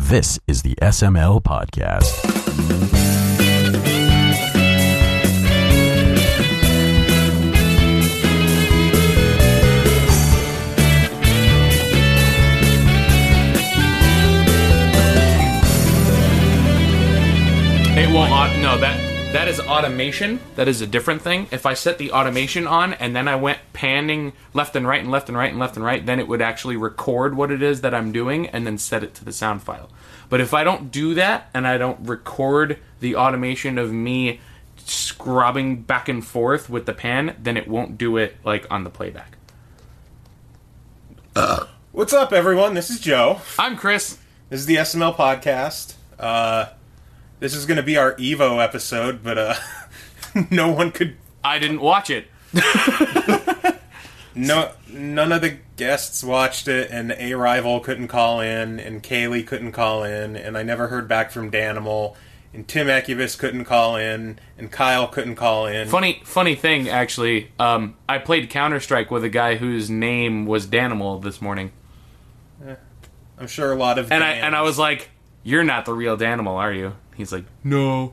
This is the SML Podcast. It won't. No, that is automation. That is a different thing. If I set the automation on and then I went panning left and right and left and right and left and right, then it would actually record what it is that I'm doing and then set it to the sound file. But if I don't do that and I don't record the automation of me scrubbing back and forth with the pan, then it won't do it like on the playback. What's up, everyone? This is Joe. I'm Chris. This is the SML Podcast. This is going to be our Evo episode, but no one could... I didn't watch it. None of the guests watched it, and A-Rival couldn't call in, and Kaylee couldn't call in, and I never heard back from Danimal, and Tim Ekubis couldn't call in, and Kyle couldn't call in. Funny thing, actually. I played Counter-Strike with a guy whose name was Danimal this morning. I'm sure a lot of... And I was like, "You're not the real Danimal, are you?" He's like, "No."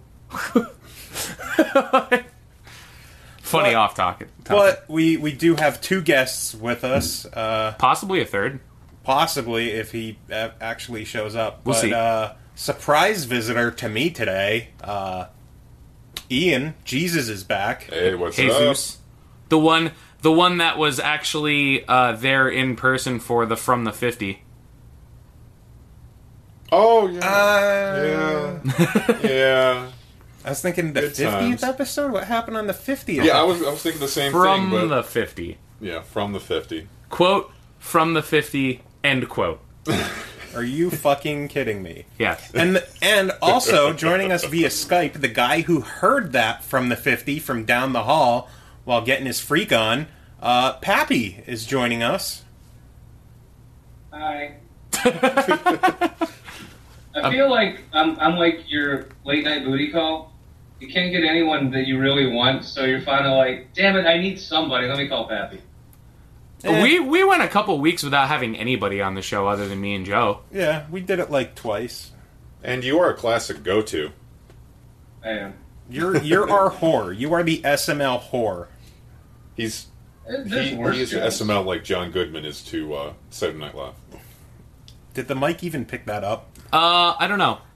Funny off topic. But we do have two guests with us. Possibly a third. Possibly, if he actually shows up. We'll see. Surprise visitor to me today, Ian. Jesus is back. Hey, what's Jesus. up? The one that was actually there in person for the From the 50. Oh, yeah. Yeah. I was thinking the Good 50th times. episode? What happened on the 50th? Yeah, I was thinking the same From thing. the 50. Yeah, from the 50. Quote, from the 50, end quote. Are you fucking kidding me? Yes. And also, joining us via Skype, the guy who heard that from the 50 from down the hall while getting his freak on, Pappy is joining us. Hi. I feel like I'm like your late night booty call. You can't get anyone that you really want, so you're finally like, damn it, I need somebody. Let me call Pappy. We went a couple weeks without having anybody on the show other than me and Joe. Yeah, we did it like twice. And you are a classic go-to. I am. You're our whore. You are the SML whore. He's There's he worse is to shows. SML like John Goodman is to Saturday Night Live. Did the mic even pick that up? I don't know.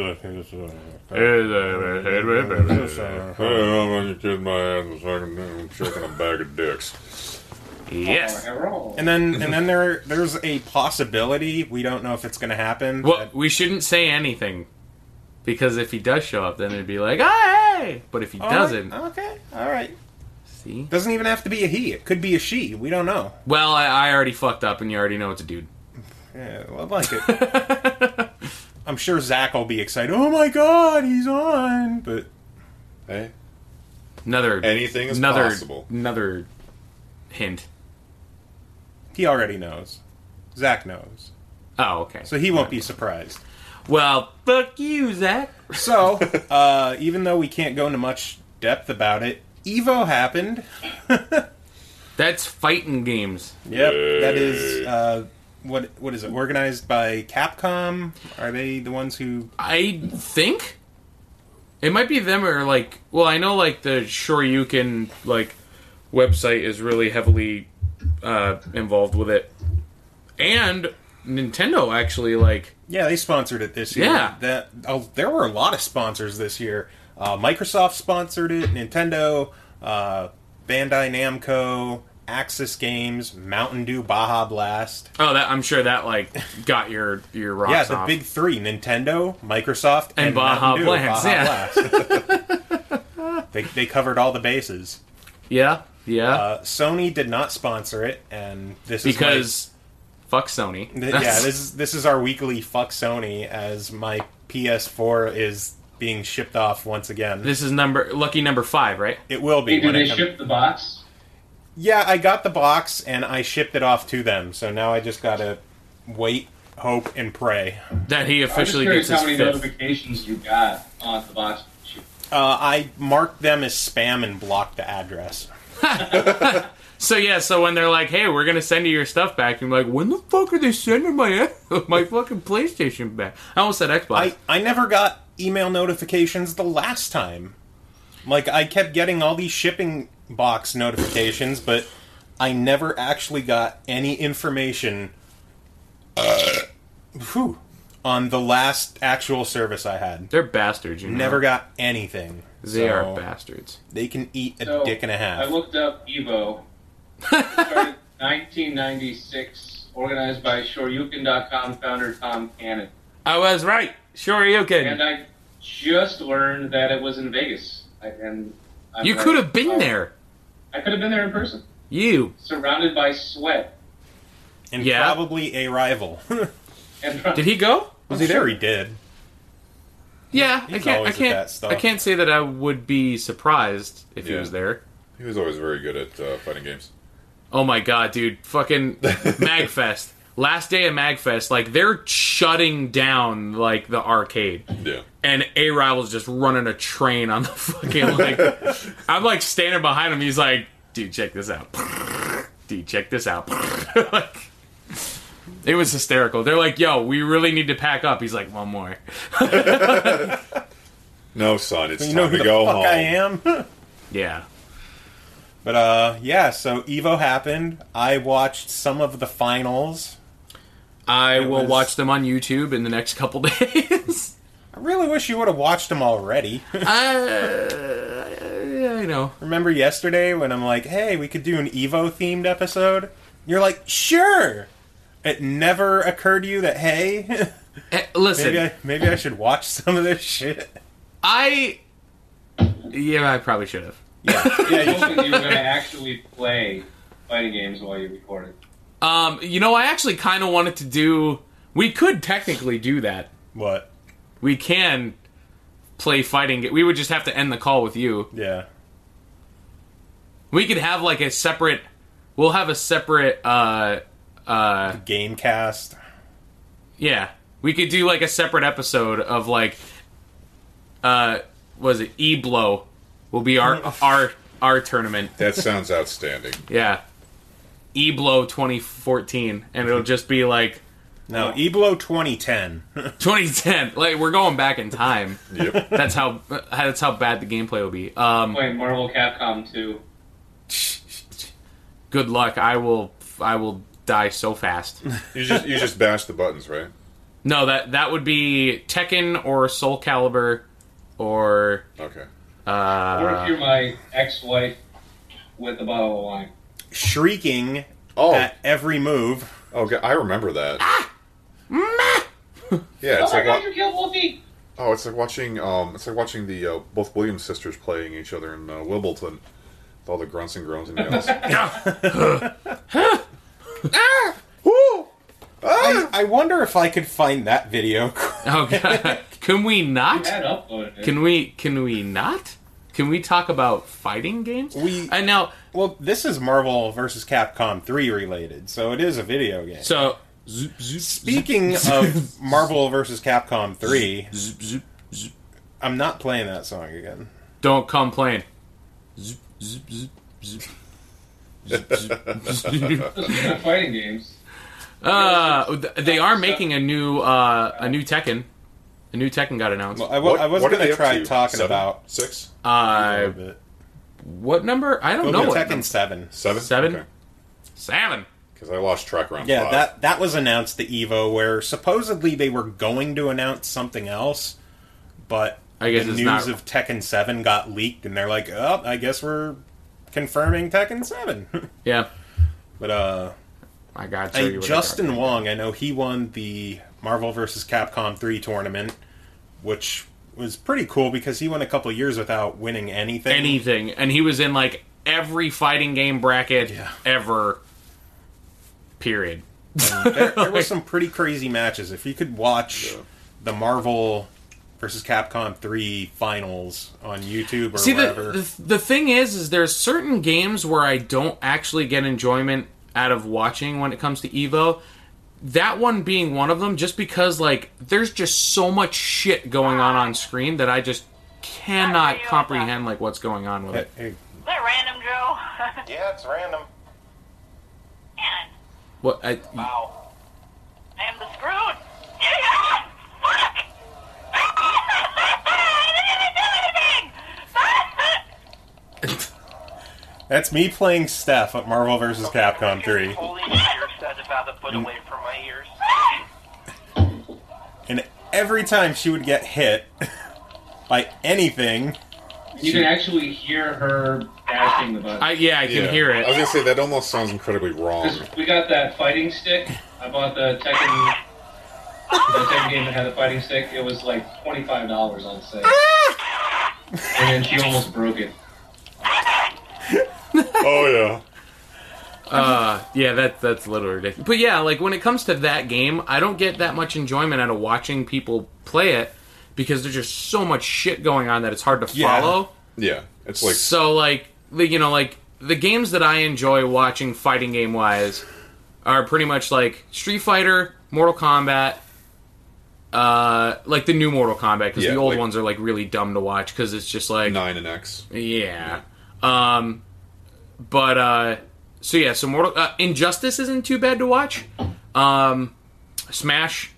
I'm kissing my ass and I'm choking a bag of dicks. Yes. And then there's a possibility, we don't know if it's going to happen. Well, that- we shouldn't say anything. Because if he does show up, then it'd be like, oh, hey! But if he doesn't... Okay, alright. See? Doesn't even have to be a he. It could be a she. We don't know. Well, I already fucked up, and you already know it's a dude. Yeah, well, I like it. I'm sure Zach will be excited. Oh my god, he's on! But Hey, Another anything is possible. Another hint. he already knows. Zach knows. Oh, okay. So he won't be surprised. Well, fuck you, Zach. So, even though we can't go into much depth about it, Evo happened. That's fighting games. Yep, that is, what is it, organized by Capcom? Are they the ones who... I think it might be them or like. Well, I know like the Shoryuken like website is really heavily involved with it, and Nintendo actually like. Yeah, they sponsored it this year. Yeah. There were a lot of sponsors this year. Microsoft sponsored it, Nintendo, Bandai Namco, Axis Games, Mountain Dew, Baja Blast. Oh, that I'm sure that like got your rocks Yeah, the off. big three: Nintendo, Microsoft, And Baja Mountain Dew, Blast, Baja Blast. They covered all the bases. Yeah. Sony did not sponsor it, and this is Because fuck Sony. this is our weekly fuck Sony, as my PS4 is being shipped off once again. This is lucky number 5, right? It will be. Hey, do when they it comes- ship the box? Yeah, I got the box and I shipped it off to them. So now I just gotta wait, hope, and pray. That he I'm just officially curious gets how his many 5th. notifications you got on the box. I marked them as spam and blocked the address. So when they're like, "Hey, we're gonna send you your stuff back," I'm like, "When the fuck are they sending my fucking PlayStation back?" I almost said Xbox. I never got email notifications the last time. Like, I kept getting all these shipping box notifications, but I never actually got any information on the last actual service I had. They're bastards, you know. Never got anything. They are bastards. They can eat a dick and a half. I looked up Evo. Started 1996, organized by Shoryuken.com founder Tom Cannon. I was right. Shoryuken. And I just learned that it was in Vegas. You could have been there. I could have been there in person. You. Surrounded by sweat. And probably a rival. Did he go? Was he there? He did. Yeah, He's always at that stuff. I can't say that I would be surprised if he was there. He was always very good at fighting games. Oh my god, dude. Fucking MagFest. Last day of MagFest, like, they're shutting down, like, the arcade. Yeah. And A-Rival's just running a train on the fucking, like... I'm, like, standing behind him. He's like, dude, check this out. Dude, check this out. Like, it was hysterical. They're like, yo, we really need to pack up. He's like, one more. No, son, it's You know time who to the go fuck home. I am? Yeah. But, so Evo happened. I watched some of the finals. I will watch them on YouTube in the next couple days. I really wish you would have watched them already. I know. Remember yesterday when I'm like, hey, we could do an Evo-themed episode? You're like, sure! It never occurred to you that, hey, Listen. maybe I should watch some of this shit. I probably should have. Yeah, I you was hoping you were going to actually play fighting games while you recorded. I actually kind of wanted to do... We could technically do that. What? We can play fighting... We would just have to end the call with you. Yeah. We could have, like, a separate... We'll have a separate, Gamecast. Yeah. We could do, like, a separate episode of, like... was it E-Blow? Will be our tournament. That sounds outstanding. Yeah. E-Blow 2014. And it'll just be, like... No, Eblo 2010. 2010. Like, we're going back in time. Yep. That's how bad the gameplay will be. Playing Marvel Capcom 2. Good luck. I will die so fast. You just bash the buttons, right? No, that would be Tekken or Soul Calibur or Okay. Or if you're my ex-wife with a bottle of wine. Shrieking Oh. at every move. Okay, I remember that. Yeah, Oh it's my like god, you killed Wolfie! it's like watching the both Williams sisters playing each other in Wimbledon. With all the grunts and groans and yells. I wonder if I could find that video. Oh god. Can we You not? had uploaded it. Can we not? Can we talk about fighting games? And now Well, this is Marvel vs. Capcom 3 related, so it is a video game. so Speaking of Marvel vs. Capcom 3, I'm not playing that song again. don't complain. Speaking of fighting games, They are making a new Tekken. A new Tekken got announced. Well, I was what are going they to up try to? talking 7? about 6? What number? I don't know. What Tekken number. 7. 7? 7? Okay. 7. Because I lost track around 5. Yeah, that was announced the EVO, where supposedly they were going to announce something else, but I guess the it's news not. of Tekken 7 got leaked, and they're like, oh, I guess we're confirming Tekken 7. Yeah. But, I got to show you what I got. Justin Wong, I know he won the Marvel vs. Capcom 3 tournament, which was pretty cool because he went a couple years without winning anything. And he was in like every fighting game bracket ever. Period. There were some pretty crazy matches. If you could watch the Marvel vs. Capcom 3 finals on YouTube or wherever. The thing is there's certain games where I don't actually get enjoyment out of watching when it comes to EVO. That one being one of them, just because like there's just so much shit going on screen that I just cannot comprehend like what's going on with it. Hey, Is that random, Joe? yeah, it's random. What? Wow. I am the Scroon. I didn't even do anything. That's me playing Steph at Marvel vs. Capcom 3. Holy shit, that's about to put away from my ears. And every time she would get hit by anything, You can actually hear her bashing the button. I can hear I was it. gonna say that almost sounds incredibly wrong. 'Cause we got that fighting stick. I bought the Tekken game that had a fighting stick. It was like $25 on sale. And then she almost broke it. Oh Yeah, that's literally ridiculous. But yeah, like when it comes to that game, I don't get that much enjoyment out of watching people play it because there's just so much shit going on that it's hard to Yeah. follow. yeah. It's like So like the games that I enjoy watching fighting game wise are pretty much like Street Fighter, Mortal Kombat, like the new Mortal Kombat because Yeah, the old like- ones are like really dumb to watch because it's just like 9 and X. yeah. So Mortal Injustice isn't too bad to watch. Smash,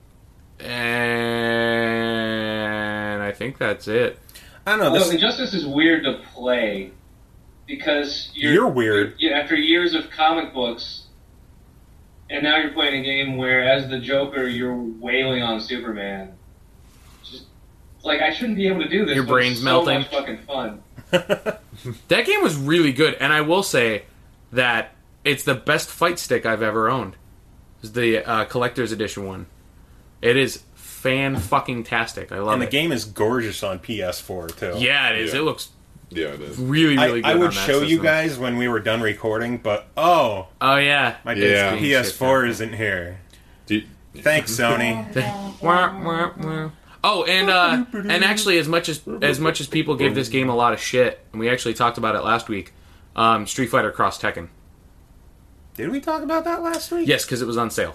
and I think that's it. I don't know. Although This, Injustice is weird to play because You're weird. After years of comic books, and now you're playing a game where, as the Joker, you're wailing on Superman. Just like I shouldn't be able to do this. Your but brain's it's melting. So much fucking fun. That game was really good, and I will say that it's the best fight stick I've ever owned. It's the collector's edition one. It is fan-fucking-tastic. I love and it. the game is gorgeous on PS4 too. Yeah, it is. Yeah. It looks Yeah, it is. really, really good I would on that show you system. guys when we were done recording, but my Oh, yeah. Yeah. PS4 isn't here. Thanks, Sony. Wah, wah, wah. Oh, and actually, as much as people give this game a lot of shit, and we actually talked about it last week, Street Fighter Cross Tekken. Did we talk about that last week? Yes, because it was on sale.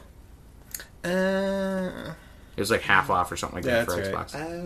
Uh, It was like half off or something like that for that's Xbox. right.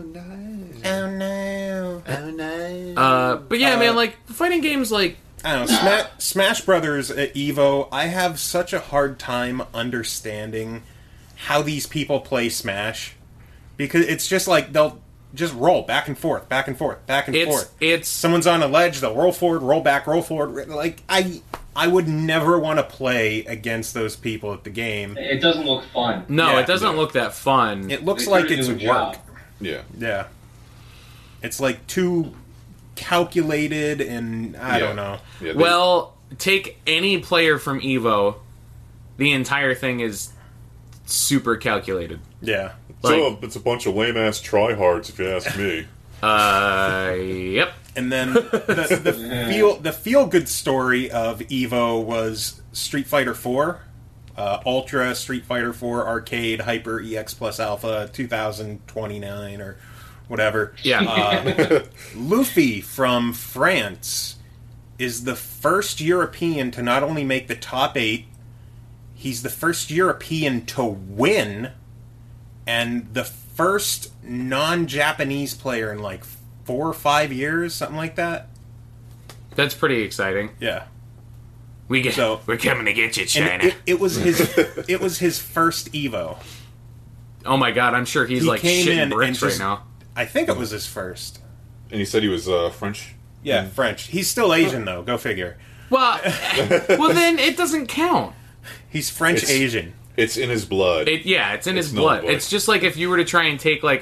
Oh no. But yeah, man, like fighting games, like I don't know. Smash Brothers at EVO, I have such a hard time understanding how these people play Smash. Because it's just like they'll just roll back and forth, back and forth, back and forth. it's Someone's on a ledge, they'll roll forward, roll back, roll forward. Like, I would never want to play against those people at the game. It doesn't look fun. no, Yeah. it doesn't look that fun. It looks They like couldn't it's do work. a job. Yeah. Yeah. It's like too calculated and I don't know. Yeah, Well, take any player from Evo, the entire thing is super calculated. Yeah. it's a bunch of lame ass tryhards, if you ask me. Yep. And then the feel good story of Evo was Street Fighter 4, Ultra, Street Fighter 4 Arcade, Hyper, EX Plus Alpha, 2029 or whatever. Yeah. Luffy from France is the first European to not only make the top 8, he's the first European to win, and the first non-Japanese player in like 4 or 5 years, something like that. That's pretty exciting. Yeah. We're coming to get you, And China. it was his first Evo. Oh my god, I'm sure he's He like came in shitting and bricks just- right now. I think it was his first. And he said he was French. Yeah, French. He's still Asian though. Go figure. Well, then it doesn't count. He's French It's- Asian. It's in his blood. It's in his It's not blood. blood. It's just like if you were to try and take like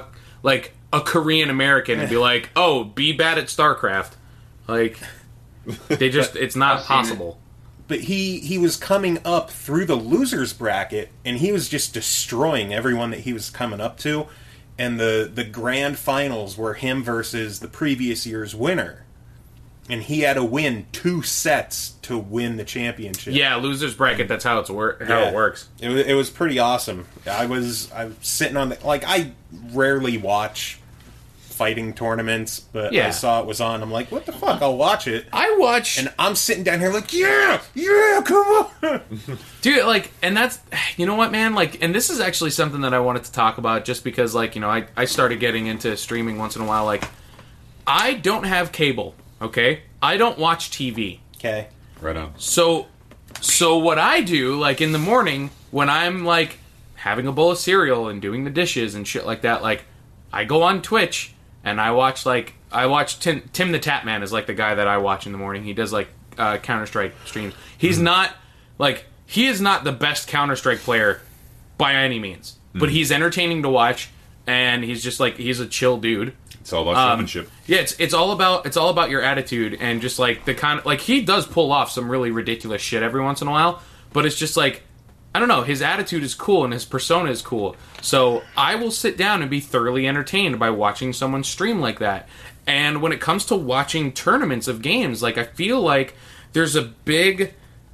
a Korean American and be like, "Oh, be bad at StarCraft." Like it's not I've seen possible. But he was coming up through the losers bracket, and he was just destroying everyone that he was coming up to. And the grand finals were him versus the previous year's winner. And he had to win 2 sets to win the championship. Yeah, losers bracket. That's how it Yeah. works. It was pretty awesome. I was sitting on I rarely watch fighting tournaments, but Yeah. I saw it was on. I'm like, what the fuck? I'll watch it. I watch And I'm sitting down here like, yeah, come on. Dude, like, and that's, you know what, man? Like, and this is actually something that I wanted to talk about just because, like, you know, I started getting into streaming once in a while. Like, I don't have cable, okay? I don't watch TV. Okay. Right on. So So what I do, like, in the morning, when I'm, like, having a bowl of cereal and doing the dishes and shit like that, like, I go on Twitch and I watch Tim the Tatman is, like, the guy that I watch in the morning. He does, like, Counter-Strike streams. He's not, like, he is not the best Counter-Strike player by any means. But he's entertaining to watch, and he's just, like, he's a chill dude. It's all about showmanship. Yeah, it's all about your attitude and just like the kind of, like, he does pull off some really ridiculous shit every once in a while, but it's just like, I don't know, his attitude is cool and his persona is cool. So I will sit down and be thoroughly entertained by watching someone stream like that. And when it comes to watching tournaments of games, like, I feel like there's a big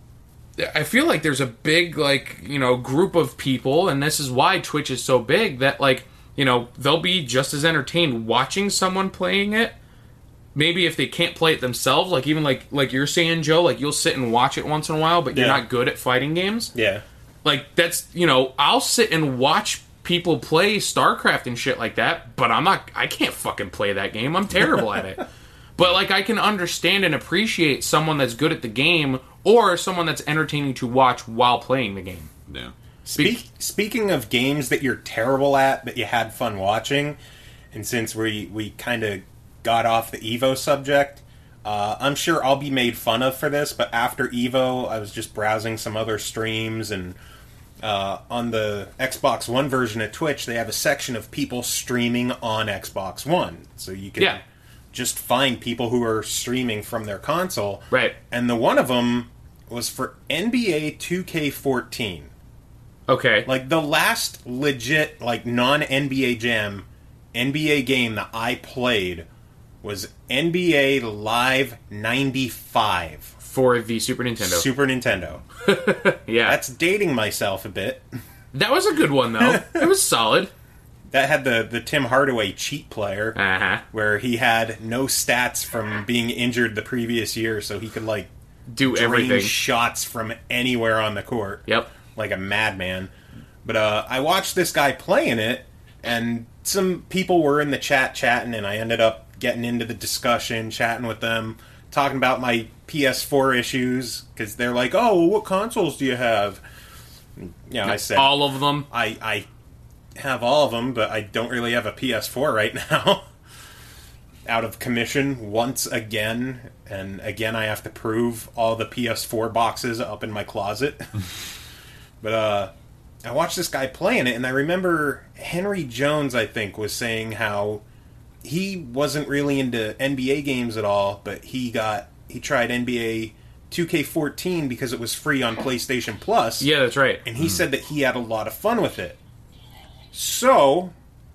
like, you know, group of people, and this is why Twitch is so big, that, like, you know, they'll be just as entertained watching someone playing it. Maybe if they can't play it themselves, like, even like you're saying, Joe, like, you'll sit and watch it once in a while, but you're not good at fighting games. Yeah. Like, that's, you know, I'll sit and watch people play StarCraft and shit like that, but I can't fucking play that game. I'm terrible at it. But, like, I can understand and appreciate someone that's good at the game or someone that's entertaining to watch while playing the game. Yeah. Speaking of games that you're terrible at but you had fun watching, and since we kind of got off the EVO subject, I'm sure I'll be made fun of for this, but after EVO, I was just browsing some other streams, and on the Xbox One version of Twitch, they have a section of people streaming on Xbox One. So you can just find people who are streaming from their console. Right. And the one of them was for NBA 2K14. Okay. Like, the last legit, like, non-NBA Jam NBA game that I played was NBA Live 95. For the Super Nintendo. Super Nintendo. Yeah. That's dating myself a bit. That was a good one, though. It was solid. That had the Tim Hardaway cheat player, where he had no stats from being injured the previous year, so he could, like, do drain everything. Shots from anywhere on the court. Yep. Like a madman. But I watched this guy playing it, and some people were in the chatting, and I ended up getting into the discussion, chatting with them, talking about my PS4 issues, because they're like, oh, what consoles do you have? Yeah, I said all of them. I have all of them, but I don't really have a PS4 right now. Out of commission once again, and again I have to prove all the PS4 boxes up in my closet. But I watched this guy playing it, and I remember Henry Jones, I think, was saying how he wasn't really into NBA games at all, but he tried NBA 2K14 because it was free on PlayStation Plus. Yeah, that's right. And he said that he had a lot of fun with it. So,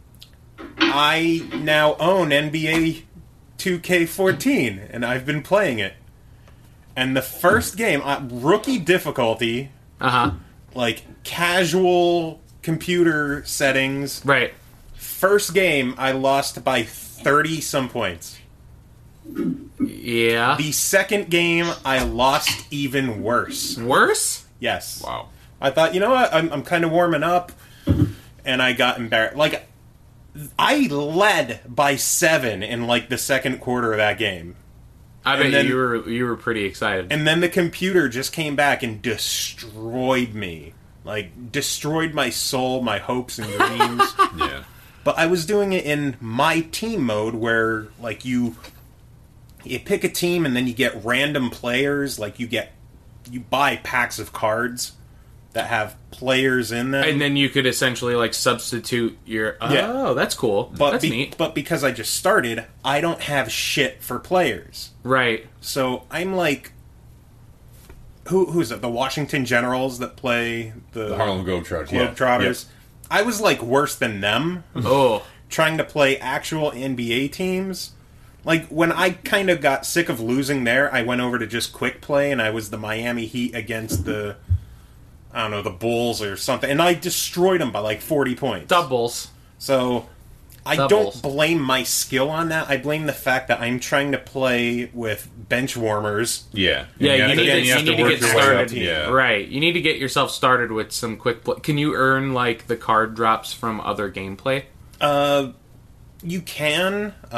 I now own NBA 2K14, and I've been playing it. And the first game, rookie difficulty, like casual computer settings. Right. First game, I lost by 30-some points. Yeah. The second game, I lost even worse. Worse? Yes. Wow. I thought, you know what, I'm kind of warming up, and I got embarrassed. Like, I led by 7 in, like, the second quarter of that game. I bet you were pretty excited. And then the computer just came back and destroyed me. Like, destroyed my soul, my hopes and dreams. Yeah. But I was doing it in my team mode, where, like, you pick a team and then you get random players. Like, you buy packs of cards that have players in them. And then you could essentially, like, substitute your... Oh, that's cool. That's neat. But because I just started, I don't have shit for players. Right. So I'm like... Who's it? The Washington Generals that play the Harlem Globetrotters. Globetrotters. I was, like, worse than them. Oh. Trying to play actual NBA teams. Like, when I kind of got sick of losing there, I went over to just quick play, and I was the Miami Heat against the... I don't know, the Bulls or something. And I destroyed them by like 40 points. Doubles. So, I don't blame my skill on that. I blame the fact that I'm trying to play with bench warmers. Yeah. Yeah, you need to get started. Yeah. Right. You need to get yourself started with some quick play. Can you earn, like, the card drops from other gameplay? You can.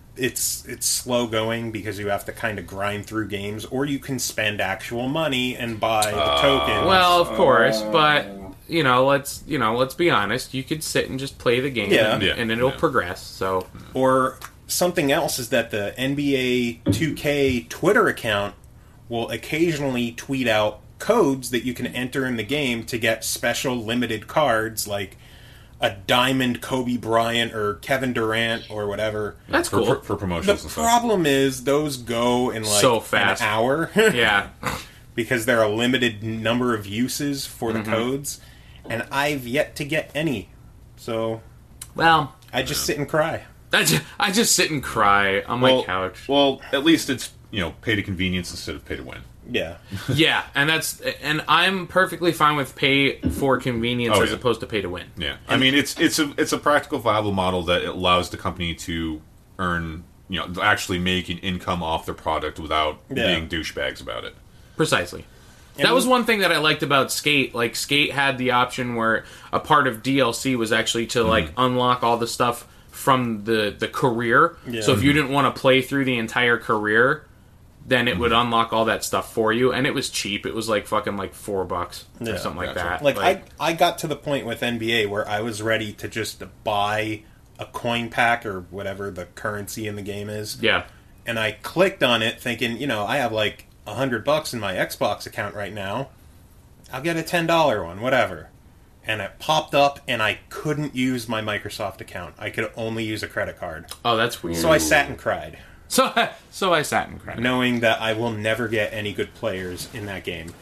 it's slow going because you have to kind of grind through games, or you can spend actual money and buy the tokens. Well, of course, but let's be honest. You could sit and just play the game, and it'll progress. So, or something else is that the NBA 2K Twitter account will occasionally tweet out codes that you can enter in the game to get special limited cards, like a diamond Kobe Bryant or Kevin Durant or whatever. That's cool. For promotions The and stuff. problem is those go in like So fast. an hour. yeah. Because there are a limited number of uses for the codes, and I've yet to get any. So, Well, I just sit and cry. I just sit and cry on my couch. Well, at least it's pay to convenience instead of pay to win. Yeah. Yeah, and I'm perfectly fine with pay for convenience as opposed to pay to win. Yeah, I mean it's a practical, viable model that allows the company to earn, actually make an income off their product without being douchebags about it. Precisely. That was one thing that I liked about Skate. Like, Skate had the option where a part of DLC was actually to like unlock all the stuff from the career. Yeah. So if you didn't want to play through the entire career, then it would unlock all that stuff for you, and it was cheap. It was like fucking like $4 or something like that. Like I got to the point with NBA where I was ready to just buy a coin pack or whatever the currency in the game is. Yeah. And I clicked on it thinking, I have like $100 in my Xbox account right now. I'll get a $10 one, whatever. And it popped up, and I couldn't use my Microsoft account. I could only use a credit card. Oh, that's weird. So I sat and cried. So I sat and cried. Knowing that I will never get any good players in that game.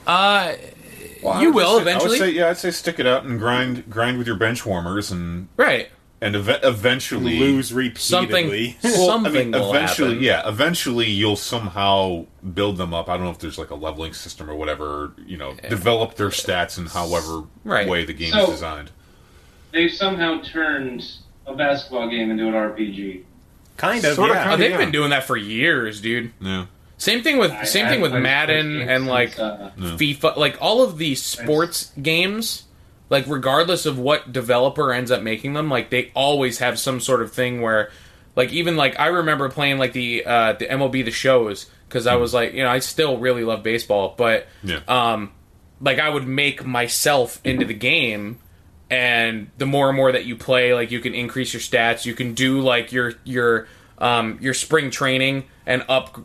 You will eventually. I'd say stick it out and grind with your bench warmers and right. And eventually lose repeatedly. Something will eventually, happen. yeah. Eventually, you'll somehow build them up. I don't know if there's like a leveling system or whatever. Develop their stats in however way the game is designed. They've somehow turned a basketball game into an RPG. Kind of, yeah. They've been doing that for years, dude. Yeah. Same thing with Madden and like FIFA. Like all of these sports games. Like, regardless of what developer ends up making them, like, they always have some sort of thing where, like, even, like, I remember playing, like, the MLB The Shows, because I was, like, I still really love baseball, but, like, I would make myself into the game, and the more and more that you play, like, you can increase your stats, you can do, like, your spring training and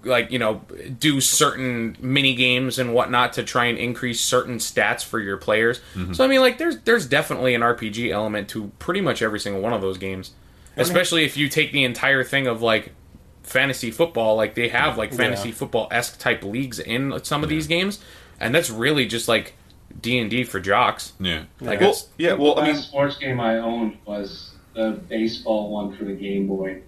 do certain mini games and whatnot to try and increase certain stats for your players. Mm-hmm. So I mean, like, there's definitely an RPG element to pretty much every single one of those games. Especially if you take the entire thing of like fantasy football, like they have like fantasy football-esque type leagues in some of these games, and that's really just like D&D for jocks. Yeah, I guess. The last sports game I owned was the baseball one for the Game Boy.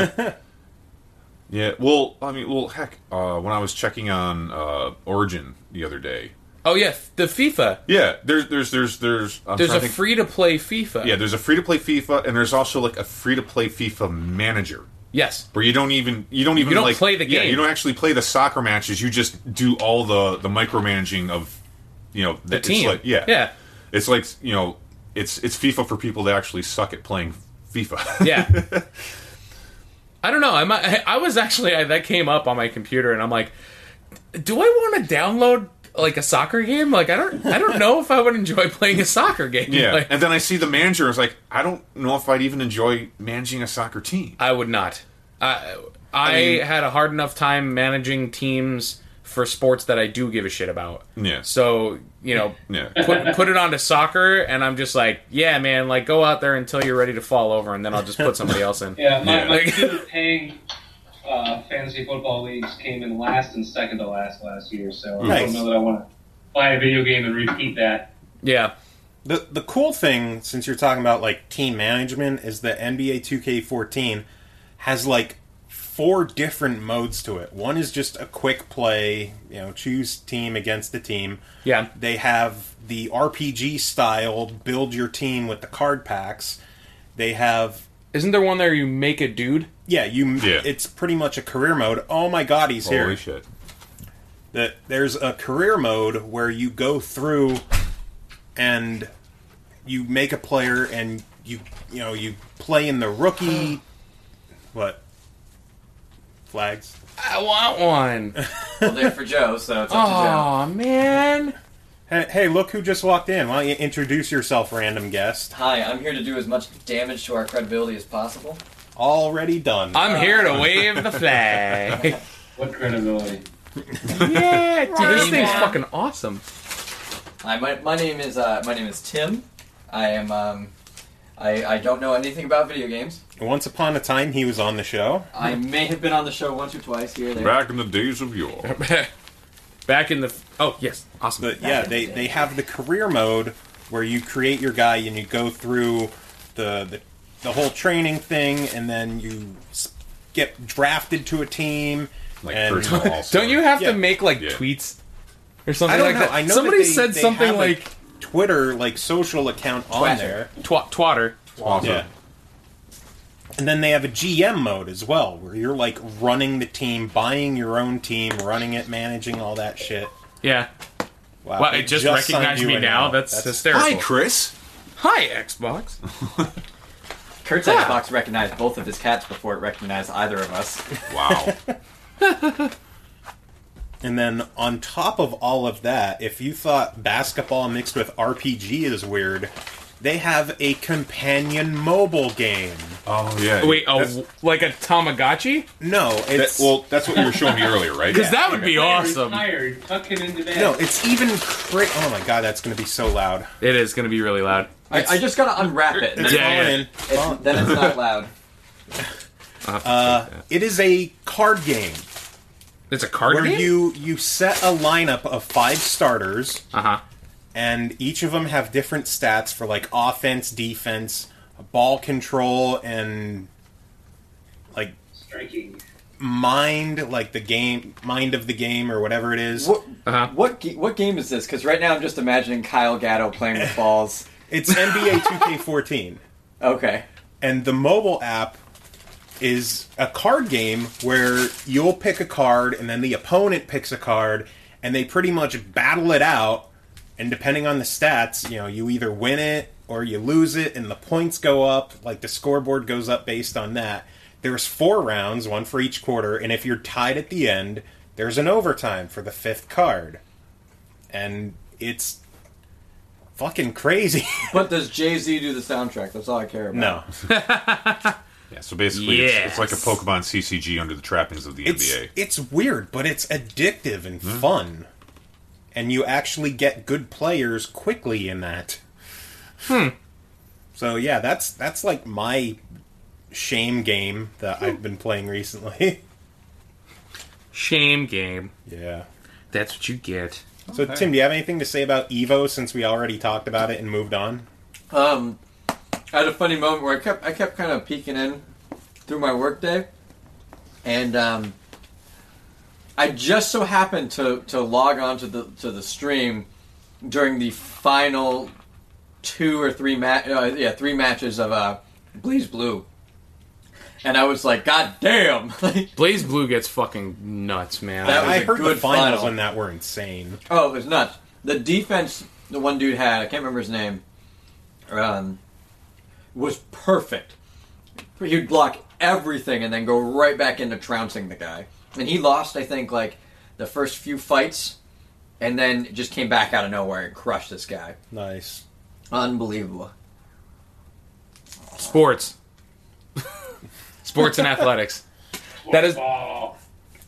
Yeah, heck, when I was checking on Origin the other day. Oh yeah, the FIFA. Yeah, there's a free to play FIFA. Yeah, there's a free to play FIFA, and there's also like a free to play FIFA manager. Yes, where you don't play the game. Yeah, you don't actually play the soccer matches. You just do all the micromanaging of the team. It's like, it's like it's FIFA for people that actually suck at playing FIFA. Yeah. I don't know. I was actually that came up on my computer, and I'm like, do I want to download like a soccer game? Like, I don't know if I would enjoy playing a soccer game. Yeah, like, and then I see the manager. I was like, I don't know if I'd even enjoy managing a soccer team. I would not. I had a hard enough time managing teams for sports that I do give a shit about. Yeah. So, put it onto soccer, and I'm just like, yeah, man, like, go out there until you're ready to fall over, and then I'll just put somebody else in. Yeah, my two paying fantasy football leagues came in last and second to last year, so I don't know that I want to buy a video game and repeat that. Yeah. The cool thing, since you're talking about, like, team management, is that NBA 2K14 has, like, 4 different modes to it. One is just a quick play, choose team against the team. Yeah. They have the RPG style, build your team with the card packs. They have... Isn't there one there you make a dude? Yeah, it's pretty much a career mode. Oh my god, he's here. Holy shit. There's a career mode where you go through and you make a player and you play in the rookie... What? flags? I want one. Well, they're for Joe, so it's up to Joe. Oh man. Hey, look who just walked in. Why don't you introduce yourself, random guest? Hi, I'm here to do as much damage to our credibility as possible. Already done. I'm here to wave the flag. What credibility? Yeah, dude, this thing's fucking awesome. Hi, my name is Tim. I am I don't know anything about video games. Once upon a time, he was on the show. I may have been on the show once or twice here or there. Back in the days of yore. Back in the... Oh, yes. Awesome. But yeah, they have the career mode where you create your guy and you go through the whole training thing, and then you get drafted to a team. Like and personal all-star. Don't you have Yeah. to make, like, Yeah. tweets? Or something I don't like know. that? I know Somebody that said they something have a like... Twitter, like, social account on Twatter. there. Twatter. Awesome. Yeah. And then they have a GM mode as well, where you're, like, running the team, buying your own team, running it, managing all that shit. Yeah. Wow. Well, they it just signed recognized you me in now. That's hysterical. Hi, Chris. Hi, Xbox. Kurt's Xbox recognized both of his cats before it recognized either of us. Wow. And then on top of all of that, if you thought basketball mixed with RPG is weird, they have a companion mobile game. Oh, yeah. Wait, That's- like a Tamagotchi? No, it's that's what you were showing me earlier, right? Because that would be awesome. Tired, tucking into bed. no, it's even oh my god, that's going to be so loud. It is going to be really loud. I just gotta unwrap it. And It's Yeah, falling yeah. in. Falling. then it's not loud. I'll have to take that. It is a card game It's a card where game? you set a lineup of 5 starters, Uh-huh. and each of them have different stats for like offense, defense, ball control, and like Striking. mind of the game or whatever it is. Uh-huh. What game is this? Because right now I'm just imagining Kyle Gatto playing with balls. It's NBA 2K14. Okay. And the mobile app is a card game where you'll pick a card and then the opponent picks a card and they pretty much battle it out, and depending on the stats, you either win it or you lose it and the points go up, like the scoreboard goes up based on that. There's 4 rounds, one for each quarter, and if you're tied at the end, there's an overtime for the 5th card. And it's fucking crazy. But does Jay-Z do the soundtrack? That's all I care about. No. Yeah, so basically, it's like a Yes. Pokemon CCG under the trappings of the NBA. It's weird, but it's addictive and fun. And you actually get good players quickly in that. So yeah, that's like my shame game that I've been playing recently. Shame game. Yeah. That's what you get. So Tim, do you have anything to say about Evo since we already talked about it and moved on? I had a funny moment where I kept kind of peeking in through my workday, and I just so happened to log on to the stream during the final 2 or 3 3 matches of Blaze Blue, and I was like, God damn! Blaze Blue gets fucking nuts, man. That was I a heard the good finals final. on that were insane. Oh, it was nuts. The defense the one dude had, I can't remember his name, was perfect. He'd block everything and then go right back into trouncing the guy. And he lost, I think, like, the first few fights, and then just came back out of nowhere and crushed this guy. Nice. Unbelievable. Sports. Sports and athletics. That is... Football.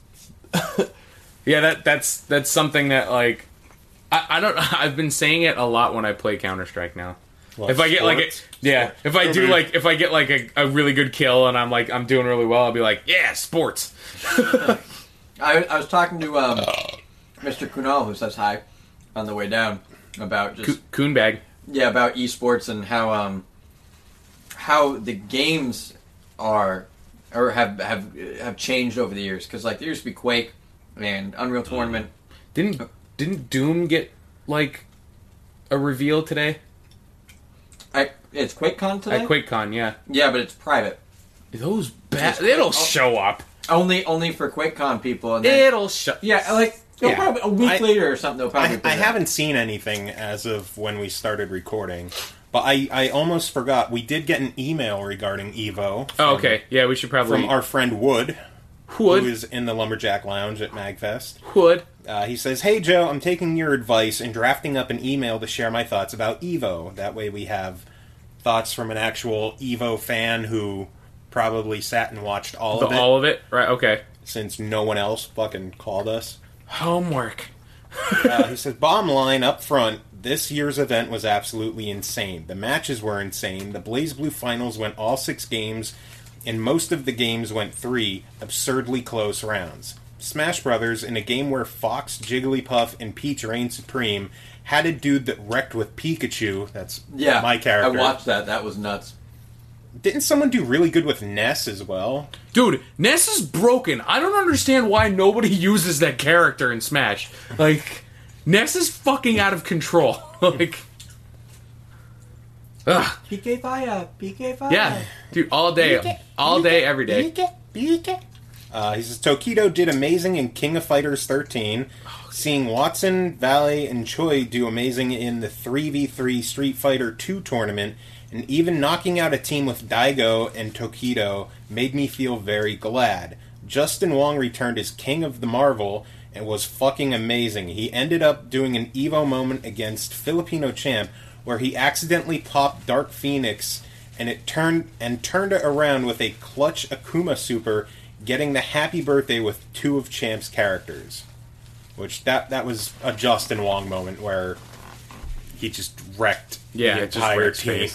Yeah, that's something that, like... I don't... I've been saying it a lot when I play Counter-Strike now. Well, If I get like sports? if I get like a really good kill and I'm doing really well, I'll be like, yeah, sports. I was talking to Mr. Kunal, who says hi on the way down, about just Coonbag. about esports and how the games are or have changed over the years. Because like there used to be Quake and Unreal Tournament. Didn't Doom get like a reveal today? It's QuakeCon today. At QuakeCon, yeah. Yeah, but it's private. Those bad. Just- It'll show up. Only for QuakeCon people. And then, It'll show. yeah, like they'll Yeah. probably a week I- later or something. They'll probably. I put it out. haven't seen anything as of when we started recording, but I almost forgot. We did get an email regarding Evo Oh, okay. Yeah, we should probably. from our friend Wood. who is in the Lumberjack Lounge at MagFest. Would. He says, "Hey Joe, I'm taking your advice and drafting up an email to share my thoughts about EVO. That way we have thoughts from an actual EVO fan who probably sat and watched all of it. All of it? Right, okay. Since no one else fucking called us." Homework. He says, "Bottom line up front, this year's event was absolutely insane. The matches were insane. The BlazBlue finals went all 6 games, and most of the games went 3 absurdly close rounds. Smash Brothers, in a game where Fox, Jigglypuff, and Peach reigned supreme, had a dude that wrecked with Pikachu." That's my character. I watched that. That was nuts. Didn't someone do really good with Ness as well? Dude, Ness is broken. I don't understand why nobody uses that character in Smash. Like, Ness is fucking out of control. Like, ugh. PK Fire. PK Fire. Yeah, dude, all day, every day. He says, "Tokido did amazing in King of Fighters 13. Seeing Watson, Valet, and Choi do amazing in the 3v3 Street Fighter 2 tournament, and even knocking out a team with Daigo and Tokido made me feel very glad. Justin Wong returned as King of the Marvel and was fucking amazing. He ended up doing an Evo moment against Filipino champ where he accidentally popped Dark Phoenix and turned it around with a clutch Akuma super, getting the happy birthday with 2 of Champ's characters." Which, that was a Justin Wong moment where he just wrecked the entire team.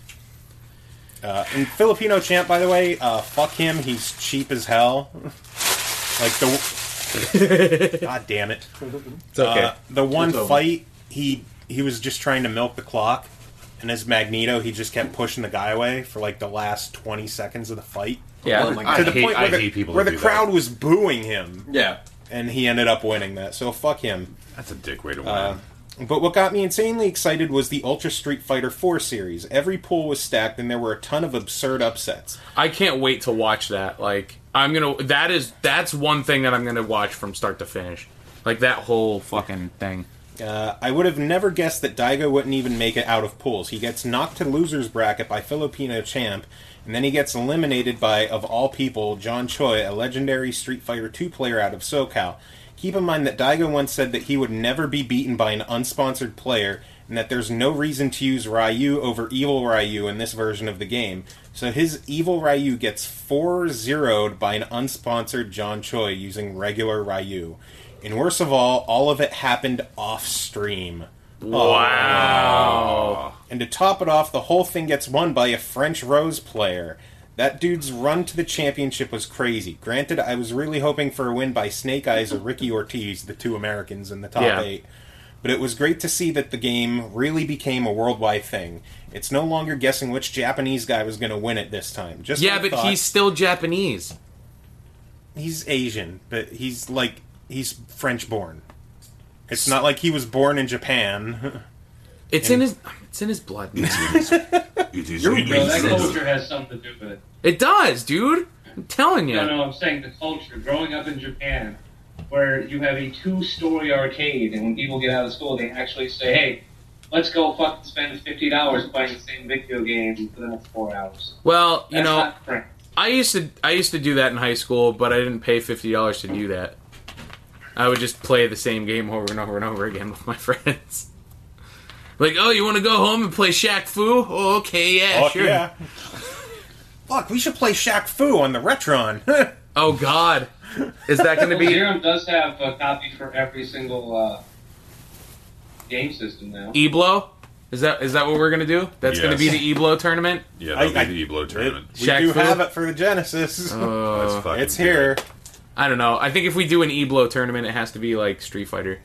And Filipino Champ, by the way, fuck him, he's cheap as hell. Like, God damn it. It's okay. The one fight, he was just trying to milk the clock, and as Magneto, he just kept pushing the guy away for like the last 20 seconds of the fight. Yeah. Oh my God. To the point where the crowd that. was booing him. Yeah. And he ended up winning that, so fuck him. That's a dick way to win. But what got me insanely excited was the Ultra Street Fighter 4 series. Every pool was stacked, and there were a ton of absurd upsets. I can't wait to watch that. Like, that's one thing that I'm gonna watch from start to finish. Like, that whole fucking thing. I would have never guessed that Daigo wouldn't even make it out of pools. He gets knocked to loser's bracket by Filipino Champ, and then he gets eliminated by, of all people, John Choi, a legendary Street Fighter 2 player out of SoCal. Keep in mind that Daigo once said that he would never be beaten by an unsponsored player, and that there's no reason to use Ryu over Evil Ryu in this version of the game. So his Evil Ryu gets 4-0'd by an unsponsored John Choi using regular Ryu. And worst of all of it happened off-stream. Wow. And to top it off, the whole thing gets won by a French Rose player. That dude's run to the championship was crazy. Granted, I was really hoping for a win by Snake Eyes or Ricky Ortiz, the 2 Americans in the top 8. But it was great to see that the game really became a worldwide thing. It's no longer guessing which Japanese guy was going to win it this time. But he's still Japanese. He's Asian, but he's French-born. It's not like he was born in Japan. It's in his blood. That culture has something to do with it. It does, dude. I'm telling you. No, I'm saying the culture. Growing up in Japan, where you have a 2-story arcade, and when people get out of school, they actually say, "Hey, let's go fucking spend $50 playing the same video game for the next 4 hours." Well, That's not correct. I used to do that in high school, but I didn't pay $50 to do that. I would just play the same game over and over and over again with my friends. Like, oh, you want to go home and play Shaq Fu? Oh, okay, yeah, sure. Yeah. Fuck, we should play Shaq Fu on the Retron. Oh, God. Is that going to be... Zero does have a copy for every single game system now. Eblo? Is that what we're going to do? That's going to be Yes. the Eblo tournament? Yeah, that'll be the Eblo tournament. We Shaq do Fu? have it for the Genesis. That's fucking It's here. I don't know. I think if we do an Eblo tournament, it has to be like Street Fighter.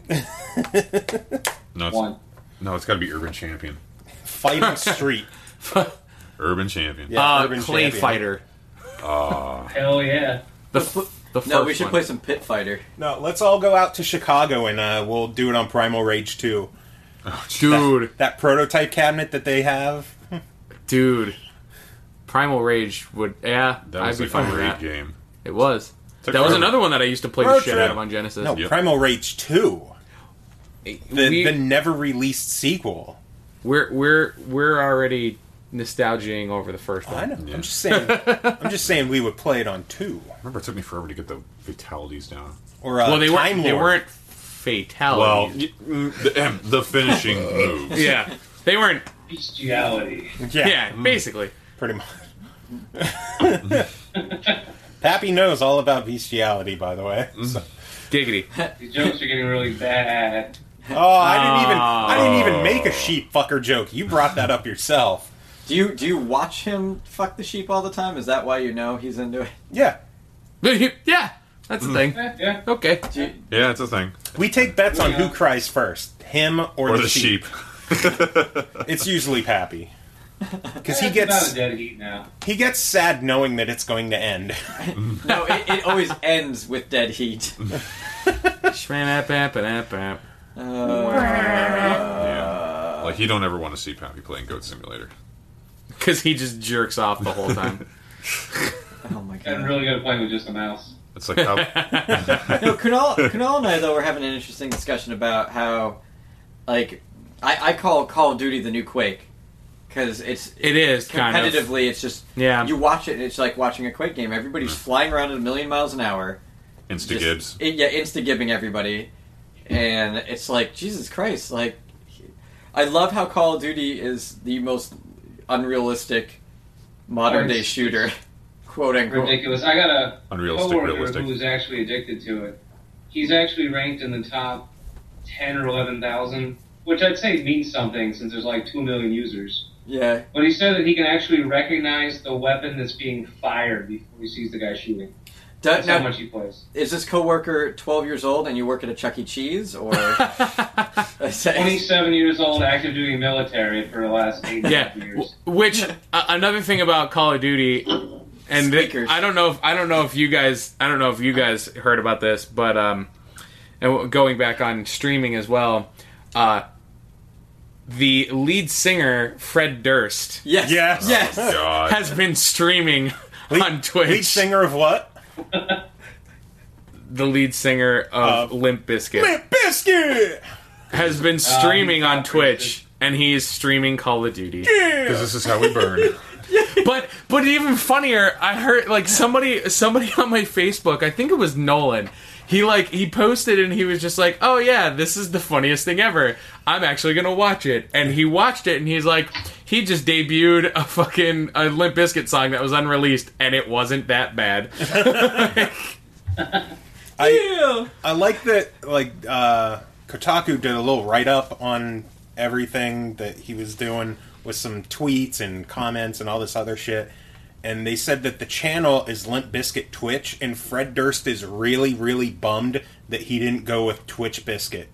No, it's got to be Urban Champion. Fighting Street. Urban Champion. Yeah, Urban Clay Champion. Fighter. Hell yeah. The first No, we should one. play some Pit Fighter. No, let's all go out to Chicago and we'll do it on Primal Rage 2. Dude. That prototype cabinet that they have. Dude. Primal Rage would... Yeah, That was I'd be like fine a with great that. game. It was. Took That was forever. another one that I used to play the Road shit trip. out of on Genesis. No, Yep. Primal Rage 2. We- The never released sequel. We're already nostalgiaing over the first one. I know. I'm just saying. I'm just saying we would play it on 2. Remember, it took me forever to get the fatalities down. Or Well, they Time weren't Lord. fatalities. Well, the finishing moves. Yeah, they weren't. Bestiality. Yeah, basically. Pretty much. Pappy knows all about bestiality, by the way. So. Giggity. These jokes are getting really bad. Oh, I didn't even make a sheep fucker joke. You brought that up yourself. Do you watch him fuck the sheep all the time? Is that why you know he's into it? Yeah. Yeah, that's the thing. Yeah. Okay. Do you, Yeah, it's a thing. We take bets on who cries first, him or Or the the sheep. It's usually Pappy. Because It's about a dead heat now. he gets sad knowing that it's going to end. no, it always ends with dead heat. Yeah. Like, you don't ever want to see Pappy playing Goat Simulator. Because he just jerks off the whole time. Oh my Gotten god. really good at playing with just a mouse. It's like how... No, Kunal and I, though, were having an interesting discussion about how, like, I call Call of Duty the new Quake. Because It is, kind of. competitively, it's just, Yeah. you watch it, and it's like watching a Quake game. Everybody's flying around at 1,000,000 miles an hour. Insta-Gibbs. Insta-gibbing everybody. And it's like, Jesus Christ, like, I love how Call of Duty is the most unrealistic modern-day shooter. Quote, unquote. Ridiculous. I got a Unrealistic, coworker realistic. who's actually addicted to it. He's actually ranked in the top 10 or 11,000, which I'd say means something since there's like 2 million users. Yeah. But he said that he can actually recognize the weapon that's being fired before he sees the guy shooting. That's how much he plays. Is this coworker 12 years old and you work at a Chuck E. Cheese, or 27 years old, active duty military for the last 8 Yeah. years. Which another thing about Call of Duty, and Speakers. I don't know if you guys heard about this, but and going back on streaming as well, the lead singer Fred Durst Yes. Yes. Yes. God. has been streaming on Twitch. Lead singer of what? The lead singer of Limp Bizkit Limp Bizkit! has been streaming he's on not Twitch, and he is streaming Call of Duty. Because this is how we burn. But even funnier, I heard like somebody on my Facebook, I think it was Nolan. He posted and he was just like, "Oh yeah, this is the funniest thing ever. I'm actually gonna watch it." And he watched it and he's like, he just debuted a Limp Bizkit song that was unreleased and it wasn't that bad. I like that, like, Kotaku did a little write-up on everything that he was doing with some tweets and comments and all this other shit. And they said that the channel is Limp Bizkit Twitch, and Fred Durst is really, really bummed that he didn't go with Twitch Biscuit.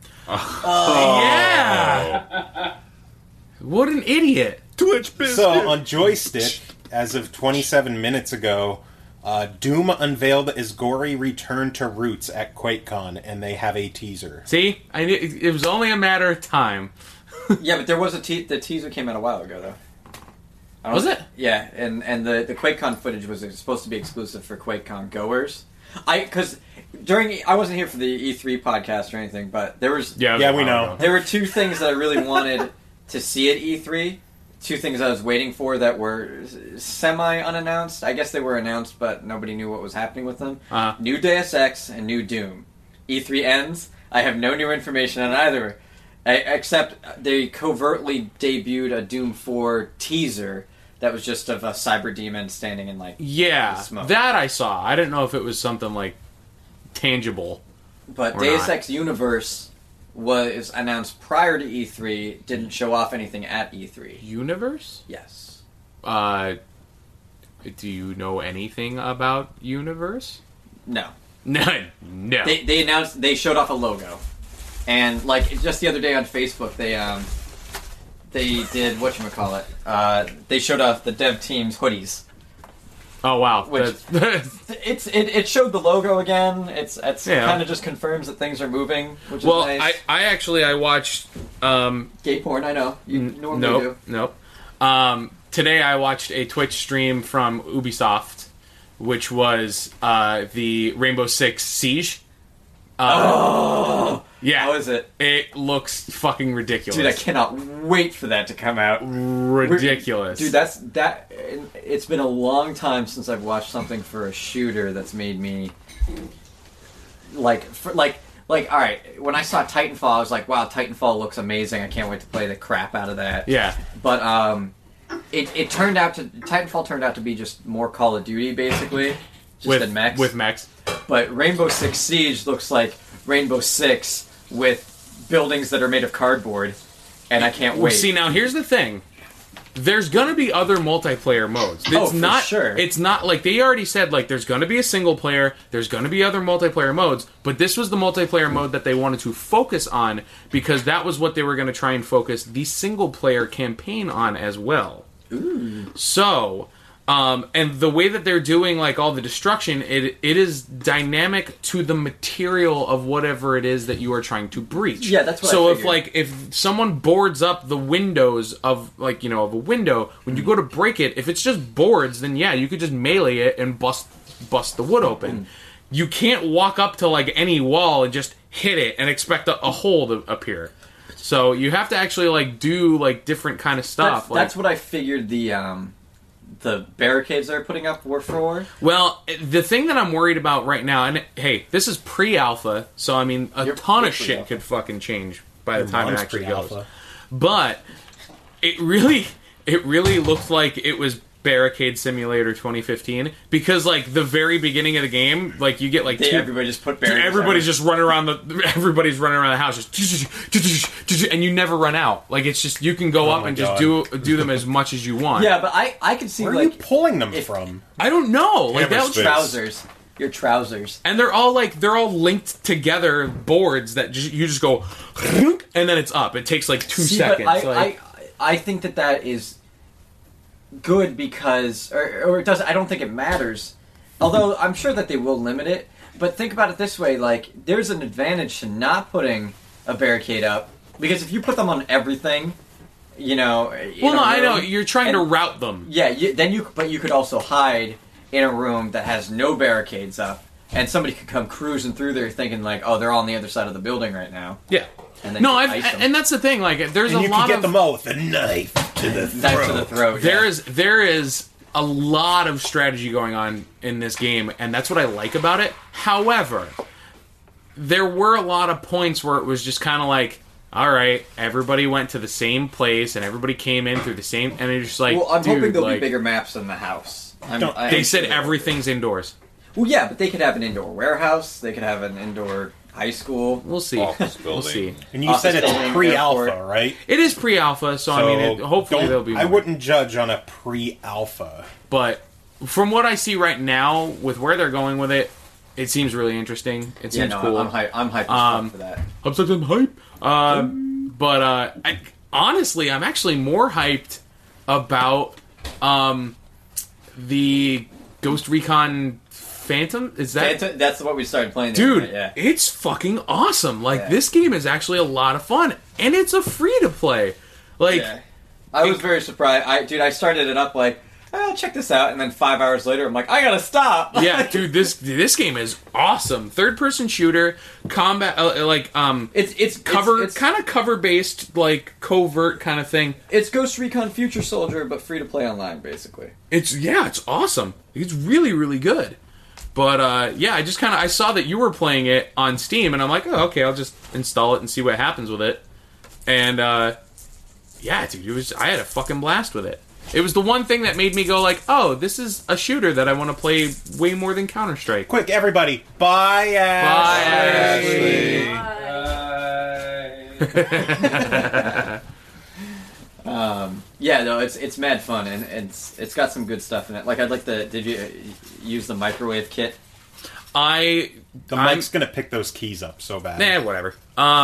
Yeah. What an idiot. Twitch Biscuit. So, on Joystick, as of 27 minutes ago, Doom unveiled his gory return to roots at QuakeCon, and they have a teaser. See? I knew it was only a matter of time. Yeah, but there was the teaser came out a while ago, though. Was it? Yeah, and the QuakeCon footage was supposed to be exclusive for QuakeCon goers. I wasn't here for the E3 podcast or anything, but there was Yeah, we know. there were two things that I really wanted to see at E3. Two things I was waiting for that were semi-unannounced. I guess they were announced, but nobody knew what was happening with them. New Deus Ex and new Doom. E3 ends. I have no new information on either, except they covertly debuted a Doom 4 teaser that was just of a cyber demon standing in, like, Yeah, smoke. that I saw. I didn't know if it was something like tangible. But Or Deus not. Ex Universe was announced prior to E3, didn't show off anything at E3. Universe? Yes. Do you know anything about Universe? No. No. They announced, they showed off a logo. And, like, just the other day on Facebook, they did, whatchamacallit, they showed off the dev team's hoodies. Oh wow. Which- That's- It showed the logo again. It's Yeah. kind of just confirms that things are moving, which well, is nice. I watched. Gay porn, I know. You normally Nope. Today I watched a Twitch stream from Ubisoft, which was the Rainbow Six Siege. Yeah. How is it? It looks fucking ridiculous. Dude, I cannot wait for that to come out. Ridiculous. Dude, it's been a long time since I've watched something for a shooter that's made me like all right, when I saw Titanfall, I was like, wow, Titanfall looks amazing. I can't wait to play the crap out of that. Yeah. But Titanfall turned out to be just more Call of Duty, basically. Just than mechs. With mechs. But Rainbow Six Siege looks like Rainbow Six with buildings that are made of cardboard, and I can't wait. See, now here's the thing. There's gonna be other multiplayer modes. It's for not, sure. It's not like they already said. Like, there's gonna be a single player. There's gonna be other multiplayer modes. But this was the multiplayer mode that they wanted to focus on because that was what they were gonna try and focus the single player campaign on as well. Ooh. So, and the way that they're doing like all the destruction, it is dynamic to the material of whatever it is that you are trying to breach. Yeah, that's what so I figured. if someone boards up the windows of of a window, when you go to break it, if it's just boards, then yeah, you could just melee it and bust the wood open. You can't walk up to like any wall and just hit it and expect a hole to appear. So you have to actually like do like different kind of stuff. That's what I figured the barricades they're putting up were for. Well, the thing that I'm worried about right now, and hey, this is pre-alpha, so I mean, a ton of shit could fucking change by the time it actually goes. But it really looked like it was Barricade Simulator 2015 because like the very beginning of the game, like you get like everybody just put barriers. Everybody's just running around the house, just and you never run out. Like it's just you can go up and just do them as much as you want. Yeah, but I can see Where like are you pulling them from? I don't know. Like that was trousers. Your trousers. And they're all linked together boards that you just go and then it's up. It takes like 2 seconds. But I think that is good because or it doesn't. I don't think it matters. Although I'm sure that they will limit it. But think about it this way: like there's an advantage to not putting a barricade up because if you put them on everything, I know you're trying to route them. Yeah, but you could also hide in a room that has no barricades up, and somebody could come cruising through there thinking like, oh, they're on the other side of the building right now. Yeah. And then and that's the thing. Like, there's and a lot you can get of them all with a knife to the throat. Knife to the throat. There is a lot of strategy going on in this game, and that's what I like about it. However, there were a lot of points where it was just kind of like, all right, everybody went to the same place, and everybody came in through the same, and it's just like, well, I'm hoping there'll like, be bigger maps than the house. They said everything's indoors. Well, yeah, but they could have an indoor warehouse. They could have an indoor high school. We'll see. We'll see. And you said it's pre-alpha, right? It is pre-alpha, so I mean, hopefully there'll be more. I wouldn't judge on a pre-alpha. But from what I see right now, with where they're going with it, it seems really interesting. It seems cool. I'm hyped as fuck for that. I'm hype. But honestly, I'm actually more hyped about the Ghost Recon Phantom. Is that Phantom? That's what we started playing. Dude, right? Yeah. It's fucking awesome. Like this game is actually a lot of fun, and it's a free to play. Like, I was very surprised. I started it up like, oh, check this out, and then 5 hours later, I'm like, I gotta stop. Yeah, dude, this game is awesome. Third person shooter, combat, it's kind of cover based, like covert kind of thing. It's Ghost Recon Future Soldier, but free to play online, basically. It's awesome. It's really, really good. But I saw that you were playing it on Steam, and I'm like, oh, okay, I'll just install it and see what happens with it. And dude, I had a fucking blast with it. It was the one thing that made me go like, oh, this is a shooter that I want to play way more than Counter-Strike. Quick, everybody, bye, Ashley. It's mad fun, and it's got some good stuff in it. Like, did you use the microwave kit? Mike's gonna pick those keys up so bad. Nah, whatever.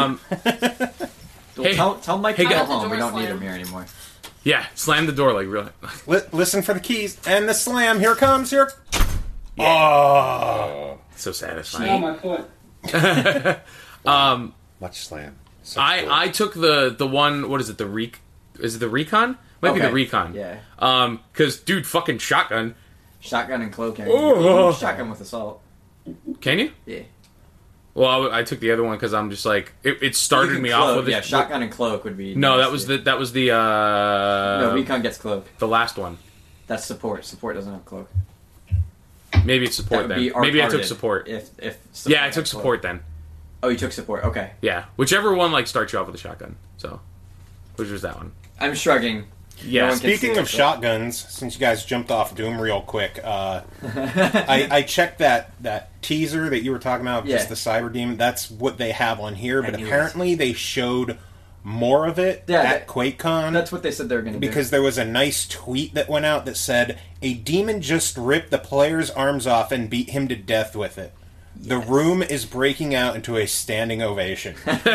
Tell Mike to go home. We don't need him here anymore. Yeah, slam the door like really. Listen for the keys and the slam. Here comes here. Yeah. Oh, so satisfying. Oh, my foot. Much slam. So I took the one. What is it? Is it the Recon? Might be the Recon. Yeah. Because dude, fucking shotgun and cloak. Oh. Shotgun with assault. Can you? Yeah. Well, I took the other one because I'm just like it started me Cloak, off with yeah, shotgun and cloak would be. No, nice that was the no, recon gets cloak. the last one. That's support. Support doesn't have cloak. Maybe it's support That then. would be Maybe I took retarded support. If Yeah, I had took cloak. support then. Oh, you took support. Okay, Yeah, whichever one like starts you off with a shotgun. So, which was that one? I'm shrugging. Yeah. one can Speaking see of it. shotguns, since you guys jumped off Doom real quick, I checked that teaser that you were talking about, just Yeah. the Cyber Demon. That's what they have on here, but knew it. apparently they showed more of it Yeah, at QuakeCon. That's what they said they were going to do. Because there was a nice tweet that went out that said, "A demon just ripped the player's arms off and beat him to death with it. The room is breaking out into a standing ovation."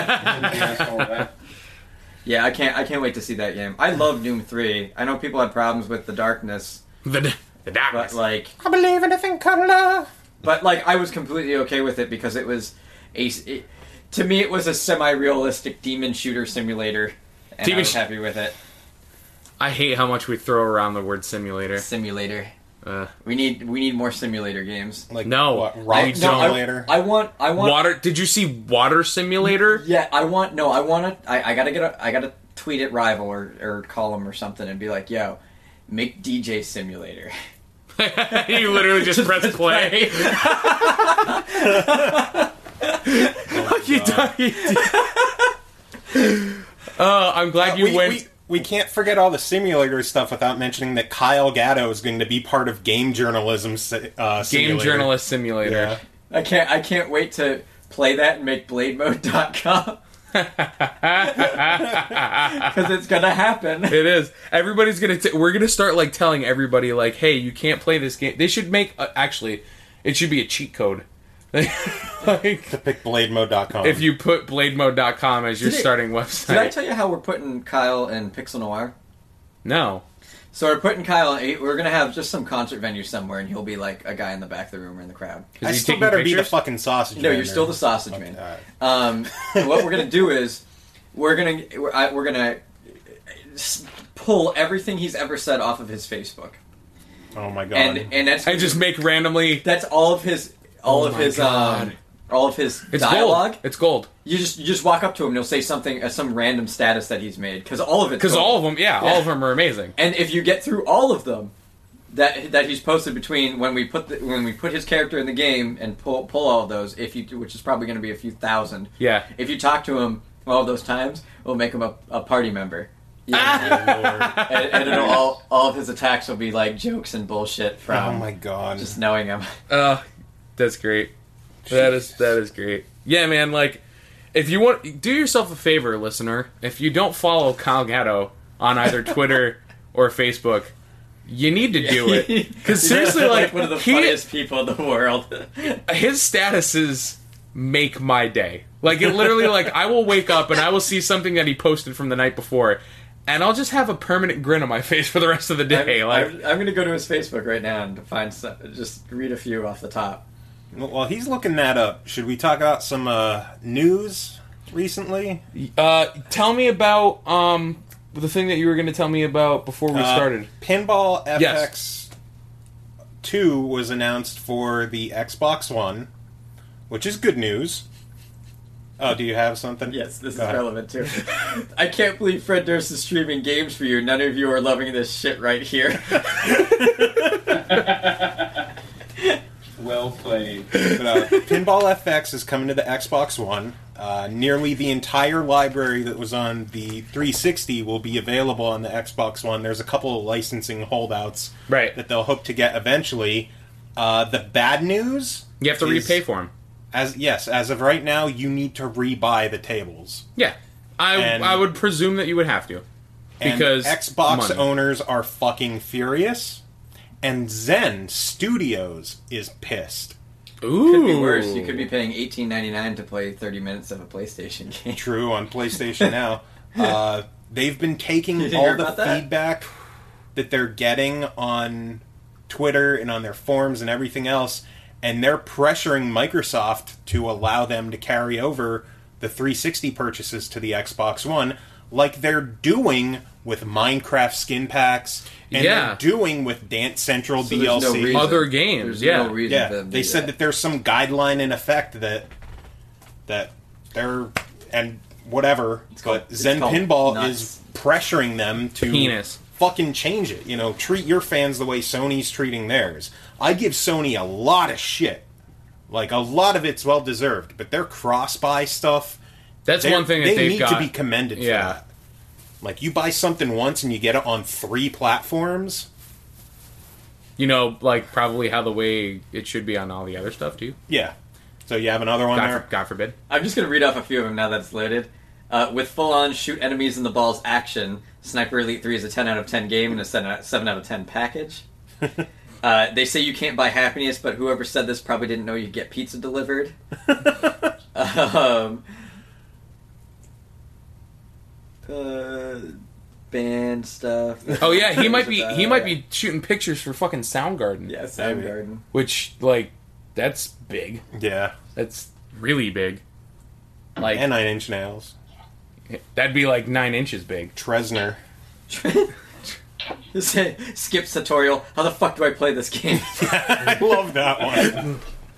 Yeah, I can't wait to see that game. I love Doom 3. I know people had problems with the darkness, The but darkness. like, I believe in a thing called love. I was completely okay with it because it was to me it was a semi-realistic demon shooter simulator, and I was happy with it. I hate how much we throw around the word simulator. Simulator. We need more simulator games. Like No, what, I Rock don't. Simulator. I want Water? Did you see Water Simulator? Yeah, I want to. I gotta tweet at Rival or call him or something and be like, "Yo, make DJ Simulator." You literally just press play. I'm glad you went. We can't forget all the simulator stuff without mentioning that Kyle Gatto is going to be part of Game Journalism Game Simulator. Journalist Simulator. Yeah. I can't wait to play that and make BladeMode.com. Because it's gonna happen. It is. Everybody's gonna. We're gonna start like telling everybody like, "Hey, you can't play this game." They should make. Actually, it should be a cheat code. Like, To pick BladeMode.com. if you put BladeMode.com as your Did it- starting website. Did I tell you how we're putting Kyle in Pixel Noir? No. So we're putting Kyle. We're gonna have just some concert venue somewhere, and he'll be like a guy in the back of the room or in the crowd. Is I he still taking better be the pictures? fucking sausage No, man you're there. still the sausage man. Alright. What we're gonna do is we're gonna pull everything he's ever said off of his Facebook, Oh my god. and that's I just make randomly. that's all of his Oh my God. all of his It's dialogue. gold. It's gold. You just walk up to him and he'll say something, some random status that he's made, because all of it. Because all of them, all of them are amazing. And if you get through all of them, that he's posted between when we put his character in the game and pull all of those, which is probably going to be a few thousand. Yeah. If you talk to him all of those times, we'll make him a party member. Oh, and it'll all of his attacks will be like jokes and bullshit oh from my god. just knowing him. That's great. That is great. Yeah, man. Like, if you want, do yourself a favor, listener. If you don't follow Kyle Gatto on either Twitter or Facebook, you need to do it. Because seriously, like one of the funniest people in the world. his statuses make my day. Like, it literally, like, I will wake up and I will see something that he posted from the night before, and I'll just have a permanent grin on my face for the rest of the day. I'm going to go to his Facebook right now and find just read a few off the top. While he's looking that up, should we talk about some news recently? Tell me about the thing that you were going to tell me about before we started. Pinball FX Yes. 2 was announced for the Xbox One, which is good news. Oh, do you have something? Yes, this is Go ahead. relevant too. I can't believe Fred Durst is streaming games for you. None of you are loving this shit right here. Well played. But, Pinball FX is coming to the Xbox One. Nearly the entire library that was on the 360 will be available on the Xbox One. There's a couple of licensing holdouts Right. that they'll hope to get eventually. The bad news... You have to is- repay for them. As of right now, you need to rebuy the tables. Yeah. And- I would presume that you would have to. And Because Xbox money. owners are fucking furious, and Zen Studios is pissed. Ooh. Could be worse. You could be paying $18.99 to play 30 minutes of a PlayStation game. True, on PlayStation Now. They've been taking You didn't all hear the about that? feedback that they're getting on Twitter and on their forums and everything else, and they're pressuring Microsoft to allow them to carry over the 360 purchases to the Xbox One, like they're doing with Minecraft skin packs, and Yeah. they're doing with Dance Central So there's no DLC. reason. Other games, There's yeah. no reason Yeah, for them to they do said that there's some guideline in effect that that they're and whatever, but Zen called Pinball nuts. is pressuring them to Penis. fucking change it. You know, treat your fans the way Sony's treating theirs. I give Sony a lot of shit. Like, a lot of it's well deserved, but their cross-buy stuff, That's one thing that they they've need got. to be commended for Yeah. that. Like, you buy something once and you get it on 3 platforms. You know, like probably how the way it should be on all the other stuff too. Yeah. So you have another one there? God forbid. I'm just going to read off a few of them now that it's loaded. With full-on shoot enemies in the balls action, Sniper Elite 3 is a 10 out of 10 game and a 7 out of 10 package. They say you can't buy happiness, but whoever said this probably didn't know you'd get pizza delivered. Band stuff. Oh yeah, he might be shooting pictures for fucking Soundgarden. Yeah, Soundgarden. Which, like, that's big. Yeah. That's really big. Like, And 9 Inch Nails. that'd be like 9 inches big. Tresner. Skip tutorial. How the fuck do I play this game? I love that one.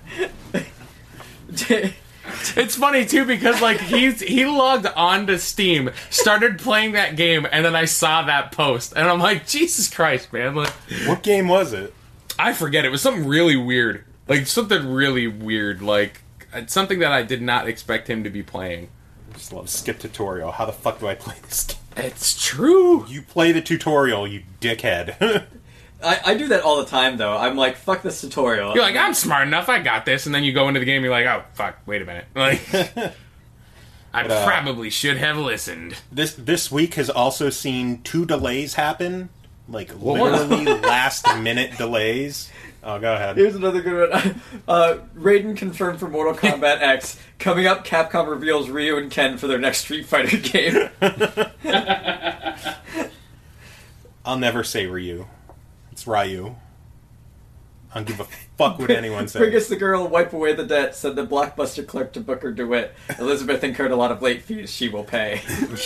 It's funny too because like he logged on to Steam, started playing that game, and then I saw that post, and I'm like, Jesus Christ, man! Like, What game was it? I forget. It was something really weird, like something really weird, like something that I did not expect him to be playing. I just love skip tutorial. How the fuck do I play this game? It's true. You play the tutorial, you dickhead. I do that all the time, though. I'm like, fuck this tutorial. You're like, I'm smart enough, I got this, and then you go into the game, you're like, oh fuck, wait a minute, like, I probably should have listened. This week has also seen 2 delays happen. Like, what? literally last-minute delays. Oh, go ahead. Here's another good one. Raiden confirmed for Mortal Kombat X. Coming up, Capcom reveals Ryu and Ken for their next Street Fighter game. I'll never say Ryu. It's Ryu. I don't give a fuck what anyone says. Biggest the girl, wipe away the debt, said the Blockbuster clerk to Booker DeWitt. Elizabeth incurred a lot of late fees she will pay.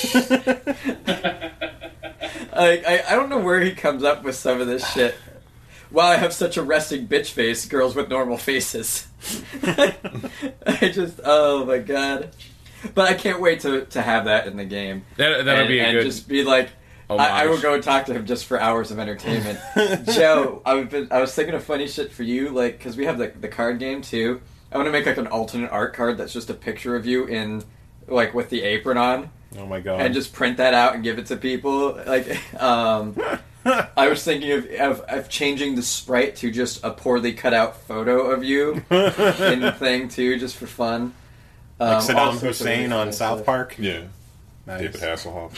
I don't know where he comes up with some of this shit. Wow, I have such a resting bitch face, girls with normal faces. Oh my god. But I can't wait to have that in the game. That'll be a and good. just be like, I will go and talk to him just for hours of entertainment. Joe, I was thinking of funny shit for you, like, because we have the card game too. I want to make like an alternate art card that's just a picture of you in, like, with the apron on. Oh my god. And just print that out and give it to people. Like, I was thinking of changing the sprite to just a poorly cut out photo of you in the thing too, just for fun. like Saddam all sorts of Hussein really on fun South stuff. Park? Yeah. Nice. David Hasselhoff.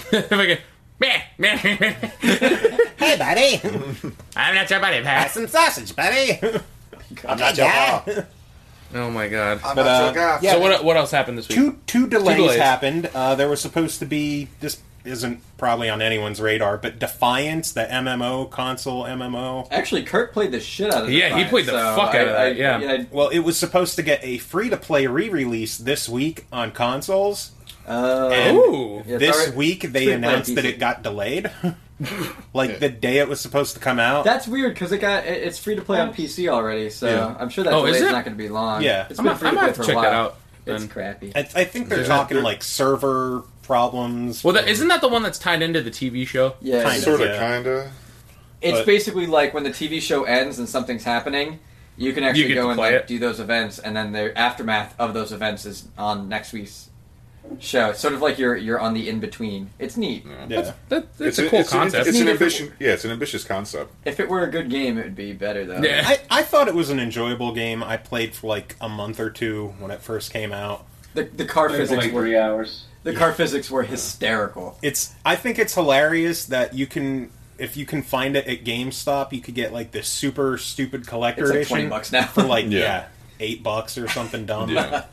Hey, buddy! I'm not your buddy, Pat. Some sausage, buddy! I'm not your guy. Oh my god. I'm But, not your guy. yeah, So what else happened this week? Two delays delays. happened. There was supposed to be, this isn't probably on anyone's radar, but Defiance, the MMO, console MMO. Actually, Kurt played the shit out of it. Yeah, he played the fuck out of that, yeah. Well, it was supposed to get a free-to-play re-release this week on consoles. And Ooh. Yeah, it's this alright. week they Free-to-play announced that PC. it got delayed. Like the day it was supposed to come out. That's weird because it's free to play on PC already, so Yeah. I'm sure that Oh, is delay's it? not going to be long. Yeah. it's I'm been gonna free to play have for to a check while. that out. It's then. crappy. I think they're talking like server problems. Well, isn't that the one that's tied into the TV show? Yeah, Kind of. Sort of, Yeah. kinda. it's but- basically like when the TV show ends and something's happening, you can actually get go to and play like it. do those events, and then the aftermath of those events is on next week's show. It's sort of like you're on the in between. It's neat. Yeah. That's a cool concept. It's an Neat if it- ambitious. Yeah, it's an ambitious concept. If it were a good game, it would be better though. Yeah. I thought it was an enjoyable game. I played for like a month or two when it first came out. The car Played for physics like were 3 hours. the car physics were hysterical. I think it's hilarious that you can, if you can find it at GameStop, you could get like this super stupid collector It's like edition $20 now. for like Yeah. $8 or something dumb. Yeah.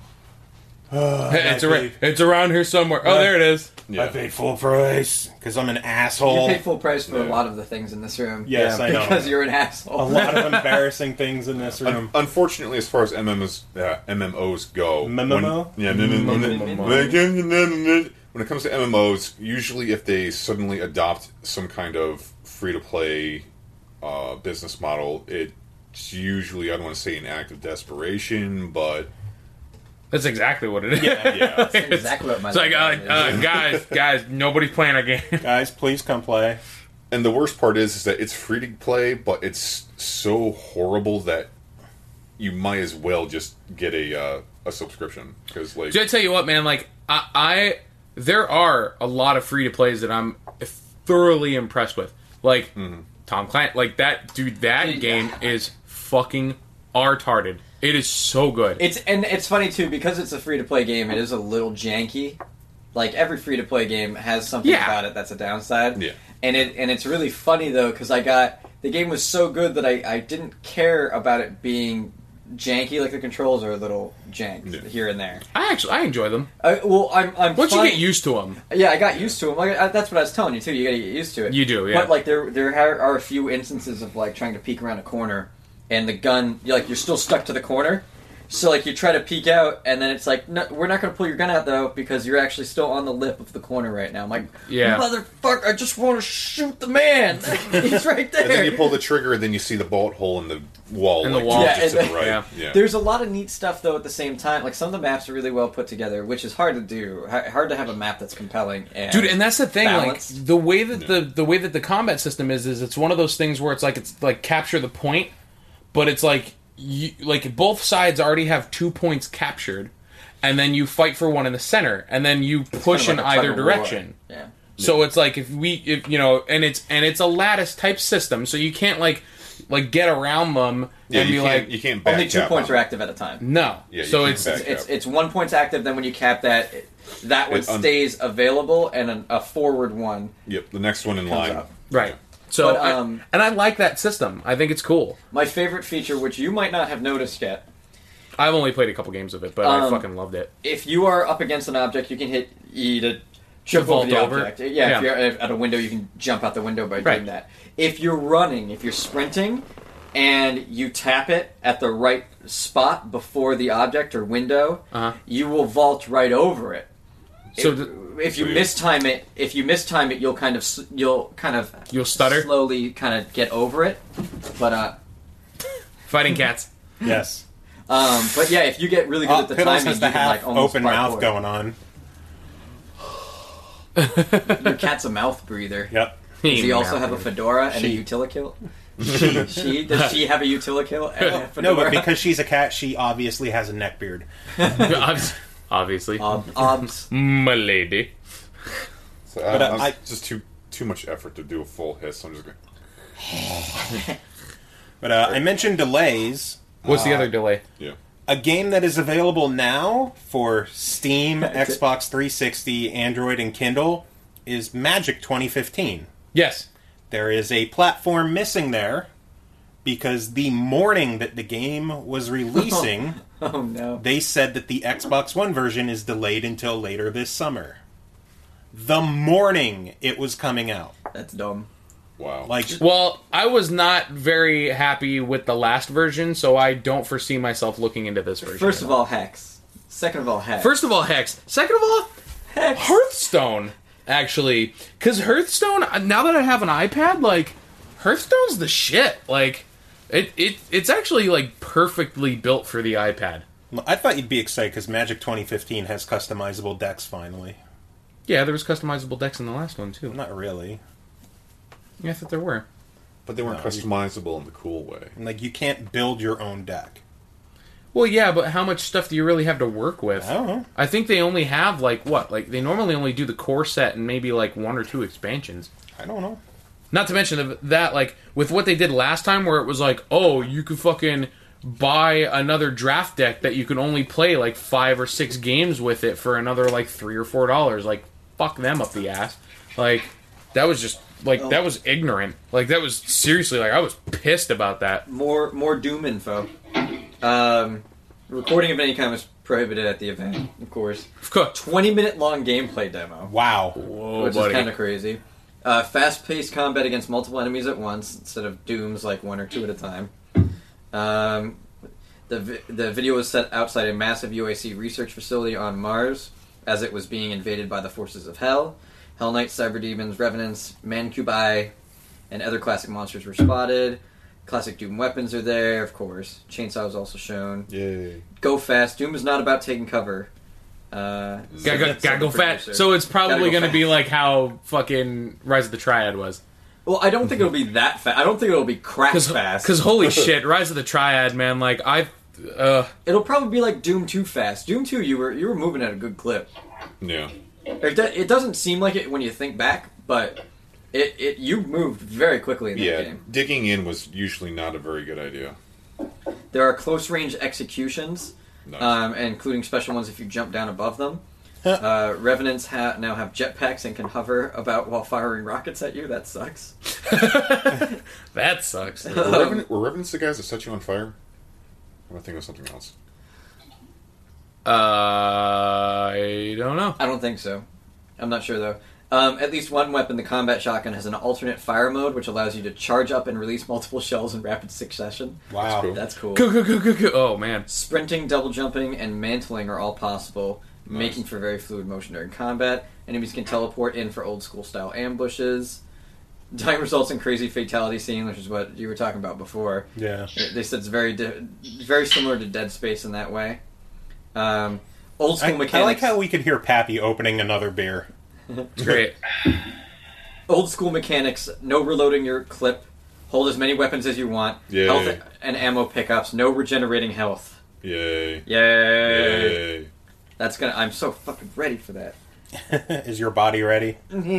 It's around here somewhere. Oh, there it is. I Yeah. paid full price because I'm an You asshole. pay full price for a Yeah. lot of the things in this room. Yes, I know. Because you're an asshole. A lot of embarrassing things in this room. Unfortunately, as far as MMOs go, MMO? when it comes to MMOs, usually if they suddenly adopt some kind of free-to-play business model, it's usually, I don't want to say an act of desperation, but That's exactly what it is. Yeah. That's exactly what my It's like, is. guys, nobody's playing our game. Guys, please come play. And the worst part is that it's free to play, but it's so horrible that you might as well just get a subscription. Because, like, Did I tell you what, man? Like, there are a lot of free to plays that I'm thoroughly impressed with. Like, Tom Clancy, like that dude. That game is fucking retarded. It is so good. It's funny too because it's a free to play game. It is a little janky. Like every free to play game has something about it that's a downside. Yeah. And it's really funny though because the game was so good that I didn't care about it being janky. Like the controls are a little jank here and there. I enjoy them. I'm Once you get used to them. Yeah, I got used to them. Like that's what I was telling you too. You got to get used to it. You do, yeah. But like there are a few instances of like trying to peek around a corner and the gun, you're still stuck to the corner. So like you try to peek out and then it's like, no, we're not going to pull your gun out though because you're actually still on the lip of the corner right now. I'm like, motherfucker, I just want to shoot the man. He's right there. And then you pull the trigger and then you see the bullet hole in the wall. In the wall. Just to the right. Yeah. Yeah. There's a lot of neat stuff though at the same time. Like some of the maps are really well put together, which is hard to do. Hard to have a map that's compelling. And Dude, and that's the thing. balanced. Like the way that the way that the combat system is it's one of those things where it's like capture the point, but it's like both sides already have 2 points captured, and then you fight for one in the center, and then you push kind of in like a either tug of direction. war. Yeah. So it's like if and it's a lattice type system, so you can't like get around them and be like you can't Only back 2 tap points on are it. active at a time. no. Yeah, you So can't it's back It's 1 point's active. Then when you cap that, that one stays available, and a forward one Yep, the next one in comes line. up. right. So But, and I like that system. I think it's cool. My favorite feature, which you might not have noticed yet, I've only played a couple games of it, but I fucking loved it. if you are up against an object, you can hit E to jump over vault the over? object. Yeah, Yeah. if you're at a window, you can jump out the window by Right. doing that. If you're running, if you're sprinting, and you tap it at the right spot before the object or window, you will vault right over it. So If you mistime it, you'll kind of You'll stutter? slowly kind of get over it. But fighting cats. Yes. but yeah, if you get really good at the Piddles timing, has you the can like half almost open mouth parkour. going on. Your cat's a mouth breather. Yep. Does he also have a fedora and She. a utilikill? Does she have a utilikill and a fedora? No, but because she's a cat, she obviously has a neck beard. Obviously. Obs. My lady. So, But, it's just too much effort to do a full hiss. So I'm just going. But I mentioned delays. What's the other delay? Yeah. A game that is available now for Steam, Xbox 360, Android, and Kindle is Magic 2015. Yes. There is a platform missing there because the morning that the game was releasing, Oh no. they said that the Xbox One version is delayed until later this summer. The morning it was coming out. That's dumb. Wow. Like, Well, I was not very happy with the last version, so I don't foresee myself looking into this version. First of all, Hex. Second of all, Hex. First of all, Hex. Second of all, Hex. Hearthstone. Actually, because Hearthstone. Now that I have an iPad, like Hearthstone's the shit. Like, it's actually like perfectly built for the iPad. I thought you'd be excited because Magic 2015 has customizable decks finally. Yeah, there was customizable decks in the last one too. Not really. Yeah, I thought there were. But they weren't customizable in the cool way. Like, you can't build your own deck. Well, yeah, but how much stuff do you really have to work with? I don't know. I think they only have like what? Like they normally only do the core set and maybe like 1 or 2 expansions. I don't know. Not to mention that, like, with what they did last time, where it was like, oh, you could fucking buy another draft deck that you can only play, like, 5 or 6 games with it for another, like, $3 or $4. Like, fuck them up the ass. Like, that was just, like, that was ignorant. Like, that was, seriously, like, I was pissed about that. More Doom info. Recording of any kind was prohibited at the event, of course. 20-minute long gameplay demo. Wow. Whoa, Which buddy. is kind of crazy. Fast-paced combat against multiple enemies at once instead of Dooms like 1 or 2 at a time. The video was set outside a massive UAC research facility on Mars as it was being invaded by the forces of Hell. Hell Knights, Cyber Demons, Revenants, Mancubi, and other classic monsters were spotted. Classic Doom weapons are there, of course. Chainsaw is also shown. Yay. Go fast. Doom is not about taking cover. Gotta go fast. Producer. So it's probably Gotta go going to be fast. like how fucking Rise of the Triad was. Well, I don't think it'll be that fast. I don't think it'll be crack fast. Because holy shit, Rise of the Triad, man. Like It'll probably be like Doom 2 fast. Doom 2, you were moving at a good clip. Yeah. It doesn't seem like it when you think back, but you moved very quickly in that Yeah. game. Digging in was usually not a very good idea. There are close range executions, Nice. including special ones if you jump down above them. Revenants now have jetpacks and can hover about while firing rockets at you. That sucks. that sucks. Were Revenants the guys that set you on fire? Or am I thinking of something else? I don't know. I don't think so. I'm not sure though. At least one weapon, the combat shotgun, has an alternate fire mode, which allows you to charge up and release multiple shells in rapid succession. Wow. cool. That's cool. Oh man. Sprinting, double jumping, and mantling are all possible, making for very fluid motion during combat. Enemies can teleport in for old school style ambushes. Dying results in crazy fatality scene, which is what you were talking about before. Yeah. They said it's very similar to Dead Space in that way. Old school mechanics. I like how we could hear Pappy opening another beer. It's great. Old school mechanics, no reloading your clip, hold as many weapons as you want, Yay. health and ammo pickups, no regenerating health. Yay. Yay! Yay. I'm so fucking ready for that. Is your body ready?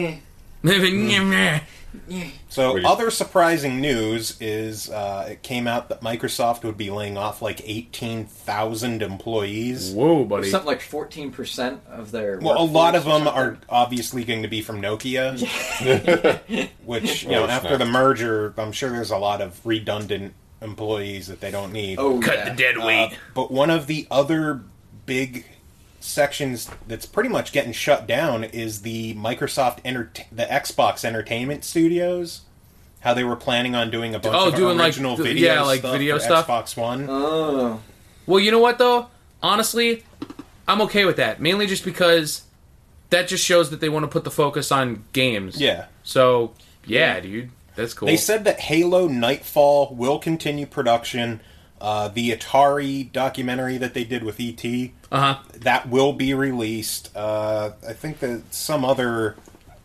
So, Wait. other surprising news is it came out that Microsoft would be laying off like 18,000 employees. Whoa, buddy. Something like 14% of their Well, a lot of workforce them or are something. obviously going to be from Nokia, which, Oh, after snap. the merger, I'm sure there's a lot of redundant employees that they don't need. Oh, Cut yeah. the dead weight. But one of the other big sections that's pretty much getting shut down is the the Xbox Entertainment Studios. How they were planning on doing a bunch of doing, like, original th- video yeah, like stuff video for stuff. Xbox One. Oh. Well, you know what though? Honestly, I'm okay with that. Mainly just because that just shows that they want to put the focus on games. Yeah. So, yeah, dude. That's cool. They said that Halo Nightfall will continue production. The Atari documentary that they did with E.T., that will be released. I think that some other...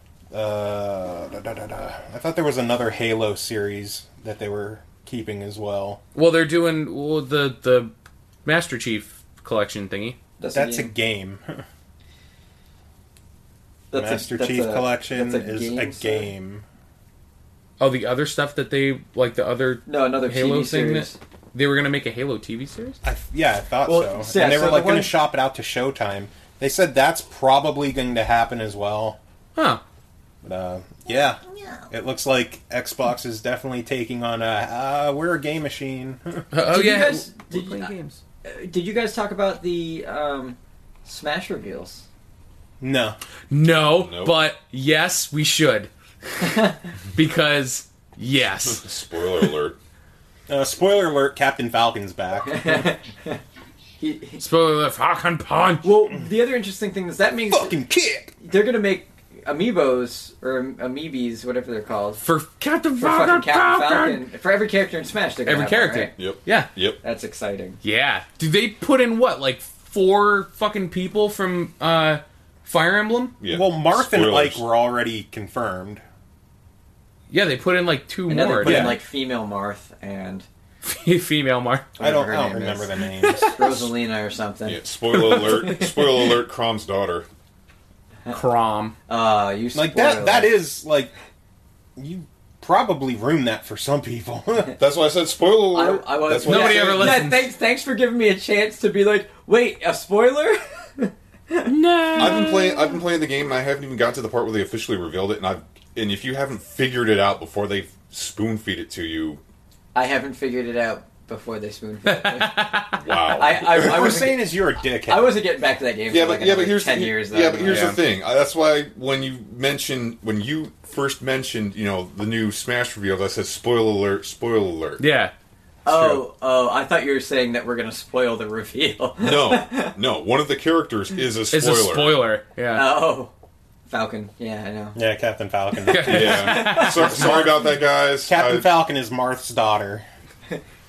I thought there was another Halo series that they were keeping as well. Well, they're doing the Master Chief collection thingy. That's a game. Master that's Chief a- Collection that's a is game a set. game. Oh, the other stuff that they like the other No, another Halo TV thing series. that they were gonna make a Halo TV series. I thought Well, so. yeah, And they so were the like going one- to shop it out to Showtime. They said that's probably going to happen as well. Huh? But, yeah. It looks like Xbox is definitely taking on we're a game machine. Oh Did you yeah. guys- We're did playing you- games. Did you guys talk about the Smash reveals? No. No, Nope. but yes, we should. Because yes. Spoiler alert. Spoiler alert, Captain Falcon's back. Spoiler alert, Falcon Punch. Well, the other interesting thing is that means Fucking kick! they're going to make amiibos or amiibis, whatever they're called, For Captain for fucking Falcon. Captain Falcon. For every character in Smash, they're gonna Every have one, character. right? Yep. Yeah. Yep. That's exciting. Yeah. Do they put in what, like 4 fucking people from Fire Emblem? Yeah. Well, Marth and Spoilers. Ike were already confirmed. Yeah, they put in like 2 And now more. they put in Yeah. like female Marth and Female Mark. I don't whatever her name remember is. the names. Rosalina or something. Yeah, spoiler alert. Spoiler alert, Crom's daughter. Crom. You Like, spoiled that it. is, like... You probably ruined that for some people. That's why I said spoiler alert. I was That's what Nobody I ever said. listens. Yeah, thanks for giving me a chance to be like, wait, a spoiler? No. I've been playing the game and I haven't even got to the part where they officially revealed it, and if you haven't figured it out before they spoon feed it to you, I haven't figured it out before they spoon fed me. wow. I What we're wasn't saying is you're a dickhead. I wasn't getting back to that game Yeah, for but like yeah, another but here's 10 the, years. yeah, but here's Yeah. the thing. That's why when you first mentioned, the new Smash reveal, that says spoiler alert, spoiler alert. Yeah. Oh, I thought you were saying that we're going to spoil the reveal. No, one of the characters is a spoiler. It's a spoiler. Yeah. Oh, Falcon. Yeah, I know. Yeah, Captain Falcon. Yeah. Sorry about that, guys. Captain Falcon is Marth's daughter.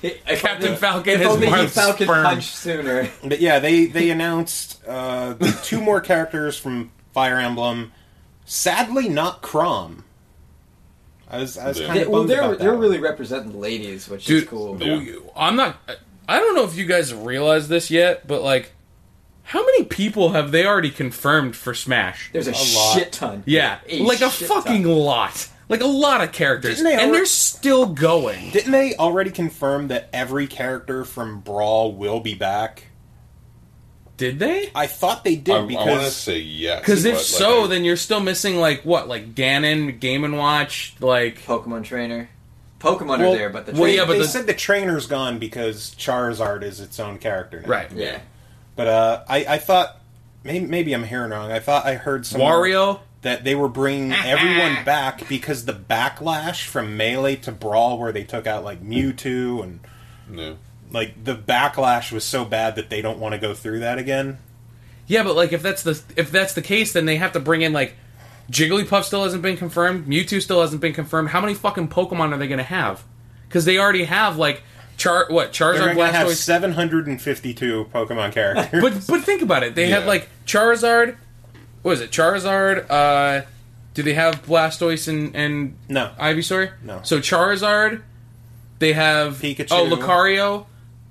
Captain Falcon If is only he Marth's Falcon sperm. punched sooner. But yeah, they announced 2 more characters from Fire Emblem. Sadly, not Chrom. I was kind of Well, bummed about that. they're really representing the ladies, which Dude, is cool. I'm not. I don't know if you guys realize this yet, but like, how many people have they already confirmed for Smash? There's a lot. shit ton. Yeah, like a shit fucking ton. lot. Like a lot of characters, Didn't they and already- they're still going. Didn't they already confirm that every character from Brawl will be back? Did they? I thought they did I want to because say yes. Because if but, so, then you're still missing like what, like Ganon, Game and Watch, like Pokemon trainer. Pokemon Well- are there, but the well, trainer. yeah, but they the- said the trainer's gone because Charizard is its own character now. right, yeah. But I thought maybe I'm hearing wrong. I thought I heard somewhere Wario. that they were bringing everyone back because the backlash from Melee to Brawl, where they took out like Mewtwo and no. like the backlash was so bad that they don't want to go through that again. Yeah, but like if that's the case, then they have to bring in like Jigglypuff still hasn't been confirmed, Mewtwo still hasn't been confirmed. How many fucking Pokemon are they going to have? Because they already have like Charizard, They're going to have Blastoise. 752 Pokemon characters. But think about it. They have Yeah. like Charizard. What is it? Charizard. Do they have Blastoise and No. Ivysaur? No. So Charizard. They have Pikachu. Oh, Lucario.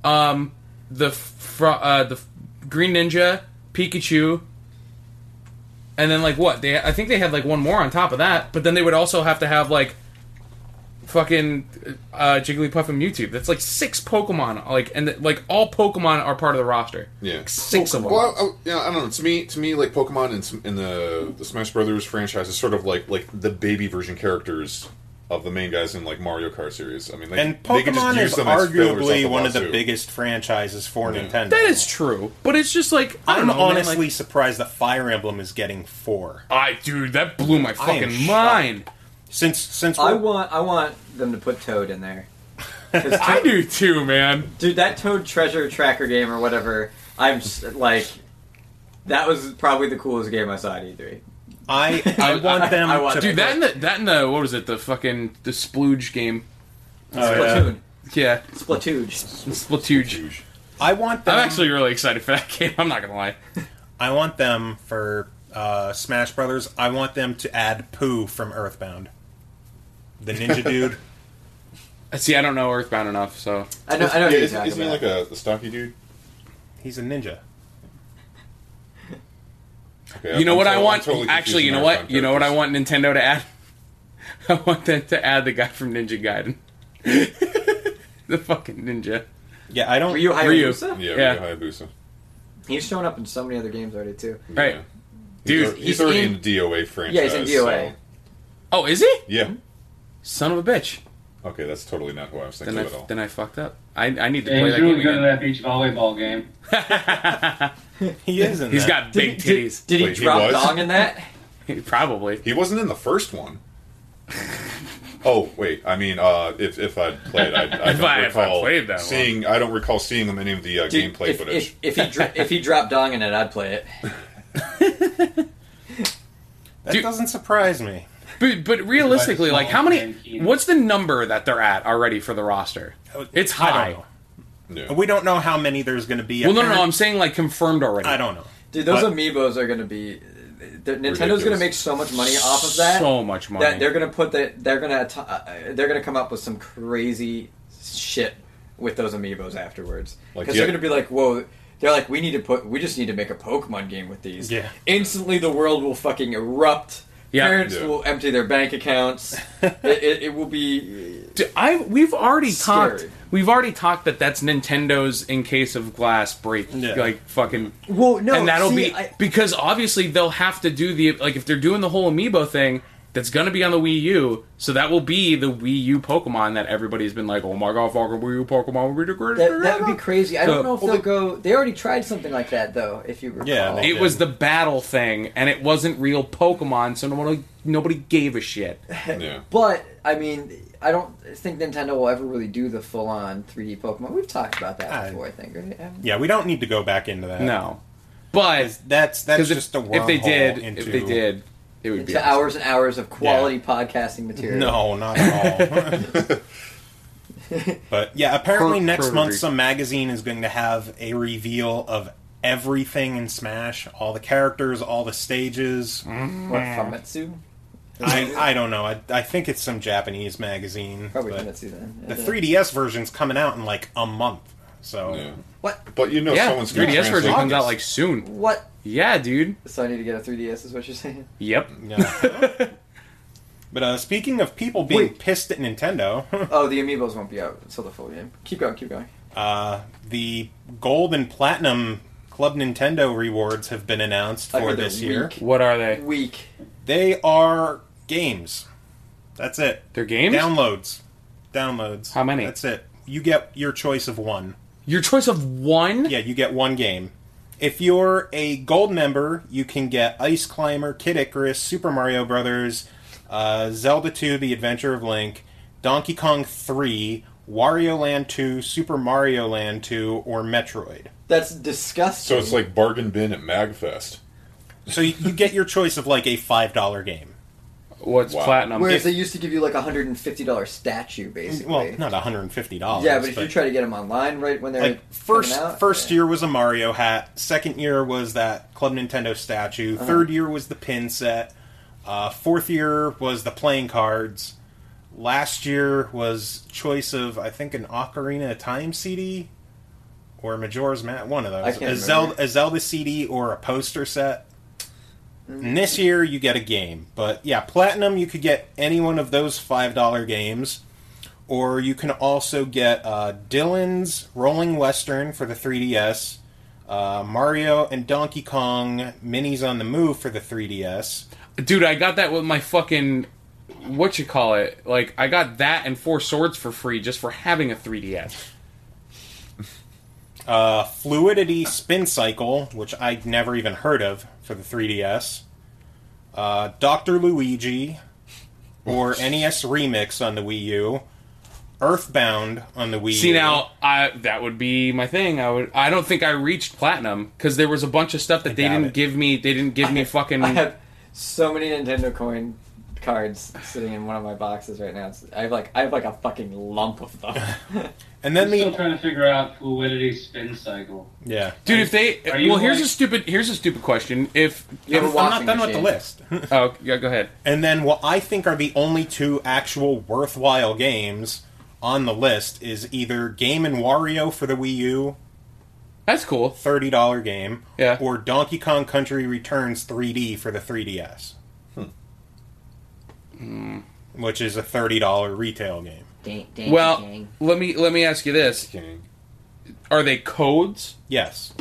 The Green Ninja, Pikachu, and then like what? I think they had like one more on top of that. But then they would also have to have like fucking Jigglypuff and Mewtwo. That's like 6 Pokemon. Like like all Pokemon are part of the roster. Yeah. 6 of them. Well, I don't know. To me, like Pokemon in the Smash Brothers franchise is sort of like the baby version characters of the main guys in like Mario Kart series. I mean, And they can just Pokemon use is them as fillers arguably off one of the Wazoo. biggest franchises for Nintendo. That is true, but it's just like I don't I'm know, man, honestly like, surprised that Fire Emblem is getting 4. dude, that blew my I am fucking shocked. mind. Since I we're- want them to put Toad in there. 'Cause I do too, man. dude, that Toad Treasure Tracker game or whatever, like, that was probably the coolest game I saw at E3. I want them I want to Dude, that and the what was it? The fucking the Splooge game. Oh, yeah. Splatoon. Yeah, Splatoon. Splatoon. I want them I'm actually really excited for that game. I'm not gonna lie. I want them for Smash Brothers. I want them to add Pooh from Earthbound. The ninja dude. See, I don't know Earthbound enough, so I know Yeah, what you're isn't talking he about. like a stocky dude? He's a ninja. Okay, you know I'm what I totally- want? I'm totally Actually, you confusing know what? Earthbound You know what I characters. want Nintendo to add? I want them to add the guy from Ninja Gaiden. The fucking ninja. Yeah, I don't. Ryu Hayabusa? Yeah, Yeah. Ryu Hayabusa. He's shown up in so many other games already, too. Right. Yeah. Dude, he's already in- in the DOA franchise. Yeah, he's in DOA. so- Oh, is he? yeah. Son of a bitch. Okay, that's totally not who I was thinking Then of at all. I fucked up. I need to Yeah, play he's that really game good at again. that beach volleyball game. He is in He's that. got big titties. Did he Wait, he drop was? dong in that? Probably. He wasn't in the first one. Oh wait, I mean, if I played, I If don't I recall played that one. seeing. I don't recall seeing him in any of the Dude, gameplay footage. if he dropped dong in it, I'd play it. That Dude. doesn't surprise me. But realistically, like how many? Small What's the number that they're at already for the roster? It's I high. don't Yeah. know. We don't know how many there's going to be. Well, no, Apparent- I'm saying like confirmed already. I don't know. Dude, those But- amiibos are going to be... Nintendo's going Ridiculous. to make so much money off of that. So much money. That they're going to put that... They're going to come up with some crazy shit with those amiibos afterwards. Like, Because yeah. they're going to be like, whoa... They're like, we just need to make a Pokemon game with these. Yeah. Instantly, the world will fucking erupt. Yeah. Parents Yeah. will empty their bank accounts. it will be... Dude, we've already Scary. talked. We've already talked that that's Nintendo's in case of glass break. Yeah. Like fucking. Well, no, and that'll see, be I- because obviously they'll have to do the like if they're doing the whole amiibo thing. That's gonna be on the Wii U, so that will be the Wii U Pokemon that everybody's been like, "Oh my god, fucking Wii U Pokemon will be the greatest." That would be crazy. I So- don't know if they'll go... They already tried something like that, though, if you recall. Yeah, they- It was the battle thing, and it wasn't real Pokemon, so nobody gave a shit. Yeah. But, I mean, I don't think Nintendo will ever really do the full-on 3D Pokemon. We've talked about that before, I think, right? Yeah, we don't need to go back into that. No, but That's because just a if they did, into, if they did, it would be Into awesome. hours and hours of quality podcasting material. No, not at all. But yeah, apparently next Pervert. month some magazine is going to have a reveal of everything in Smash, all the characters, all the stages. What, Famitsu? I don't know. I think it's some Japanese magazine. Probably but Famitsu then. the 3DS version's coming out in like a month. So Yeah. What? But you know, Yeah, someone's going to 3DS version translate. comes out like soon. What? Yeah, dude. So I need to get a 3DS is what you're saying? Yep. yeah. But speaking of people being Wait. pissed at Nintendo, Oh, the Amiibos won't be out until the full game. Keep going. the Gold and Platinum Club Nintendo rewards have been announced I for heard they're this year. weak. What are they? Weak. They are games. That's it. They're games? Downloads. How many? That's it. You get your choice of one. Your choice of one? Yeah, you get one game. If you're a gold member, you can get Ice Climber, Kid Icarus, Super Mario Brothers, Zelda 2: The Adventure of Link, Donkey Kong 3, Wario Land 2, Super Mario Land 2, or Metroid. That's disgusting. So it's like bargain bin at MagFest. So you get your choice of like a $5 game. What's Wow. platinum? Whereas if- they used to give you like a $150 statue, basically. Well, not $150. Yeah, but if you try to get them online right when they're like coming out, first yeah. year was a Mario hat. Second year was that Club Nintendo statue. Third year was the pin set. Fourth year was the playing cards. Last year was choice of I think an Ocarina of Time CD or Majora's Mask. One of I those. can't A Zelda CD or a poster set. And this year you get a game. But yeah, Platinum you could get any one of those $5 games. Or you can also get Dylan's Rolling Western for the 3DS, Mario and Donkey Kong Minis on the Move for the 3DS. Dude, I got that with my fucking... Whatchamacallit? Like, I got that and 4 Swords for free just for having a 3DS. Fluidity Spin Cycle, which I'd never even heard of for the 3DS. Dr. Luigi, or NES Remix on the Wii U. Earthbound on the Wii U. See, now, that would be my thing. I don't think I reached Platinum, because there was a bunch of stuff that they doubt didn't it. give me. They didn't give me fucking... I have so many Nintendo coin cards sitting in one of my boxes right now. I have like a fucking lump of them. And then I'm still the trying to figure out fluidity spin cycle. yeah, Dude, if they... Are you Well, here's like- a stupid question. If... You have a I'm not washing done with the machine. list. Oh, yeah, go ahead. And then what I think are the only two actual worthwhile games on the list is either Game & Wario for the Wii U, That's cool. $30 game, Yeah. or Donkey Kong Country Returns 3D for the 3DS. Which is a $30 retail game. Well, let me ask you this. Are they codes? Yes.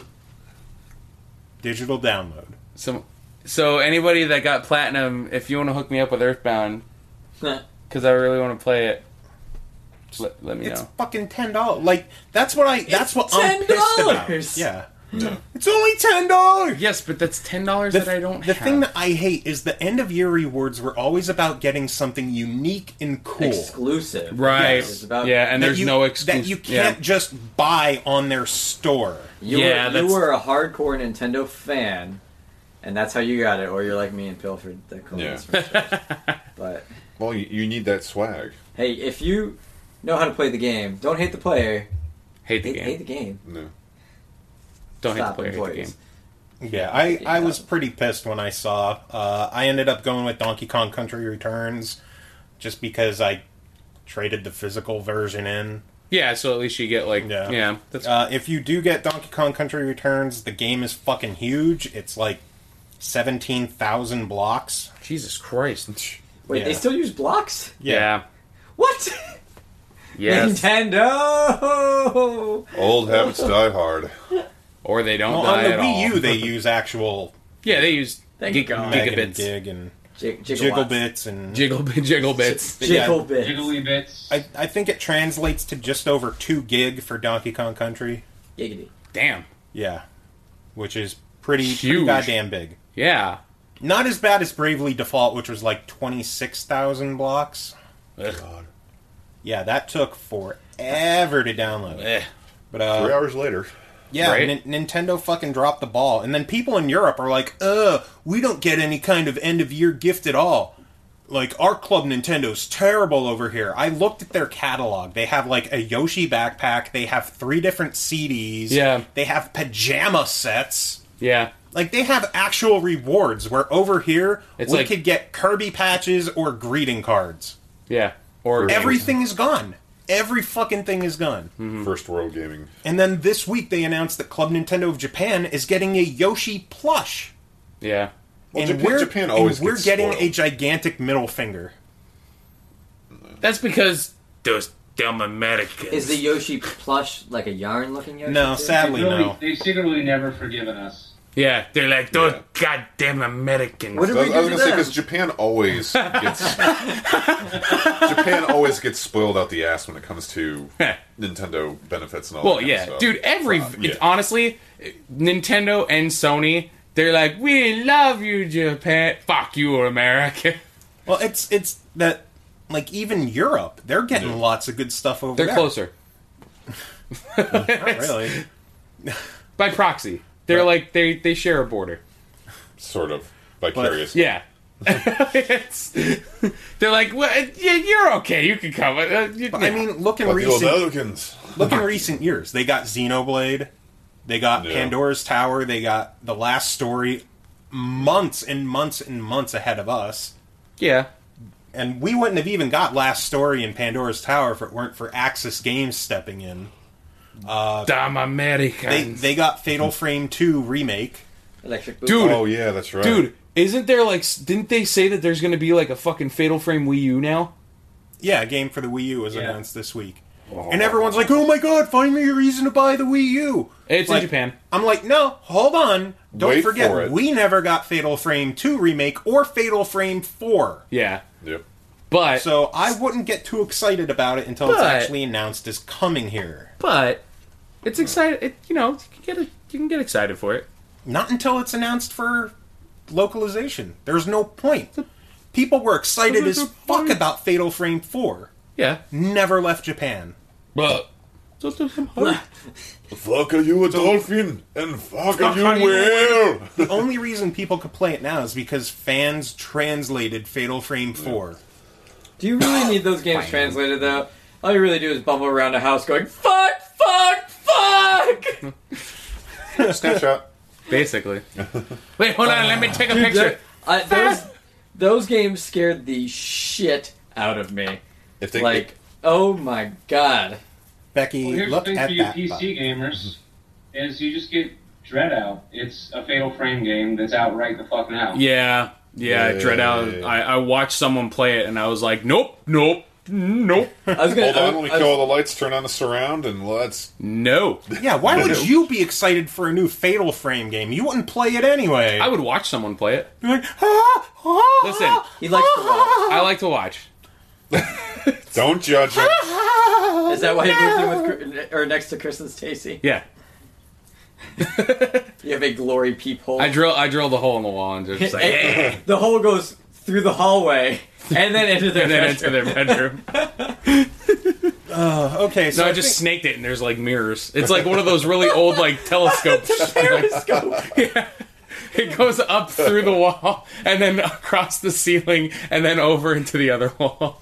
Digital download. So anybody that got Platinum, if you want to hook me up with Earthbound, because I really want to play it, let me It's know. fucking $10. Like that's what I'm pissed about. $10. Yeah. It's only $10. Yes, but that's $10 that I don't The have. thing that I hate is the end of year rewards were always about getting something unique and cool. Exclusive. Right. Yes, it's about Yeah, and That there's you- no exclusive. that you can't just buy on their store. You, Yeah, were, that's- you were a hardcore Nintendo fan, and that's how you got it, or you're like me and Pilford that comes. But Well, you need that swag. hey, if you know how to play the game, don't hate the player. Hate the Hate game. the game. No. Don't hate the Stop player. Hate the employees. game. Yeah, I was pretty pissed when I saw. I ended up going with Donkey Kong Country Returns just because I traded the physical version in. Yeah, so at least you get like Yeah. that's If you do get Donkey Kong Country Returns, the game is fucking huge. It's like 17,000 blocks. Jesus Christ. Wait, Yeah. they still use blocks? Yeah. What? Yes. Nintendo! Old habits die hard. Or they don't Well, die on the at Wii all. U, they use actual Yeah, they use Thank God. Meg and gigabits. Dig and Jiggle Jiggle Bits and Jiggle bits. Jiggle bits. Jiggly bits. I think it translates to just over 2 gig for Donkey Kong Country. Giggity. Damn. Yeah, which is pretty Huge. goddamn big. Yeah. Not as bad as Bravely Default, which was like 26,000 blocks. Ugh. Yeah, that took forever to download. Eh. But 3 hours later. yeah, Right? Nintendo fucking dropped the ball. And then people in Europe are like, we don't get any kind of end of year gift at all. like, our Club Nintendo's terrible over here. I looked at their catalog. They have, like, a Yoshi backpack. They have 3 different CDs. Yeah. They have pajama sets. Yeah. Like, they have actual rewards, where over here, It's we like- could get Kirby patches or greeting cards. Yeah. Or Everything is gone. Every fucking thing is gone. First world gaming. And then this week, they announced that Club Nintendo of Japan is getting a Yoshi plush. Yeah. Well, And Japan always we're gets getting spoiled. a gigantic middle finger. That's because those dumb Americans. Is the Yoshi plush like a yarn-looking Yoshi? No, too? sadly, no. They've secretly never forgiven us. Yeah, they're like, those Yeah. goddamn Americans. What did I we was do going to to say, them? because Japan always gets... Japan always gets spoiled out the ass when it comes to Nintendo benefits and all Well, that kind yeah, of stuff. dude, Yeah. honestly, Nintendo and Sony, they're like, we love you, Japan. Fuck you, America. Well, it's that, like, even Europe, they're getting lots of good stuff over They're there. closer. Not really. By proxy. They're like, they share a border. Sort of. Vicarious. Yeah. They're like, well, yeah, you're okay. You can come. But, I mean, look in But the old recent Americans. years. They got Xenoblade. They got Yeah. Pandora's Tower. They got The Last Story months and months and months ahead of us. yeah. And we wouldn't have even got Last Story and Pandora's Tower if it weren't for Axis Games stepping in. Damn Americans. They got Fatal Frame 2 remake. Electric Boogaloo. Dude. Oh, yeah, that's right. Dude, isn't there like, didn't they say that there's going to be like a fucking Fatal Frame Wii U now? Yeah, a game for the Wii U was Yeah. announced this week. And everyone's like, oh my god, finally a reason to buy the Wii U. It's Like, in Japan. I'm like, no, hold on. Don't Wait forget, for it. we never got Fatal Frame 2 remake or Fatal Frame 4. Yeah. Yep. But, So I wouldn't get too excited about it until it's But- actually announced as coming here. it's exciting. You can get excited for it. Not until it's announced for localization. There's no point. People were excited as fuck about Fatal Frame 4. Yeah. Never left Japan. But. Fuck are you a dolphin? And fuck are you are a you a whale? The only reason people could play it now is because fans translated Fatal Frame 4. Do you really need those games translated, though? All you really do is bumble around a house going, fuck, fuck, fuck! Snapshot. Basically. Wait, hold on. Let me take a picture. Those games scared the shit out of me. If they, Like, oh my god. Becky, Well, here's look the thing at for you that. PC button. gamers, is you just get Dread Out. It's a Fatal Frame game that's out right the fuck now. Yeah. Dread Out. I watched someone play it and I was like, nope. I was gonna, hold on, let me kill all the lights, turn on the surround, and let's... No. Yeah, why would you be excited for a new Fatal Frame game? You wouldn't play it anyway. I would watch someone play it. You're like, ah, Listen, He likes to watch. I like to watch. Don't judge him. Is that why you moved in with, or next to Kristen Stacy? Yeah. You have a glory peephole. I drill the hole in the wall and just like, eh, The hole goes through the hallway and then into their and then into bedroom. their bedroom. okay, so No, I just snaked it and there's like mirrors. It's like one of those really old like telescopes. Yeah. It goes up through the wall and then across the ceiling and then over into the other wall.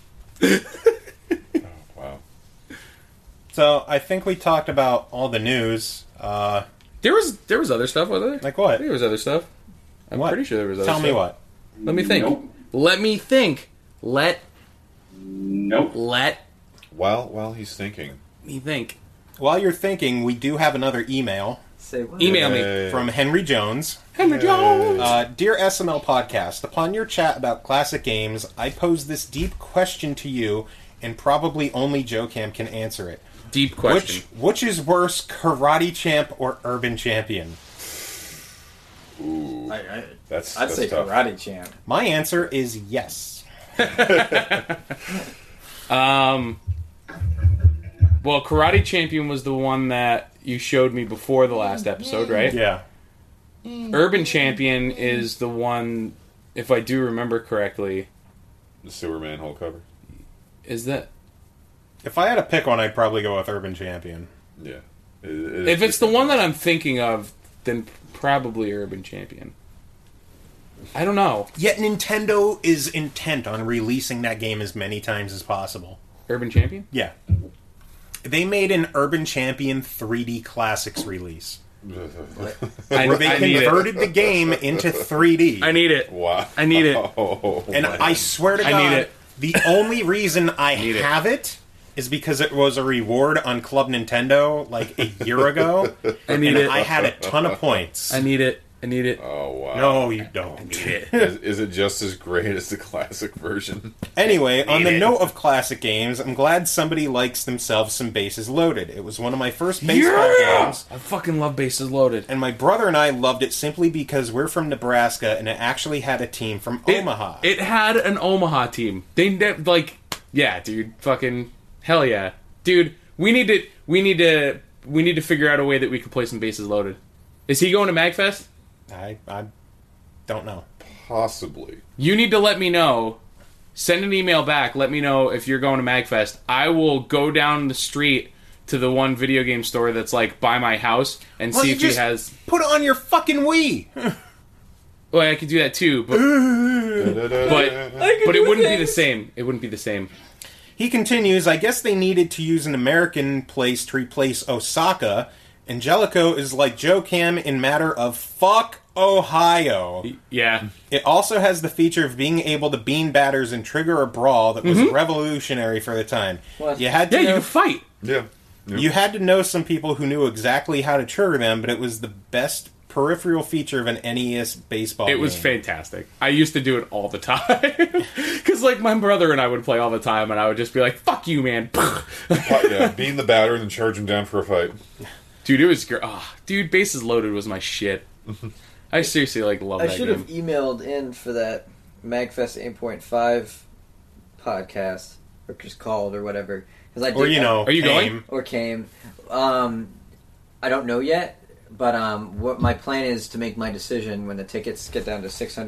Wow. So I think we talked about all the news. There was other stuff, wasn't there? Like what? There was other stuff. I'm What? pretty sure there was other Tell stuff. me what. Let me think. Nope. Let me think. Let Nope. While he's thinking. me think. While you're thinking, we do have another email Say what? Email me. Hey. from Henry Jones. Henry Jones. Dear SML Podcast, upon your chat about classic games, I pose this deep question to you, and probably only Joe Cam can answer it. Deep question. Which is worse, Karate Champ or Urban Champion? Ooh, I'd that's say tough. Karate Champ. My answer is yes. Well, Karate Champion was the one that you showed me before the last episode, right? Yeah. Urban Champion is the one, if I do remember correctly, The sewer manhole cover. is that... If I had to pick one, I'd probably go with Urban Champion. Yeah. If it's the one that I'm thinking of, then probably Urban Champion. I don't know. Yet Nintendo is intent on releasing that game as many times as possible. Urban Champion? Yeah. They made an Urban Champion 3D Classics release. Where they converted the game into 3D. I need it. Wow. I need it. And I swear to God, I need it. the only reason I Need it. have it is because it was a reward on Club Nintendo like a year ago. I need and it. I had a ton of points. I need it. I need it. Oh, wow. No, you don't. Is it just as great as the classic version? Anyway, on the note of classic games, I'm glad somebody likes themselves some Bases Loaded. It was one of my first baseball games, I fucking love Bases Loaded. and my brother and I loved it simply because we're from Nebraska, and it actually had a team from Omaha. It had an Omaha team. Yeah, dude. Fucking hell yeah, dude. We need to figure out a way that we can play some Bases Loaded. Is he going to MagFest? I don't know. Possibly. You need to let me know. Send an email back. Let me know if you're going to MagFest. I will go down the street to the one video game store that's like by my house and Why see don't if you he just has. Put it on your fucking Wii. Well, I could do that too, but it wouldn't be the same. It wouldn't be the same. He continues, I guess they needed to use an American place to replace Osaka. Angelico is like Joe Cam in matter of fuck Ohio. Yeah. It also has the feature of being able to bean batters and trigger a brawl that was revolutionary for the time. What? You had to Yeah, you know, can fight. Yeah. you had to know some people who knew exactly how to trigger them, but it was the best peripheral feature of an NES baseball It game. was fantastic. I used to do it all the time. Because, like, my brother and I would play all the time, and I would just be like, fuck you, man. Yeah, being the batter and then charge him down for a fight. Dude, it was great. Oh, dude, Bases Loaded was my shit. I seriously, like, love I that should game. have emailed in for that MagFest 8.5 podcast, or just called, or whatever. Because I did, Or, you know, Are you going? Came. or came. I don't know yet, but what my plan is to make my decision when the tickets get down to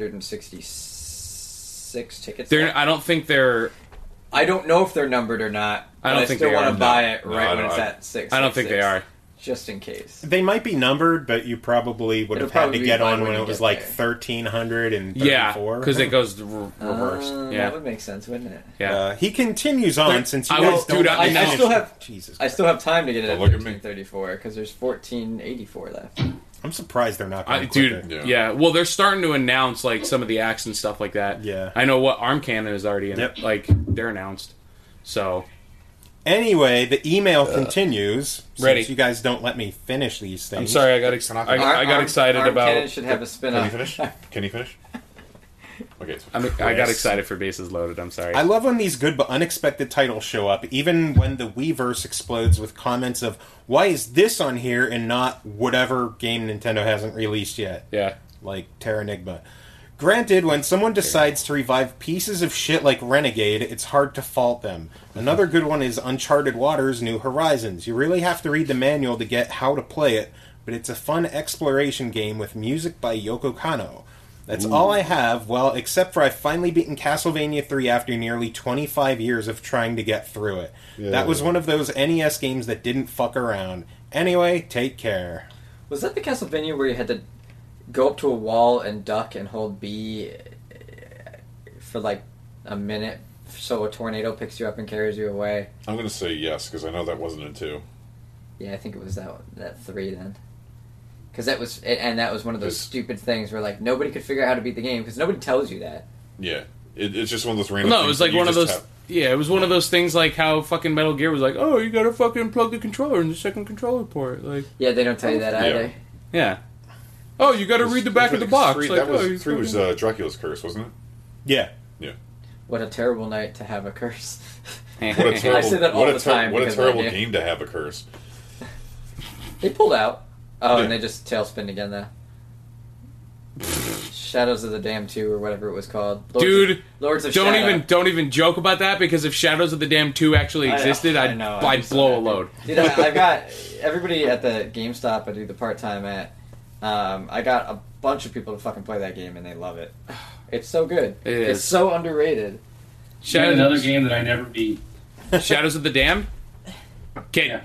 666 tickets. I don't think they're... I don't know if they're numbered or not. I don't but think I still they want are. to buy it No, right I when it's don't- at 6. I don't think they are. Just in case. They might be numbered, but you probably would It'll have had probably to be get fine on when when you it was get like there. 1,334. Yeah, because it goes reversed. Yeah. That would make sense, wouldn't it? Yeah. He continues on since you I guys will- don't dude, let I me know. finish. I still have- Jesus. I still have time to get it at Don't look at me. 1334 because there's 1484 left. I'm surprised they're not going Dude, quicker. yeah. Well, they're starting to announce, like, some of the acts and stuff like that. Yeah. I know what Arm Cannon is already in Yep. it. Like, they're announced. So, Anyway, the email continues. Ready. Since you guys don't let me finish these things. I'm sorry, I got excited Arm about... Cannon should have a Can you spin-off. finish? Can you finish? Okay. So I got excited for Bases Loaded. I'm sorry. I love when these good but unexpected titles show up, even when the Weverse explodes with comments of, why is this on here and not whatever game Nintendo hasn't released yet? Yeah. Like Terranigma. Granted, when someone decides to revive pieces of shit like Renegade, it's hard to fault them. Another good one is Uncharted Waters New Horizons. You really have to read the manual to get how to play it, but it's a fun exploration game with music by Yoko Kanno. That's all I have, well, except for I've finally beaten Castlevania 3 after nearly 25 years of trying to get through it. Yeah. That was one of those NES games that didn't fuck around. Anyway, take care. Was that the Castlevania where you had to go up to a wall and duck and hold B for like a minute so a tornado picks you up and carries you away? I'm going to say yes, because I know that wasn't in 2. Yeah, I think it was that 3 then. Because that was one of those stupid things where like nobody could figure out how to beat the game because nobody tells you that. Yeah. It's just one of those random No, things it was that like you one of just those... have. Yeah, it was one of those things like how fucking Metal Gear was like, oh, you gotta fucking plug the controller in the second controller port. Like, Yeah, they don't tell you that either. yeah. Oh, you gotta read the back of the box. Like, That oh, was you 3 was fucking- Dracula's Curse, wasn't it? Yeah. Yeah. What a terrible night to have a curse. What a terrible, I say that all what a the time What a because terrible I do. game to have a curse. They pulled out. Oh, Yeah. and they just tailspinned again though. Shadows of the Dam 2 or whatever it was called. Dude, Lords of don't Shadow. even joke about that because if Shadows of the Dam 2 actually existed, I know, I'm I'd so blow a happy. load. Dude, I've got everybody at the GameStop I do the part-time at. I got a bunch of people to fucking play that game and they love it. It's so good. It is. It's so underrated. Another game that I never beat. Shadows of the Damned? Que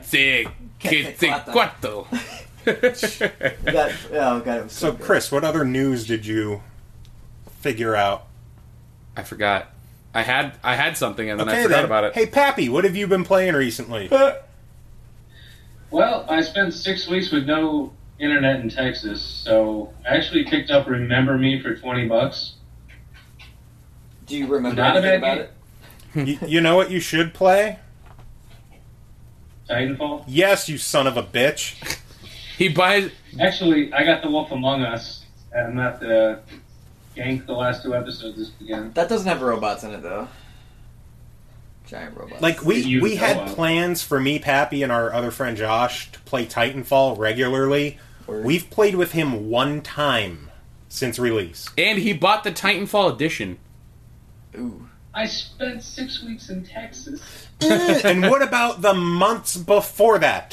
cuatro. Oh god, it was So, good. Chris, what other news did you figure out? I forgot. I had something and then I Okay, forgot then. about it. Hey, Pappy, what have you been playing recently? Well, I spent 6 weeks with no internet in Texas, so I actually picked up Remember Me for $20. Do you remember Not a anything bad about game. it? You know what you should play? Titanfall. Yes, you son of a bitch. He buys. Actually, I got The Wolf Among Us. I'm not the gank the last 2 episodes this weekend. That doesn't have robots in it, though. Giant robots. Like, You we know had of. plans for me, Pappy, and our other friend Josh to play Titanfall regularly. Word. We've played with him one time since release. And he bought the Titanfall edition. Ooh. I spent 6 weeks in Texas. And what about the months before that?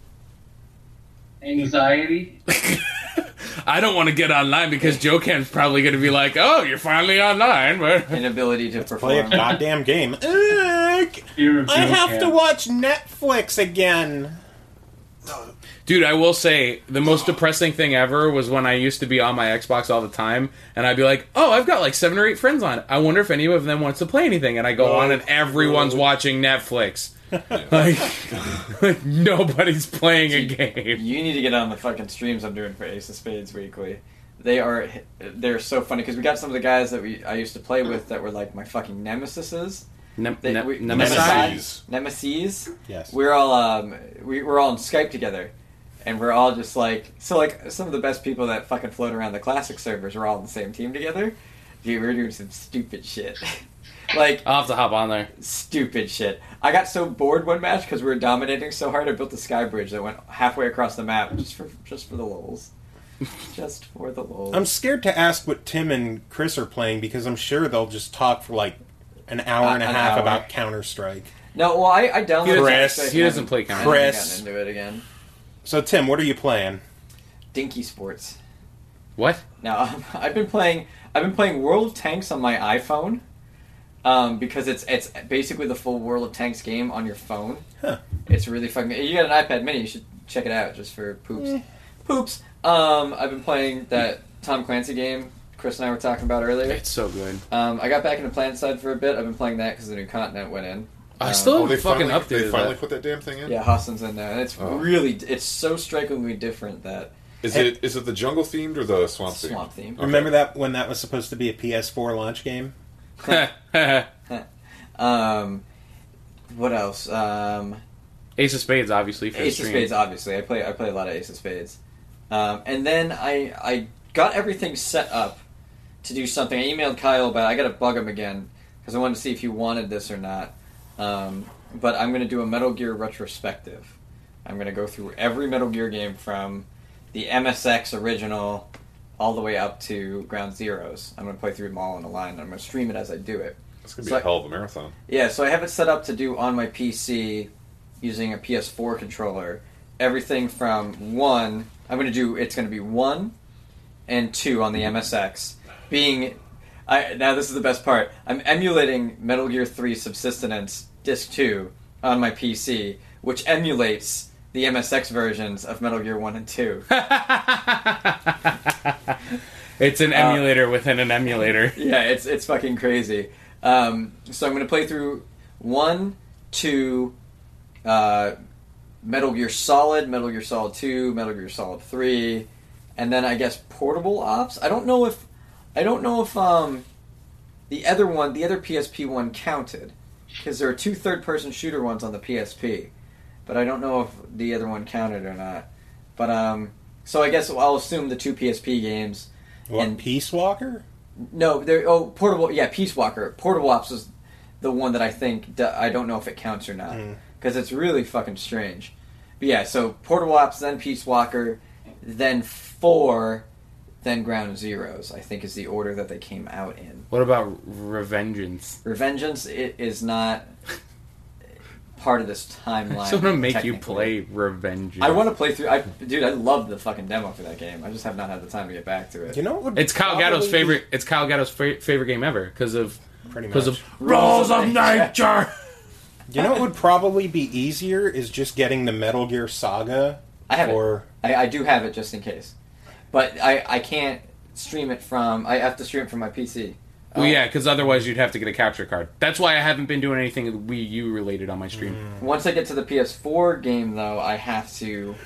Anxiety. I don't want to get online because Joe Ken's probably going to be like, "Oh, you're finally online," but Inability to Play a perform. goddamn game. Fear of I have Joe to Camp. watch Netflix again. dude, I will say the most depressing thing ever was when I used to be on my Xbox all the time, and I'd be like, "Oh, I've got like 7 or 8 friends on it. I wonder if any of them wants to play anything." And I go on, and everyone's watching Netflix. like nobody's playing a game. You need to get on the fucking streams I'm doing for Ace of Spades weekly. They're so funny because we got some of the guys that I used to play with that were like my fucking nemesises. Nemesis. Nemesis. Yes. We're all we're all on Skype together, and we're all just like some of the best people that fucking float around the classic servers. We're all on the same team together. Dude, we're doing some stupid shit. Like I'll have to hop on there. stupid shit. I got so bored one match because we were dominating so hard. I built a sky bridge that went halfway across the map just for the lulz. Just for the lulz. I'm scared to ask what Tim and Chris are playing because I'm sure they'll just talk for like an hour and a An half hour. about Counter-Strike. No, well, I downloaded Chris, Counter-Strike he and doesn't play Counter. I haven't Chris. gotten into it again. So Tim, what are you playing? Dinky Sports. What? Now I've been playing World of Tanks on my iPhone because it's basically the full World of Tanks game on your phone. Huh. It's really fucking. You got an iPad Mini, you should check it out just for poops. Poops. I've been playing that Tom Clancy game Chris and I were talking about earlier. It's so good. I got back into PlanetSide for a bit. I've been playing that because the new continent went in. I still Oh, they haven't fucking finally, updated they finally that. put that damn thing in? Yeah, Hassan's in there, and it's Oh. it's so strikingly different that Is it the jungle themed or the swamp themed? swamp theme. Okay. Remember that when that was supposed to be a PS4 launch game? What else? Ace of Spades, obviously. For the Ace of stream. Spades, obviously. I play a lot of Ace of Spades. And then I got everything set up to do something. I emailed Kyle about it. I got to bug him again because I wanted to see if he wanted this or not. But I'm going to do a Metal Gear retrospective. I'm going to go through every Metal Gear game from the MSX original all the way up to Ground Zeroes. I'm going to play through them all in a line, and I'm going to stream it as I do it. It's going to be So a hell of a marathon. Yeah, so I have it set up to do on my PC using a PS4 controller. Everything from 1, it's going to be 1 and 2 on the MSX. Now this is the best part. I'm emulating Metal Gear 3 Subsistence Disc 2 on my PC, which emulates the MSX versions of Metal Gear 1 and 2. It's an emulator within an emulator. Yeah, it's fucking crazy. So I'm going to play through 1, 2, Metal Gear Solid, Metal Gear Solid 2, Metal Gear Solid 3, and then I guess Portable Ops. I don't know if the other PSP one counted because there are 2 third-person shooter ones on the PSP, but I don't know if the other one counted or not. But so I guess I'll assume the 2 PSP games. What, And- Peace Walker? No, Portable. Yeah, Peace Walker. Portable Ops is the one that I think I don't know if it counts or not because it's really fucking strange. But yeah, so Portable Ops, then Peace Walker, then 4, then Ground Zeroes. I think is the order that they came out in. What about Revengeance? Revengeance it is not part of this timeline. So I'm gonna make you technically. play Revengeance. I want to play through. Dude, I love the fucking demo for that game. I just have not had the time to get back to it. You know what would It's Kyle probably Gatto's be- favorite. It's Kyle Gatto's favorite game ever because of Pretty because much. of Rules of Nature. You know what would probably be easier is just getting the Metal Gear Saga. I have or it. I do have it just in case, but I can't. stream it from. I have to stream it from my PC. Well, yeah, because otherwise you'd have to get a capture card. That's why I haven't been doing anything Wii U related on my stream. Once I get to the PS4 game, though, I have to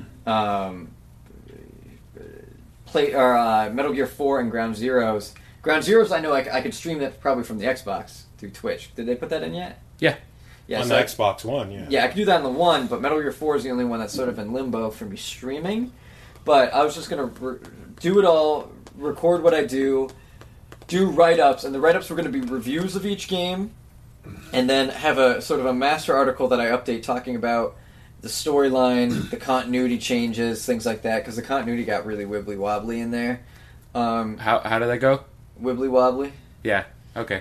play Metal Gear 4 and Ground Zeroes. Ground Zeroes, I know I could stream that probably from the Xbox through Twitch. Did they put that in yet? Yeah. Yeah, on so the Xbox One, yeah. Yeah, I could do that on the one, but Metal Gear 4 is the only one that's sort of in limbo for me streaming. But I was just going to do it all, record what I do write-ups, and the write-ups were going to be reviews of each game, and then have a sort of a master article that I update talking about the storyline, the continuity changes, things like that, because the continuity got really wibbly-wobbly in there. How did that go? Wibbly-wobbly? Yeah, okay.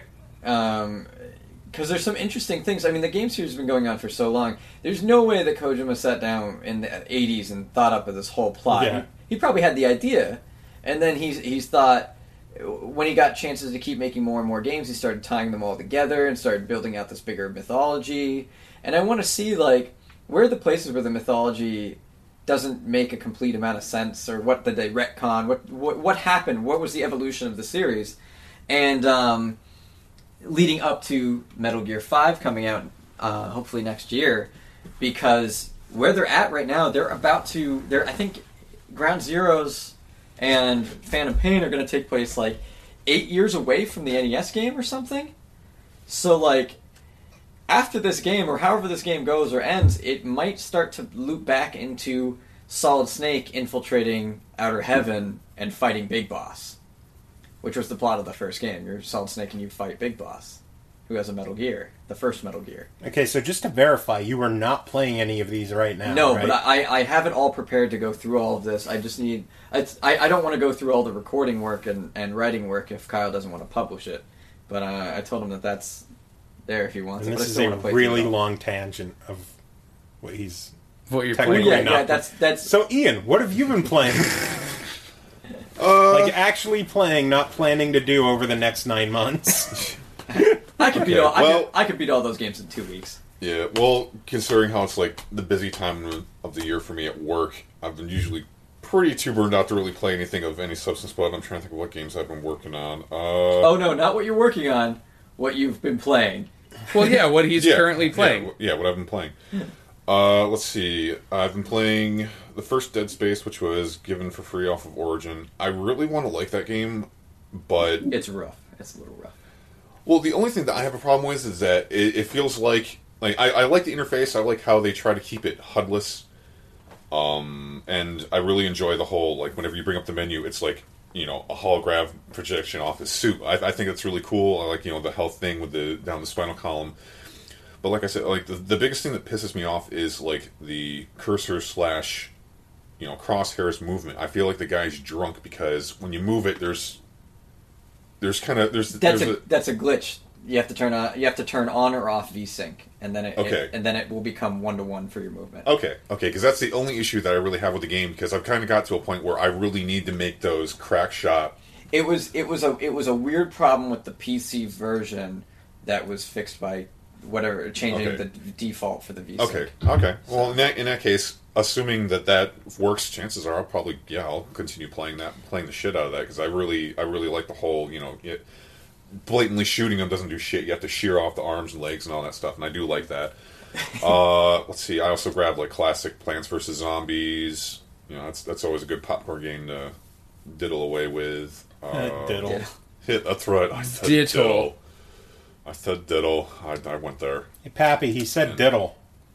Because there's some interesting things. I mean, the game series has been going on for so long. There's no way that Kojima sat down in the 80s and thought up of this whole plot. Yeah. He probably had the idea, and then he's thought, when he got chances to keep making more and more games, he started tying them all together and started building out this bigger mythology. And I want to see, like, where are the places where the mythology doesn't make a complete amount of sense, or what did they retcon, what happened, what was the evolution of the series. And leading up to Metal Gear 5 coming out hopefully next year, because where they're at right now, I think Ground Zeroes and Phantom Pain are going to take place like 8 years away from the NES game or something. So, like, after this game, or however this game goes or ends, it might start to loop back into Solid Snake infiltrating Outer Heaven and fighting Big Boss, which was the plot of the first game. You're Solid Snake and you fight Big Boss, who has a Metal Gear, the first Metal Gear. Okay, so just to verify, you are not playing any of these right now, No, right? but I have it all prepared to go through all of this. I just need... I don't want to go through all the recording work and writing work if Kyle doesn't want to publish it. But I told him that that's there if he wants And it. this But I is still a want to play really through it all. long tangent of what he's... What you're Technically playing? Yeah, not. that's... So, Ian, what have you been playing? Like, actually playing, not planning to do over the next 9 months. I could beat Okay, all. well- I could beat all those games in 2 weeks. Yeah, well, considering how it's like the busy time of the year for me at work, I've been usually pretty too burned out to really play anything of any substance, but I'm trying to think of what games I've been working on. Oh no, not what you're working on. What you've been playing. Well, yeah, what he's currently playing. Yeah, what I've been playing. Let's see. I've been playing the first Dead Space, which was given for free off of Origin. I really want to like that game, but... It's rough. It's a little rough. Well, the only thing that I have a problem with is that it feels like I like the interface. I like how they try to keep it HUD-less. And I really enjoy the whole, like, whenever you bring up the menu, it's like, you know, a hologram projection off his suit. I think that's really cool. I like, you know, the health thing with down the spinal column. But like I said, like, the biggest thing that pisses me off is, like, the cursor / you know, crosshairs movement. I feel like the guy's drunk because when you move it, there's That's a glitch. You have to turn on or off VSync, and then it will become 1-to-1 for your movement. Okay, because that's the only issue that I really have with the game, because I've kind of got to a point where I really need to make those crack shot. It was a weird problem with the PC version that was fixed by whatever changing the default for the VSync. Okay. Well, in that case, assuming that works, chances are I'll continue playing the shit out of that, because I really like the whole, you know, blatantly shooting them doesn't do shit. You have to shear off the arms and legs and all that stuff, and I do like that. Let's see. I also grabbed like classic Plants vs. Zombies. You know, that's always a good popcorn game to diddle away with. Diddle. That's right. I said Diddle. I said diddle. I went there. Hey, Pappy, he said diddle.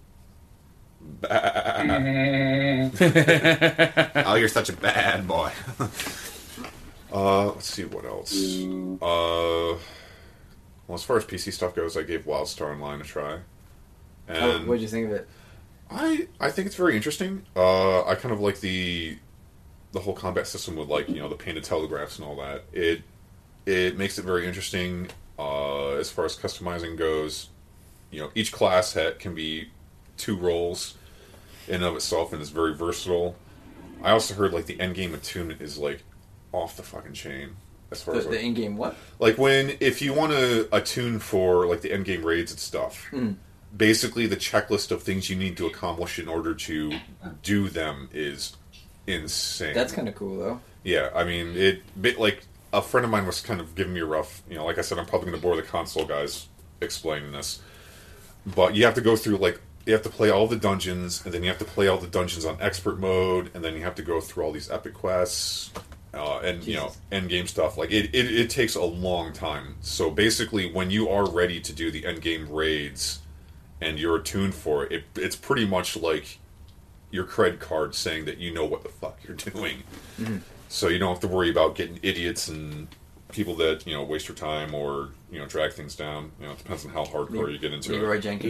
Oh, you're such a bad boy. Let's see what else. Well, as far as PC stuff goes, I gave WildStar Online a try. And What did you think of it? I think it's very interesting. I kind of like the whole combat system with, like, you know, the painted telegraphs and all that. It makes it very interesting. As far as customizing goes, you know, each class can be 2 roles in and of itself, and is very versatile. I also heard, like, the endgame attunement is, like, off the fucking chain. As far as The in-game what? like, if you want to attune for, like, the endgame raids and stuff, basically the checklist of things you need to accomplish in order to do them is insane. That's kind of cool, though. Yeah, I mean, like, a friend of mine was kind of giving me a rough, like I said, I'm probably going to bore the console guys explaining this. But you have to go through, like, you have to play all the dungeons, and then you have to play all the dungeons on expert mode, and then you have to go through all these epic quests, and, end game stuff. Like, it takes a long time. So basically, when you are ready to do the end game raids, and you're tuned for it, it's pretty much like your cred card saying that you know what the fuck you're doing. Mm-hmm. So you don't have to worry about getting idiots and people that, waste your time or, drag things down. It depends on how hardcore you get into Leroy it. Jenkins.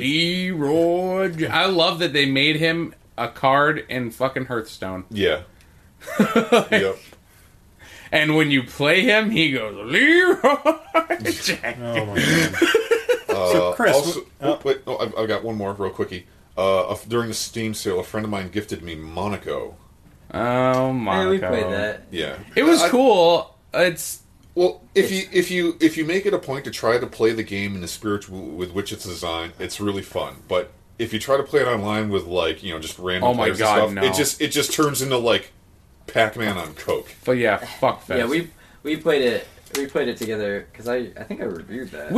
I love that they made him a card in fucking Hearthstone. Yeah. Yep. And when you play him, he goes, Leroy Jenkins. Oh my god. So Chris, also, I've got one more real quickie. During the Steam sale, a friend of mine gifted me Monaco. Oh my Hey, we god. played that. Yeah. It was cool. Well, if you make it a point to try to play the game in the spirit with which it's designed, it's really fun. But if you try to play it online with just random players and stuff, no. it just turns into like Pac-Man on coke. But yeah, fuck Fez. Yeah, we played it. We played it together because I think I reviewed that.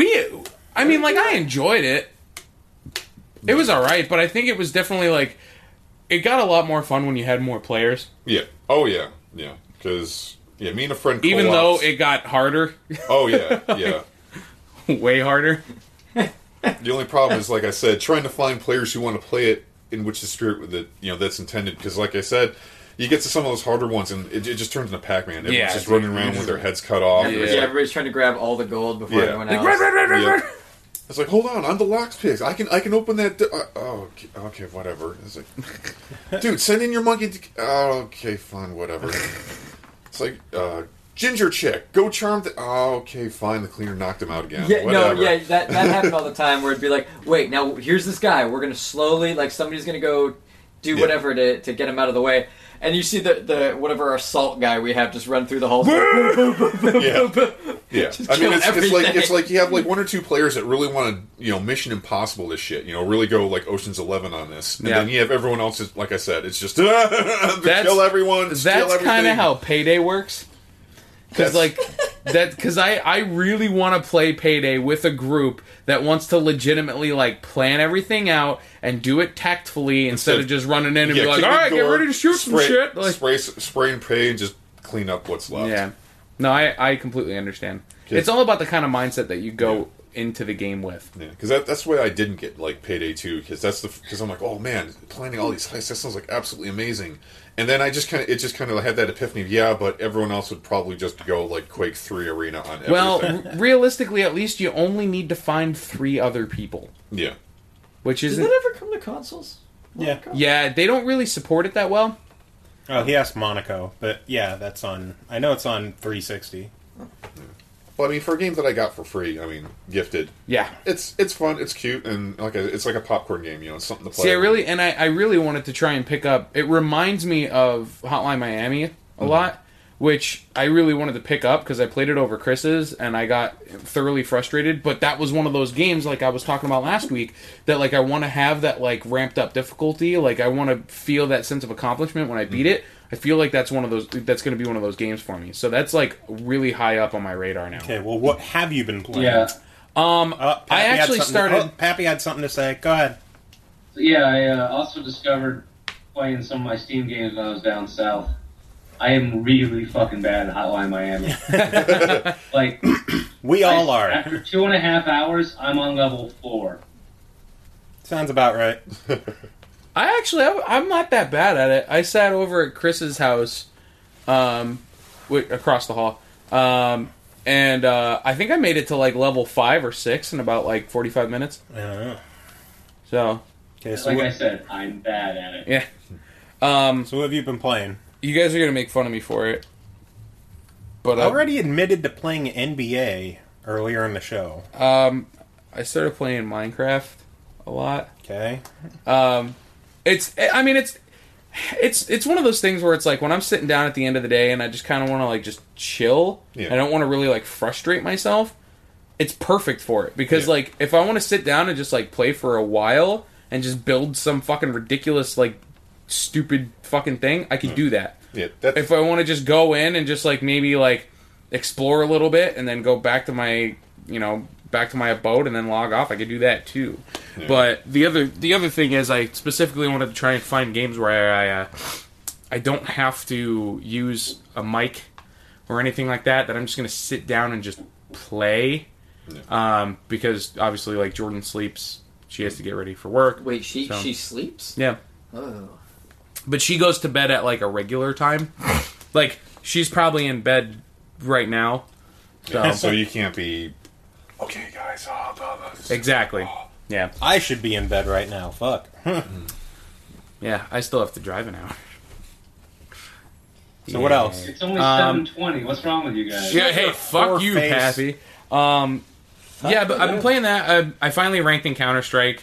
I enjoyed it. It was alright, but I think it was definitely like it got a lot more fun when you had more players. Yeah. Oh yeah. Yeah. Because me and a friend. Even though it got harder. Oh yeah. Yeah. Way harder. The only problem is, like I said, trying to find players who want to play it in which the spirit that that's intended. Because, like I said, you get to some of those harder ones, and it just turns into Pac-Man. Everyone's just running around with their heads cut off. Yeah, everybody's trying to grab all the gold before anyone else. Yeah. It's like, hold on, I'm the locksmith. I can open that. Okay, whatever. It's like, dude, send in your monkey. Okay, fine, whatever. It's like, ginger chick, go charm. Okay, fine. The cleaner knocked him out again. Yeah, whatever. that happened all the time. Where it'd be like, wait, now here's this guy. We're gonna slowly, like, somebody's gonna go do whatever to get him out of the way. And you see the whatever assault guy we have just run through the halls. Yeah. I mean, it's like you have like one or two players that really want to Mission Impossible this shit. Really go like Ocean's 11 on this, and then you have everyone else. Like I said, it's just kill everyone. That's kind of how Payday works. Because I really want to play Payday with a group that wants to legitimately like plan everything out and do it tactfully instead of just running in and be like, all right, get ready to shoot some shit. Like, spray and pray and just clean up what's left. Yeah, no, I completely understand. It's all about the kind of mindset that you go into the game with. Yeah, because that's the way I didn't get like Payday 2 because I'm like, oh man, planning all these heists, that sounds like absolutely amazing. And then it just kind of had that epiphany of, but everyone else would probably just go like Quake 3 Arena on everything. Well, realistically, at least you only need to find 3 other people. Yeah. Which Does isn't... that ever come to consoles? Yeah. Yeah, they don't really support it that well. Oh, he asked Monaco, but yeah, that's on... I know it's on 360. Well, I mean, for a game that I got for free, I mean, gifted. Yeah. It's fun, it's cute, and it's like a popcorn game, it's something to play. See, I really wanted to try and pick up... It reminds me of Hotline Miami a lot, which I really wanted to pick up because I played it over Chris's, and I got thoroughly frustrated, but that was one of those games, like I was talking about last week, that like I want to have that like ramped up difficulty, like I want to feel that sense of accomplishment when I beat it. I feel like that's going to be one of those games for me. So that's like really high up on my radar now. Okay, well, what have you been playing? Yeah. I actually started... Pappy had something to say. Go ahead. Yeah, I also discovered playing some of my Steam games when I was down south. I am really fucking bad at Hotline Miami. Like, we all are. After 2.5 hours, I'm on level 4. Sounds about right. I'm not that bad at it. I sat over at Chris's house, across the hall, and I think I made it to like level 5 or 6 in about like 45 minutes. I don't know. So, okay, so like I said, I'm bad at it. Yeah. So what have you been playing? You guys are gonna make fun of me for it, but I already admitted to playing NBA earlier in the show. I started playing Minecraft a lot. Okay. It's one of those things where it's like when I'm sitting down at the end of the day and I just kind of want to like just chill. Yeah. I don't want to really like frustrate myself. It's perfect for it because like if I want to sit down and just like play for a while and just build some fucking ridiculous like stupid fucking thing, I could do that. Yeah, that's, If I want to just go in and just like maybe like explore a little bit and then go back to my abode and then log off, I could do that too. Yeah. But the other thing is, I specifically wanted to try and find games where I don't have to use a mic or anything like that. That I'm just gonna sit down and just play. Yeah. Because obviously, like, Jordan sleeps. She has to get ready for work. Wait, she So- sleeps? Yeah. Oh. But she goes to bed at, like, a regular time. Like, she's probably in bed right now. so you can't be. Okay, guys. Exactly. Yeah. I should be in bed right now. Fuck. Yeah, I still have to drive an hour. So what else? It's only 7:20. What's wrong with you guys? Yeah, hey, fuck Poor you, face. Pappy. Yeah, but I've been playing that. I finally ranked in Counter-Strike,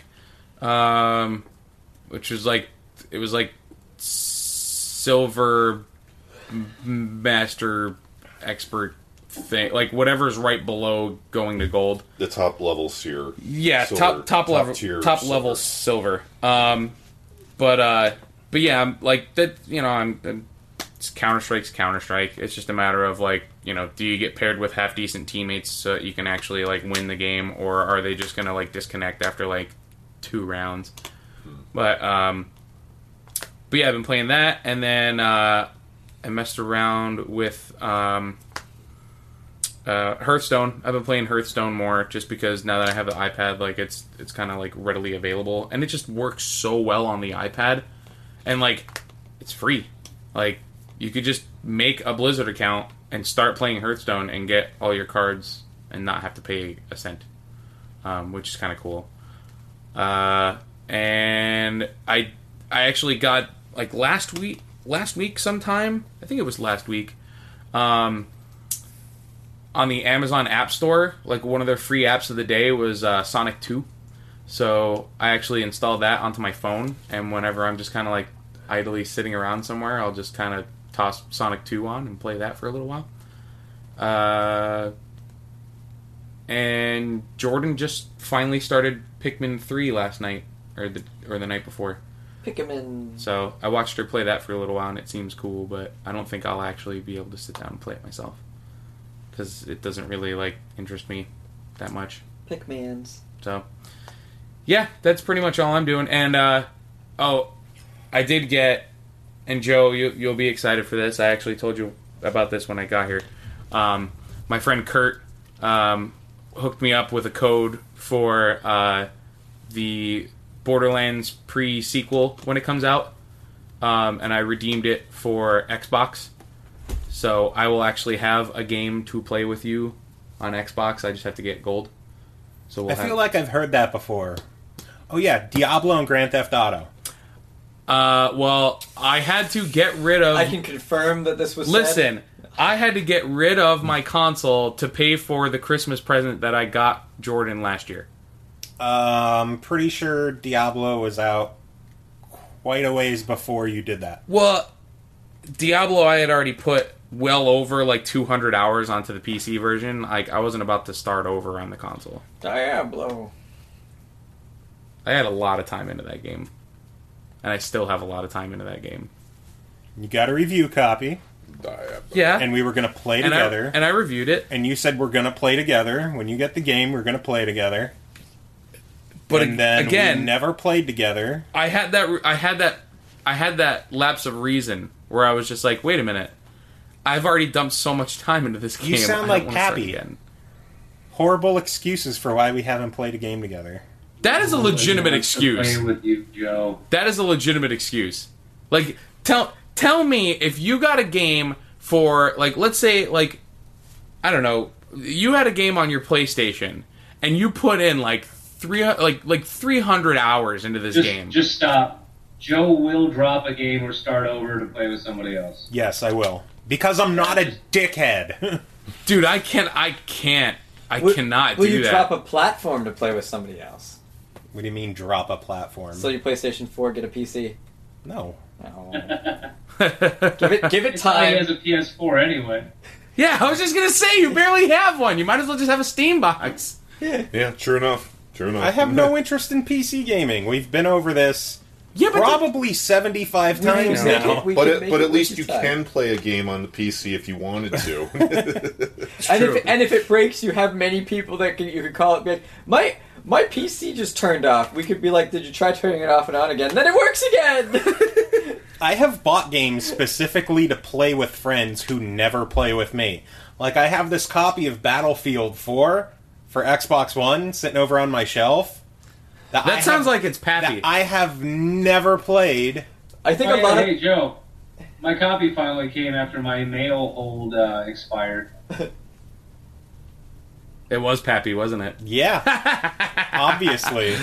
which was like, it was like silver master expert thing, like whatever's right below going to gold. The top level seer. Yeah, Silver, top level, tier top silver. level silver. But yeah, I'm like that. You know, I'm Counter-Strike's Counter-Strike. It's just a matter of like, you know, do you get paired with half decent teammates so that you can actually like win the game, or are they just gonna like disconnect after like 2 rounds? But yeah, I've been playing that, and then I messed around with Hearthstone. I've been playing Hearthstone more just because now that I have the iPad, like it's kind of like readily available, and it just works so well on the iPad, and like it's free. Like you could just make a Blizzard account and start playing Hearthstone and get all your cards and not have to pay a cent, which is kind of cool. And I actually got like last week sometime, I think it was last week, on the Amazon App Store, like one of their free apps of the day was Sonic 2. So I actually installed that onto my phone, and whenever I'm just kind of like idly sitting around somewhere, I'll just kind of toss Sonic 2 on and play that for a little while. And Jordan just finally started Pikmin 3 last night, or the night before. Pikmin. So I watched her play that for a little while, and it seems cool, but I don't think I'll actually be able to sit down and play it myself, because it doesn't really like interest me that much. Pikmins. So yeah, that's pretty much all I'm doing. And I did get, and Joe, you'll be excited for this. I actually told you about this when I got here. My friend Kurt hooked me up with a code for the Borderlands pre-sequel when it comes out, and I redeemed it for Xbox. So I will actually have a game to play with you on Xbox. I just have to get gold. So I feel like I've heard that before. Oh yeah, Diablo and Grand Theft Auto. Well, I had to get rid of... I can confirm that this was Listen, said. I had to get rid of my console to pay for the Christmas present that I got Jordan last year. Pretty sure Diablo was out quite a ways before you did that. Well, Diablo I had already put well over like 200 hours onto the PC version. Like, I wasn't about to start over on the console. Diablo. I had a lot of time into that game. And I still have a lot of time into that game. You got a review copy, Yeah. and we were going to play and together. I reviewed it. And you said we're going to play together. When you get the game, we're going to play together. But and then again, we never played together. I had that lapse of reason where I was just like, wait a minute. I've already dumped so much time into this game. You sound I don't like wanna start Pappy. again. Horrible excuses for why we haven't played a game together. That is a legitimate Wants to excuse. play with you, Joe. That is a legitimate excuse. Like, tell me if you got a game for, like, let's say, like, I don't know, you had a game on your PlayStation and you put in like 300 hours into this game. Just stop. Joe will drop a game or start over to play with somebody else. Yes, I will. Because I'm not a dickhead. Dude, I cannot Will do you that. drop a platform to play with somebody else? What do you mean, drop a platform? So your PlayStation 4 get a PC? No. Oh. give it It's why he time. has a PS4 anyway. Yeah, I was just gonna say, you barely have one. You might as well just have a Steam box. Yeah, true enough. True enough. I have no interest in PC gaming. We've been over this Yeah, but probably 75 times make now. it- we But could make at it least with you time. can play a game on the PC if you wanted to. And if it breaks, you have many people that you could call it. Be like, my PC just turned off. We could be like, did you try turning it off and on again? Then it works again. I have bought games specifically to play with friends who never play with me. Like, I have this copy of Battlefield 4 for Xbox One sitting over on my shelf. That sounds like it's Pappy. That I have never played. I think Oh, a lot hey, of Joe. My copy finally came after my mail hold expired. It was Pappy, wasn't it? Yeah. Obviously.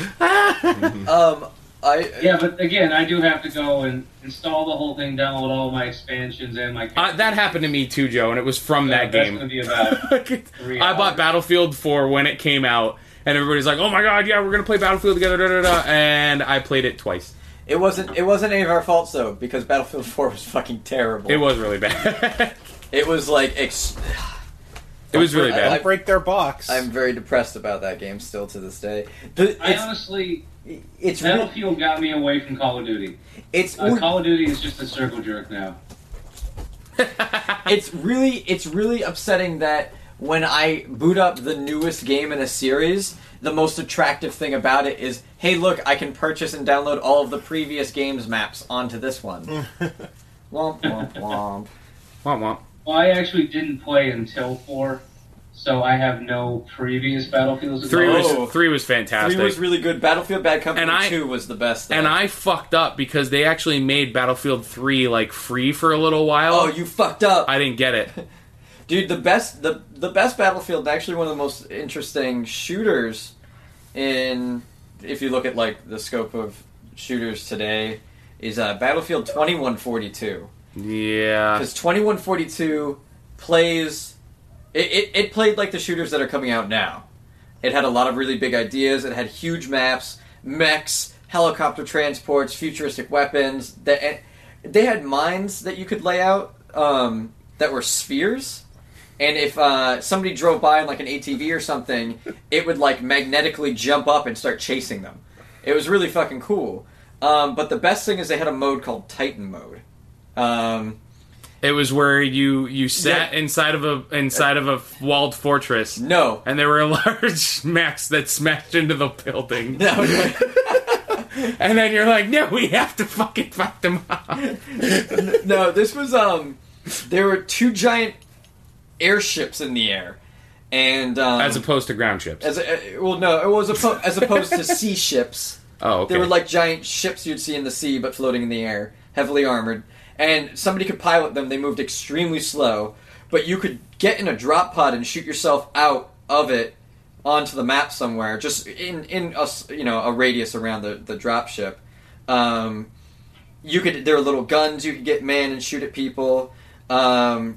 Yeah, but again, I do have to go and install the whole thing, download all my expansions and my. That happened to me too, Joe, and it was from that That's game. going to be about 3 I bought hours. Battlefield 4 when it came out, and everybody's like, "Oh my god, yeah, we're gonna play Battlefield together," da, da, da, and I played it twice. it wasn't any of our faults though, because Battlefield 4 was fucking terrible. It was really bad. It was like It was really bad. Don't break their box. I'm very depressed about that game still to this day. I honestly, It's really, Battlefield got me away from Call of Duty. it's Call of Duty is just a circle jerk now. it's really upsetting that when I boot up the newest game in a series, the most attractive thing about it is, hey, look, I can purchase and download all of the previous games maps onto this one. Womp womp womp. Womp womp. Well, I actually didn't play until 4, so I have no previous Battlefields. Three Oh. was fantastic. 3 was really good. Battlefield Bad Company And 2 was the best. Though. And I fucked up because they actually made Battlefield 3 like free for a little while. Oh, you fucked up. I didn't get it. Dude, the best Battlefield, actually one of the most interesting shooters in, if you look at like the scope of shooters today, is Battlefield 2142. Yeah. Because 2142 plays, it played like the shooters that are coming out now. It had a lot of really big ideas. It had huge maps, mechs, helicopter transports, futuristic weapons. They had mines that you could lay out that were spheres. And if somebody drove by in like an ATV or something, it would like magnetically jump up and start chasing them. It was really fucking cool. But the best thing is they had a mode called Titan mode. It was where you sat Yeah. inside of a walled fortress. No. And there were large mechs that smashed into the building. No, no. And then you're like, no, we have to fucking fight them out. No, this was there were 2 giant airships in the air, and As opposed to ground ships. as opposed to sea ships. Oh, okay. They were like giant ships you'd see in the sea, but floating in the air, heavily armored. And somebody could pilot them. They moved extremely slow, but you could get in a drop pod and shoot yourself out of it onto the map somewhere, just in a radius around the drop ship. There were little guns you could get man and shoot at people. And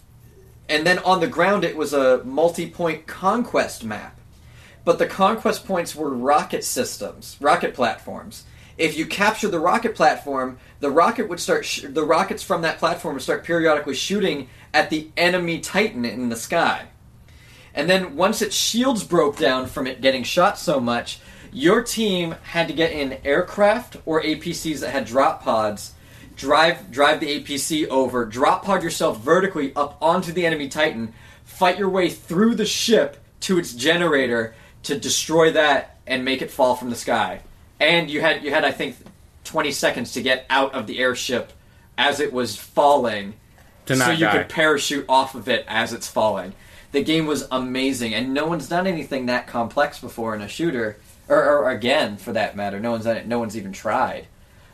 then on the ground, it was a multi-point conquest map. But the conquest points were rocket systems, rocket platforms. If you captured the rocket platform, the rocket would start. The rockets from that platform would start periodically shooting at the enemy Titan in the sky. And then once its shields broke down from it getting shot so much, your team had to get in aircraft or APCs that had drop pods. Drive the APC over, drop pod yourself vertically up onto the enemy Titan, fight your way through the ship to its generator to destroy that and make it fall from the sky. And you had I think 20 seconds to get out of the airship as it was falling, To not so you die. could parachute off of it as it's falling. The game was amazing, and no one's done anything that complex before in a shooter, or again for that matter. No one's done it. No one's even tried.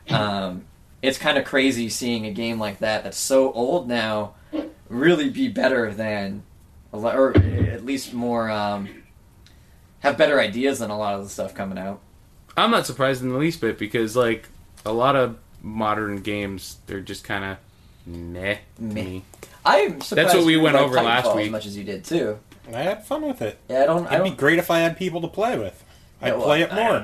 It's kind of crazy seeing a game like that that's so old now really be better than, or at least more have better ideas than a lot of the stuff coming out. I'm not surprised in the least bit because, like, a lot of modern games, they're just kind of meh. to me. I'm surprised That's what we you went liked over last Titanfall week. as much as you did too. I had fun with it. Yeah, It'd be great if I had people to play with. I'd play it more.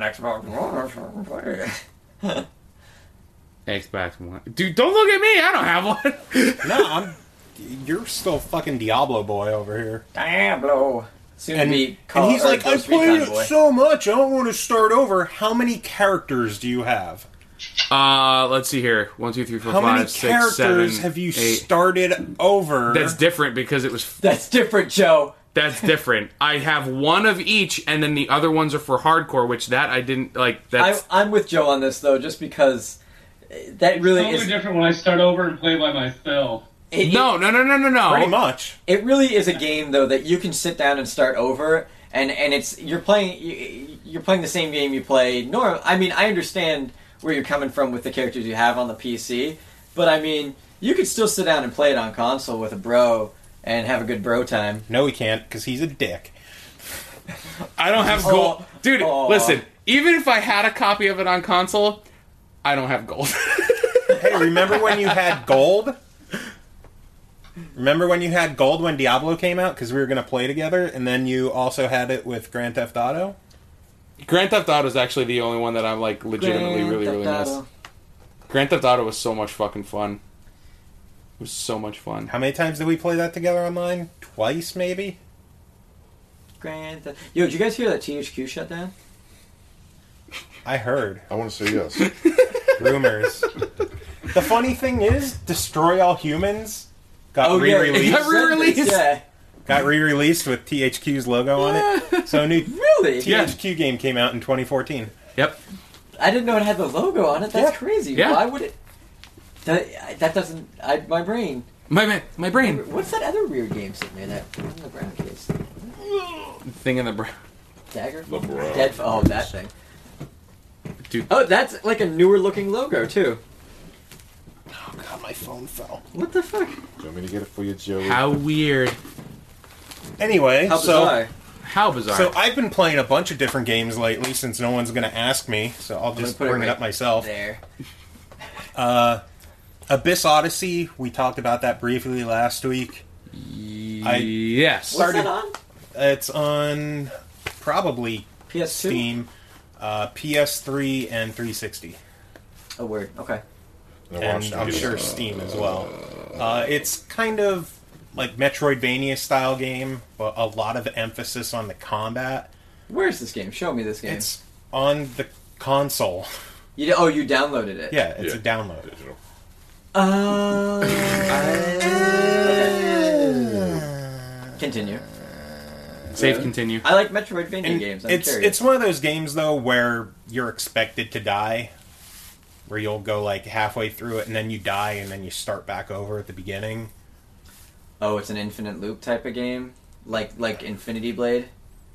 Xbox One. Dude, don't look at me. I don't have one. No, you're still fucking Diablo boy over here. Diablo. Soon And, to be and he's like, I Ghost played Recon it boy. so much, I don't want to start over. How many characters do you have? Let's see here. 1, 2, 3, 4, How 5, many 6, characters 7, have you 8. started over? That's different because it was. That's different, Joe. That's different. I have one of each, and then the other ones are for hardcore, which that I didn't like. That's I'm with Joe on this though, just because that really It's is. totally different when I start over and play by myself. no. Pretty much. It really is a game though that you can sit down and start over, and it's you're playing the same game you play normal. I mean, I understand where you're coming from with the characters you have on the PC, but I mean, you could still sit down and play it on console with a bro and have a good bro time. No, he can't, because he's a dick. I don't have gold, dude. Aw. Listen, even if I had a copy of it on console, I don't have gold. Hey, remember when you had gold? Remember when you had gold when Diablo came out? Because we were going to play together, and then you also had it with Grand Theft Auto? Grand Theft Auto is actually the only one that I'm like legitimately really miss. Grand Theft Auto was so much fucking fun. It was so much fun. How many times did we play that together online? Twice, maybe? Yo, did you guys hear that THQ shut down? I heard. I want to say yes. Rumors. The funny thing is, Destroy All Humans got re-released. It got re-released? Yeah. Got re-released with THQ's logo on it. So a new Really? THQ game came out in 2014. Yep. I didn't know it had the logo on it. That's Yeah. crazy. Yeah. Why would it? That doesn't. My brain. My brain. What's that other weird game sitting there? That in the brown case. Thing in the brain. Dagger. The bro. Dead. Oh, that thing. Dude. Oh, that's like a newer looking logo too. Oh god, my phone fell. What the fuck? Do you want me to get it for you, Joey? How weird. Anyway, How bizarre. How bizarre. So I've been playing a bunch of different games lately since no one's going to ask me, so I'll just put it bring it right up myself. There. Abyss Odyssey, we talked about that briefly last week. yes. What's that on? It's on probably PS2. Steam, PS3, and 360. Oh, word. Okay. I And watched I'm it. sure Steam as well. It's kind of like Metroidvania style game, but a lot of emphasis on the combat. Where's this game? Show me this game. It's on the console. You downloaded it. Yeah, it's Yeah. a download. Digital. Continue. Save continue. I like Metroidvania And games. I'm it's curious. it's one of those games though where you're expected to die, where you'll go like halfway through it and then you die and then you start back over at the beginning. Oh, it's an infinite loop type of game, like Infinity Blade.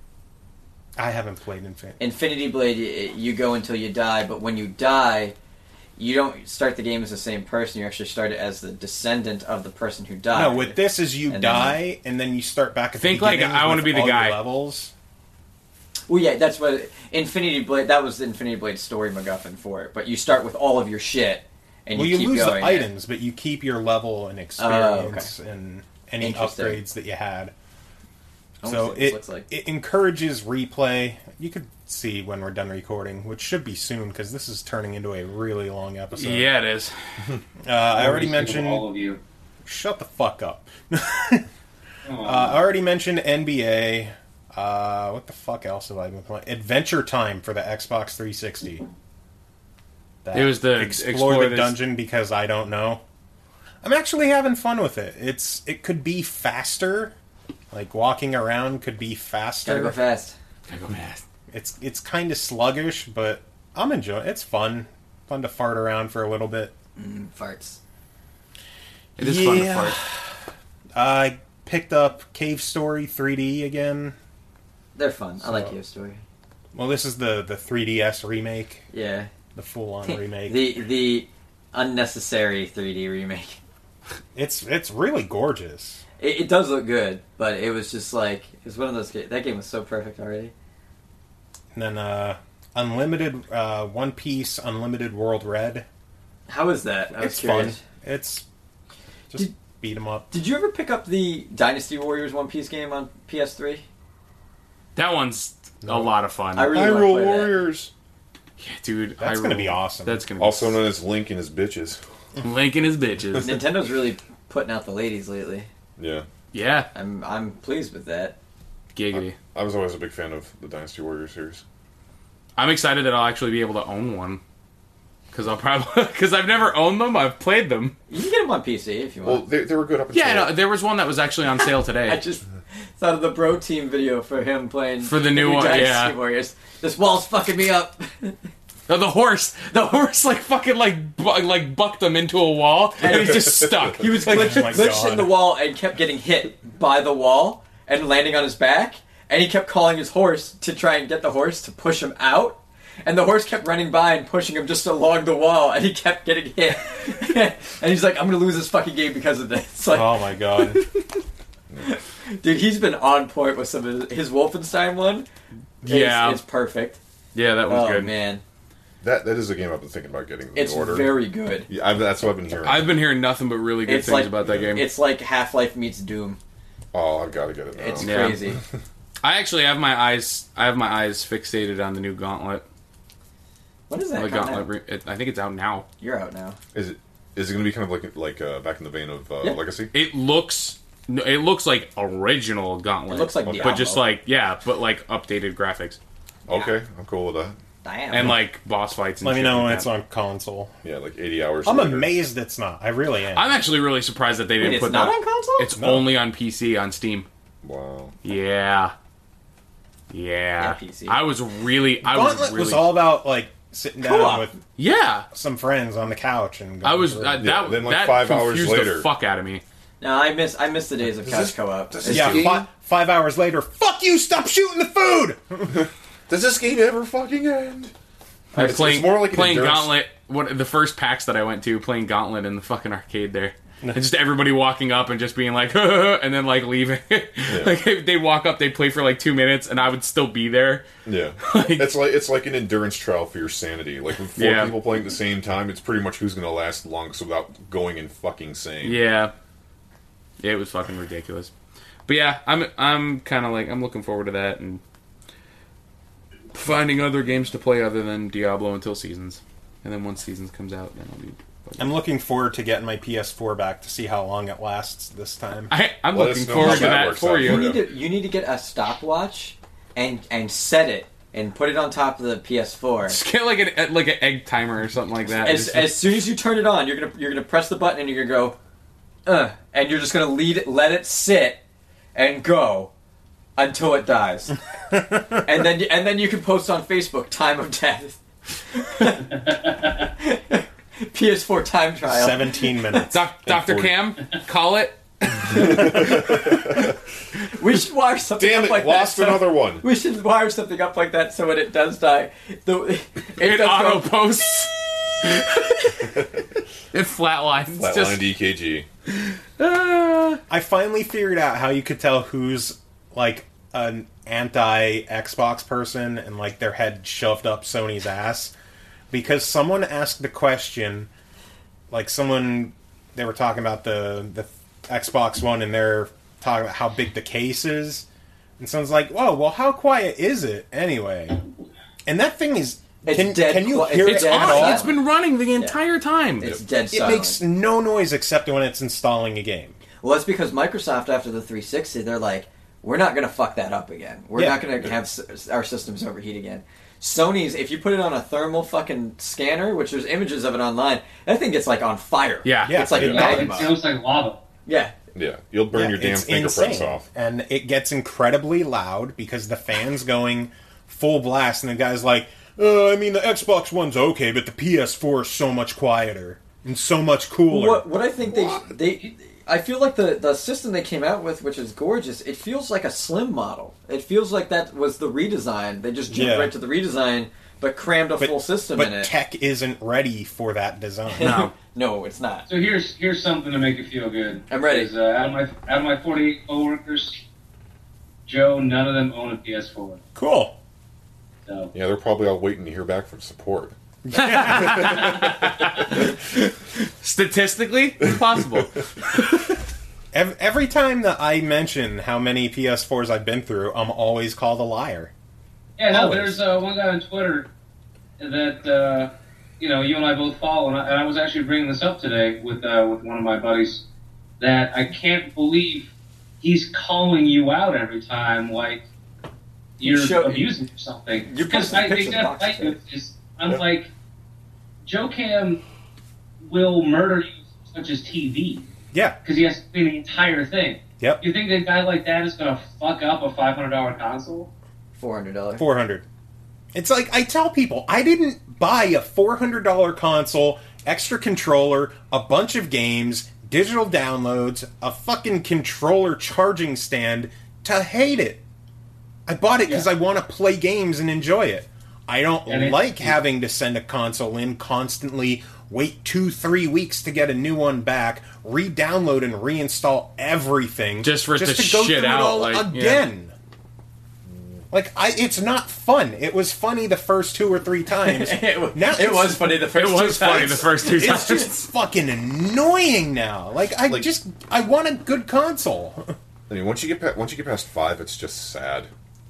I haven't played Infinite. Infinity Blade, you go until you die, but when you die, you don't start the game as the same person. You actually start it as the descendant of the person who died. No, with this is you And die and then you start back at Think the like, beginning. I wanna with be the all your guy. levels. Well, yeah, that's what Infinity Blade. That was the Infinity Blade story MacGuffin for it. But you start with all of your shit, and Well, you you keep lose going. the items, but you keep your level and experience and any Interesting. upgrades that you had. I wanna So see what this it looks like. it encourages replay. You could see when we're done recording, which should be soon because this is turning into a really long episode. Yeah, it is. I already Sick of mentioned. all of you. Shut the fuck up. Oh, I already mentioned NBA. What the fuck else have I been playing? Adventure Time for the Xbox 360. It was the explore explore the this- dungeon because I don't know. I'm actually having fun with it. It could be faster. Like walking around could be faster. Gotta go fast. Gotta go fast. It's kind of sluggish, but I'm enjoying. It's fun. Fun to fart around for a little bit. Farts. It is fun to Yeah. fart. I picked up Cave Story 3D again. They're fun. I like So- your story. Well, this is the 3DS remake, Yeah. the full-on remake. the unnecessary 3D remake. It's really gorgeous. It does look good, but it was just like it was one of those. That game was so perfect already. And then Unlimited One Piece Unlimited World Red. How is that? I was It's curious. fun. It's just Did- beat 'em up. Did you ever pick up the Dynasty Warriors One Piece game on PS3? That one's a lot of fun. I really Hyrule wanna play that. Warriors. Yeah, dude, That's Hyrule. gonna be awesome. That's gonna be Also known as Link and his bitches. Link and his bitches. Nintendo's really putting out the ladies lately. Yeah. Yeah, I'm pleased with that. giggity. I was always a big fan of the Dynasty Warriors series. I'm excited that I'll actually be able to own one. because I've never owned them. I've played them. You can get them on PC if you Well, want. they were good up until... Yeah, no, there was one that was actually on sale today. I just thought of the Bro Team video for him playing For the new one, Dynasty yeah. Warriors. This wall's fucking me up. No, the horse like fucking like bucked him into a wall, and he's just stuck. He was Oh my glitched God. in the wall and kept getting hit by the wall and landing on his back. And he kept calling his horse to try and get the horse to push him out. And the horse kept running by and pushing him just along the wall, and he kept getting hit. And he's like, I'm going to lose this fucking game because of this. Like, Oh my god. dude, he's been on point with some of his Wolfenstein one. Yeah. It's perfect. Yeah, that was Oh, good. man. That is a game I've been thinking about getting in It's order. very good. Yeah, that's what I've been hearing. I've been hearing nothing but really good It's things like- about that game. It's like Half-Life meets Doom. Oh, I've got to get it now. It's Yeah. crazy. I actually have my eyes fixated on the new Gauntlet. When is that The come out? Gauntlet. I think it's out now. You're out now. Is it going to be kind of like back in the vein of Yeah. Legacy? It looks like original Gauntlet. It looks like Okay. Diablo. but just like updated graphics Okay, I'm cool with that. Damn. and like boss fights. And Let me shit know like when that. it's on console. Yeah, like 80 hours I'm later. amazed it's not. I really am. I'm actually really surprised that they Wait, didn't it's put not that. on console? It's No. only on PC on Steam. Wow. Yeah. Yeah, PC. I was really. Gauntlet was all about like sitting down Co-op. with Yeah. some friends on the couch and I was going that. through it. Yeah, then, like, that 5 hours confused later- the fuck out of me. No, I miss the days of couch co-op. does this yeah, game- 5 hours later. Fuck you! Stop shooting the food. Does this game ever fucking end? I was It's more like an playing endurance- Gauntlet. What the first PAX that I went to, playing Gauntlet in the fucking arcade there, and just everybody walking up and just being like, and then like leaving. Like if they walk up, they play for like 2 minutes, and I would still be there. Yeah, Like- it's like an endurance trial for your sanity. Like with 4 Yeah. people playing at the same time, it's pretty much who's going to last longest without going in fucking sane. Yeah, it was fucking ridiculous. But yeah, I'm kind of like I'm looking forward to that and finding other games to play other than Diablo until Seasons, and then once Seasons comes out, then I'll be. I'm looking forward to getting my PS4 back to see how long it lasts this time. I'm Let us looking know forward how to that that works for out you. for You need to get a stopwatch and set it and put it on top of the PS4. Just get like an egg timer or something like that. As soon as you turn it on, you're gonna press the button and you're gonna go, and you're just gonna let it sit and go until it dies, and then you can post on Facebook time of death. PS4 time trial. 17 minutes. Dr. 40. Cam, call it. We should wire something Damn up it! like Lost that. another one. We should wire something up like that so when it does die, it It does auto go, posts. It flatlines. Flatline Just, DKG. I finally figured out how you could tell who's like an anti-Xbox person and like their head shoved up Sony's ass, because someone asked the question, like they were talking about the Xbox One and they're talking about how big the case is, and someone's like, "Whoa, well, how quiet is it anyway?" And that thing is. It's Can dead you qui- hear it's it dead at silent. all? It's been running the entire time. it's dead It silent. makes no noise except when it's installing a game. Well, that's because Microsoft, after the 360, they're like, we're not going to fuck that up again. We're Yeah. not going to have our systems overheat again. Sony's, if you put it on a thermal fucking scanner, which there's images of it online, that thing gets like on fire. Yeah. It's like it magma. It sounds like lava. Yeah. Yeah, you'll burn your damn it's fingerprints insane. off. And it gets incredibly loud because the fan's going full blast, and the guy's like, I mean, the Xbox One's okay, but the PS4 is so much quieter and so much cooler. What I think they I feel like the system they came out with, which is gorgeous, it feels like a slim model. It feels like that was the redesign. They just jumped Yeah. right to the redesign, but crammed a full system but in it. tech isn't ready for that design. No. No, it's not. So here's something to make you feel good. I'm ready. Is, out of my 48 coworkers, Joe, none of them own a PS4. Cool. So Yeah, they're probably all waiting to hear back from support. Statistically, impossible. Every time that I mention how many PS4s I've been through, I'm always called a liar. yeah, no, Always. there's one guy on Twitter that you and I both follow, and I was actually bringing this up today with one of my buddies, that I can't believe he's calling you out every time like you're abusing or something. You Because posted I think pictures of that boxes. is unlike Joe Cam will murder you such as TV Yeah. because he has to clean the entire thing. Yep. You think a guy like that is going to fuck up a $500 console? $400. 400. It's like I tell people, I didn't buy a $400 console, extra controller, a bunch of games, digital downloads, a fucking controller charging stand to hate it. I bought it because I want to play games and enjoy it. I don't like having to send a console in constantly, wait 2-3 weeks to get a new one back, re-download and reinstall everything Just for it to go shit through out, it all like, again. Like, it's not fun. It was funny the first 2 or 3 times. Now It was funny the first It was two funny times. the first 2 times. It's just fucking annoying now. Like, I want a good console. I mean, once you get past 5, it's just sad.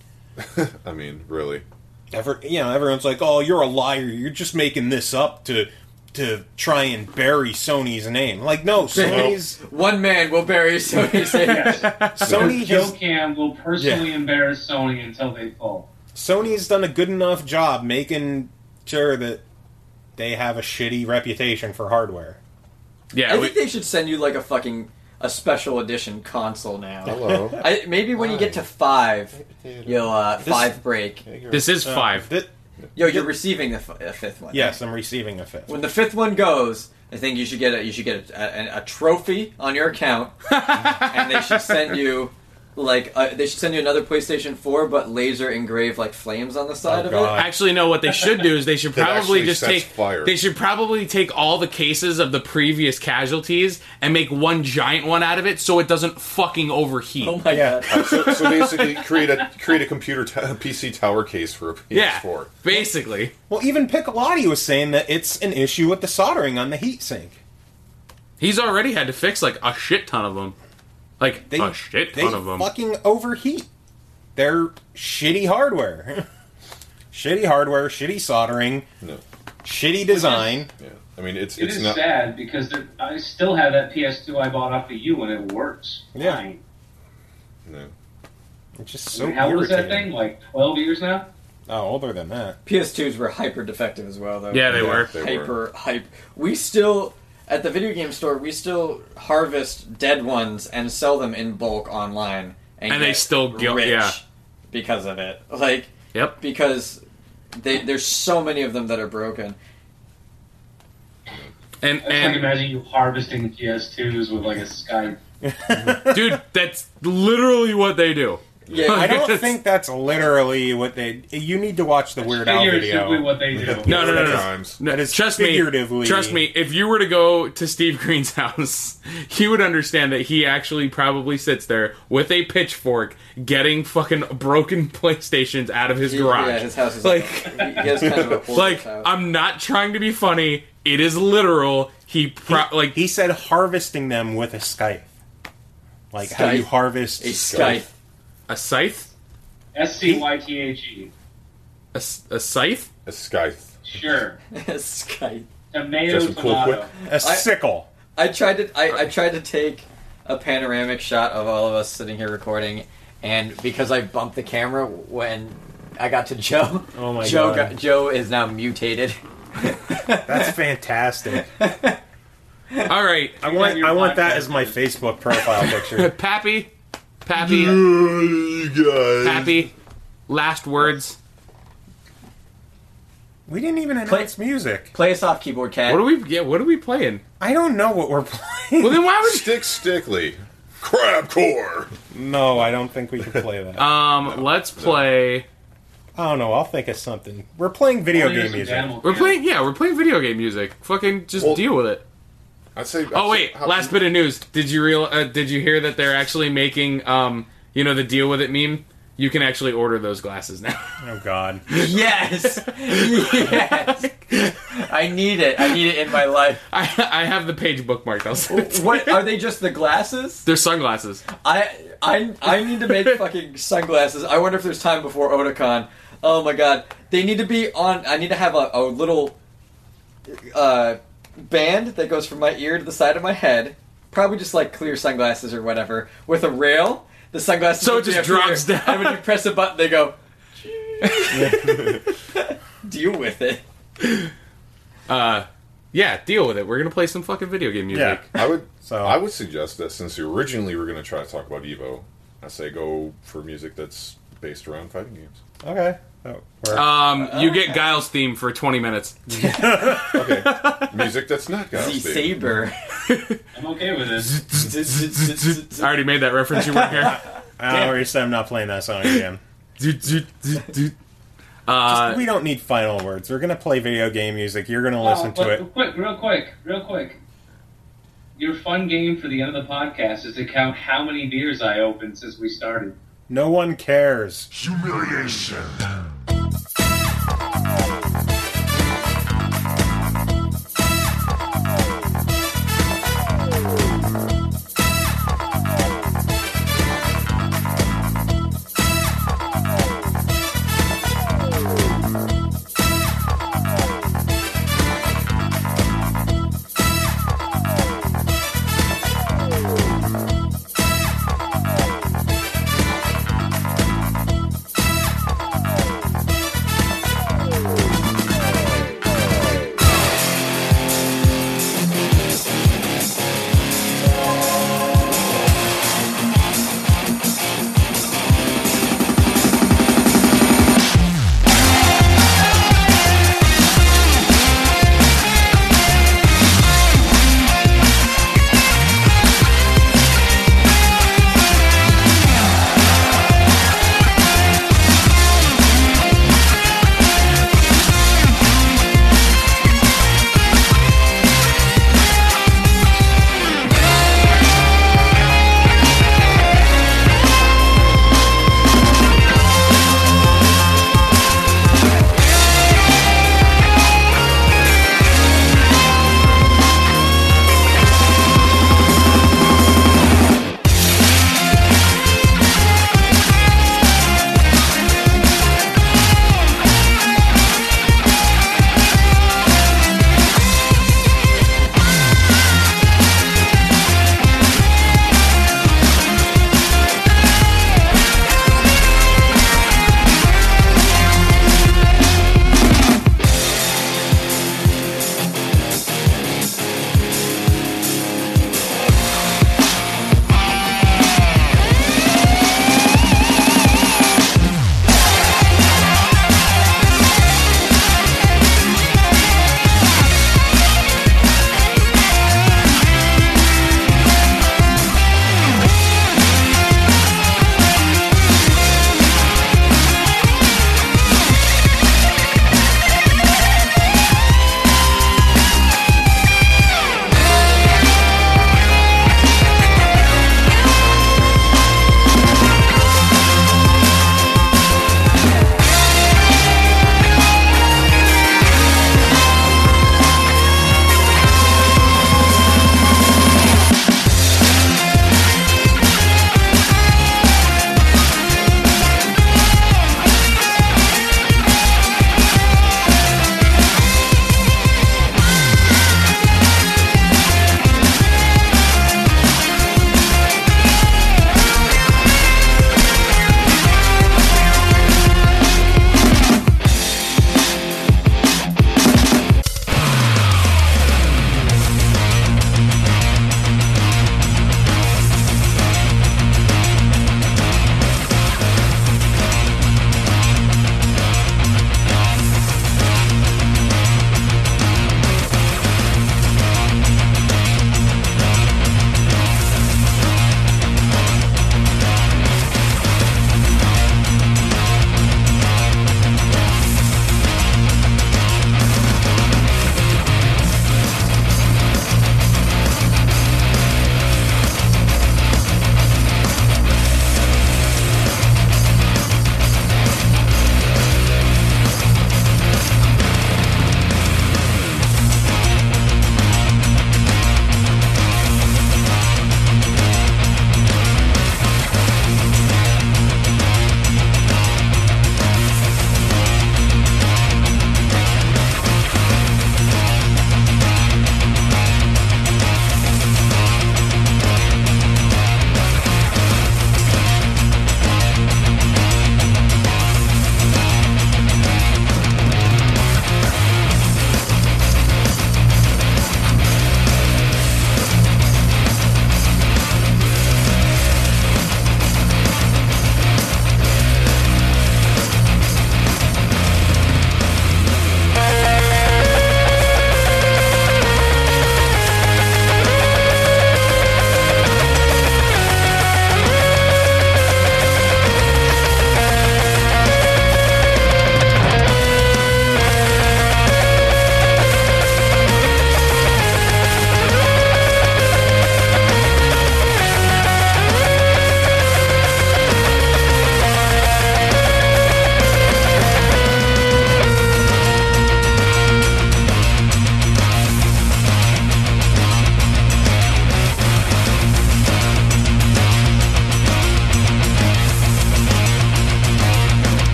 I mean, really. Everyone's like, "Oh, you're a liar. You're just making this up to try and bury Sony's name." Like, no, Sony's One man will bury Sony's name. Sony Joe has Cam will personally embarrass Sony until they fall. Sony's done a good enough job making sure that they have a shitty reputation for hardware. Yeah, I think they should send you like a special edition console now. Hello. Maybe when you get to 5, you'll 5 break. this is 5. Yo, you're receiving the 5th one. Yes, I'm receiving a 5th. When the 5th one goes, I think you should get a trophy on your account, and they should send you another PlayStation 4, but laser engraved like flames on the side of God. it. Actually, no. What they should do is they should That probably actually just sets take. fire. They should probably take all the cases of the previous casualties and make one giant one out of it, so it doesn't fucking overheat. Oh my Yeah. god! So basically, create a PC tower case for a PS4. Yeah, basically. Well, even Piccolotti was saying that it's an issue with the soldering on the heatsink. He's already had to fix like a shit ton of them. Like a shit ton of them. Fucking overheat. They're shitty hardware. Shitty hardware, shitty soldering, No. shitty design. Yeah. I mean, it's It is not. sad because I still have that PS2 I bought off of you and it works. Yeah. Fine. No. It's just so How old is that irritating. thing? Like 12 years now? Oh, older than that. PS2s were hyper defective as well, though. Yeah, they were. They were. Hype. We still at the video game store. We still harvest dead ones and sell them in bulk online, and they get still get- rich yeah. because of it. Like, Yep. because there's so many of them that are broken. And I can imagine you harvesting PS2s with like a Skype. dude, that's literally what they do. Yeah, I don't think that's literally what they... You need to watch the Weird Al Figuratively video. what they do. No. Times. No, That is trust figuratively- me. Trust me. If you were to go to Steve Green's house, he would understand that he actually probably sits there with a pitchfork, getting fucking broken PlayStations out of his garage. Yeah, his house is Like- he has kind of a hoarder's Like, house. I'm not trying to be funny. It is literal. He He said harvesting them with a scythe. Like how you Scythe. harvest... a scythe. a scythe, SCYTHE. a scythe. A scythe. Sure. A scythe. Tomato, Just some cool tomato. quick. A sickle. I tried to take a panoramic shot of all of us sitting here recording, and because I bumped the camera when I got to Joe, Oh my God. Joe is now mutated. That's fantastic. All right, I want that as my Facebook profile picture. Pappy, You guys. Pappy. Last words. We didn't even announce music. Play us off, keyboard cat. What are we playing? I don't know what we're playing. Well, then why would Stickly. Crabcore. No, I don't think we can play that. let's play. I don't know. I'll think of something. We're playing video game music. We're playing video game music. Fucking just Well- deal with it. I'd Wait, last bit of news. Did you hear that they're actually making the deal with it meme? You can actually order those glasses now. Oh God. Yes, yes. I need it. I need it in my life. I have the page bookmarked. I'll send it to What you. are they? Just the glasses? They're sunglasses. I need to make fucking sunglasses. I wonder if there's time before Otakon. Oh my god, they need to be on. I need to have a little band that goes from my ear to the side of my head. Probably just like clear sunglasses or whatever with a rail. The sunglasses So would it be just up drops here, down. and when you press a button, they go. Deal with it. Yeah, deal with it. We're gonna play some fucking video game music. Yeah. I would suggest that since you originally were going to try to talk about Evo, I say go for music that's based around fighting games. Okay. Oh, You get Guile's theme for 20 minutes. Okay, music that's not The Guile's theme. Saber. I'm okay with this. I already made that reference. You weren't here. I already said I'm not playing that song again. We don't need final words. We're going to play video game music. You're going to listen to it. Real quick. Your fun game for the end of the podcast is to count how many beers I opened since we started. No one cares. Humiliation.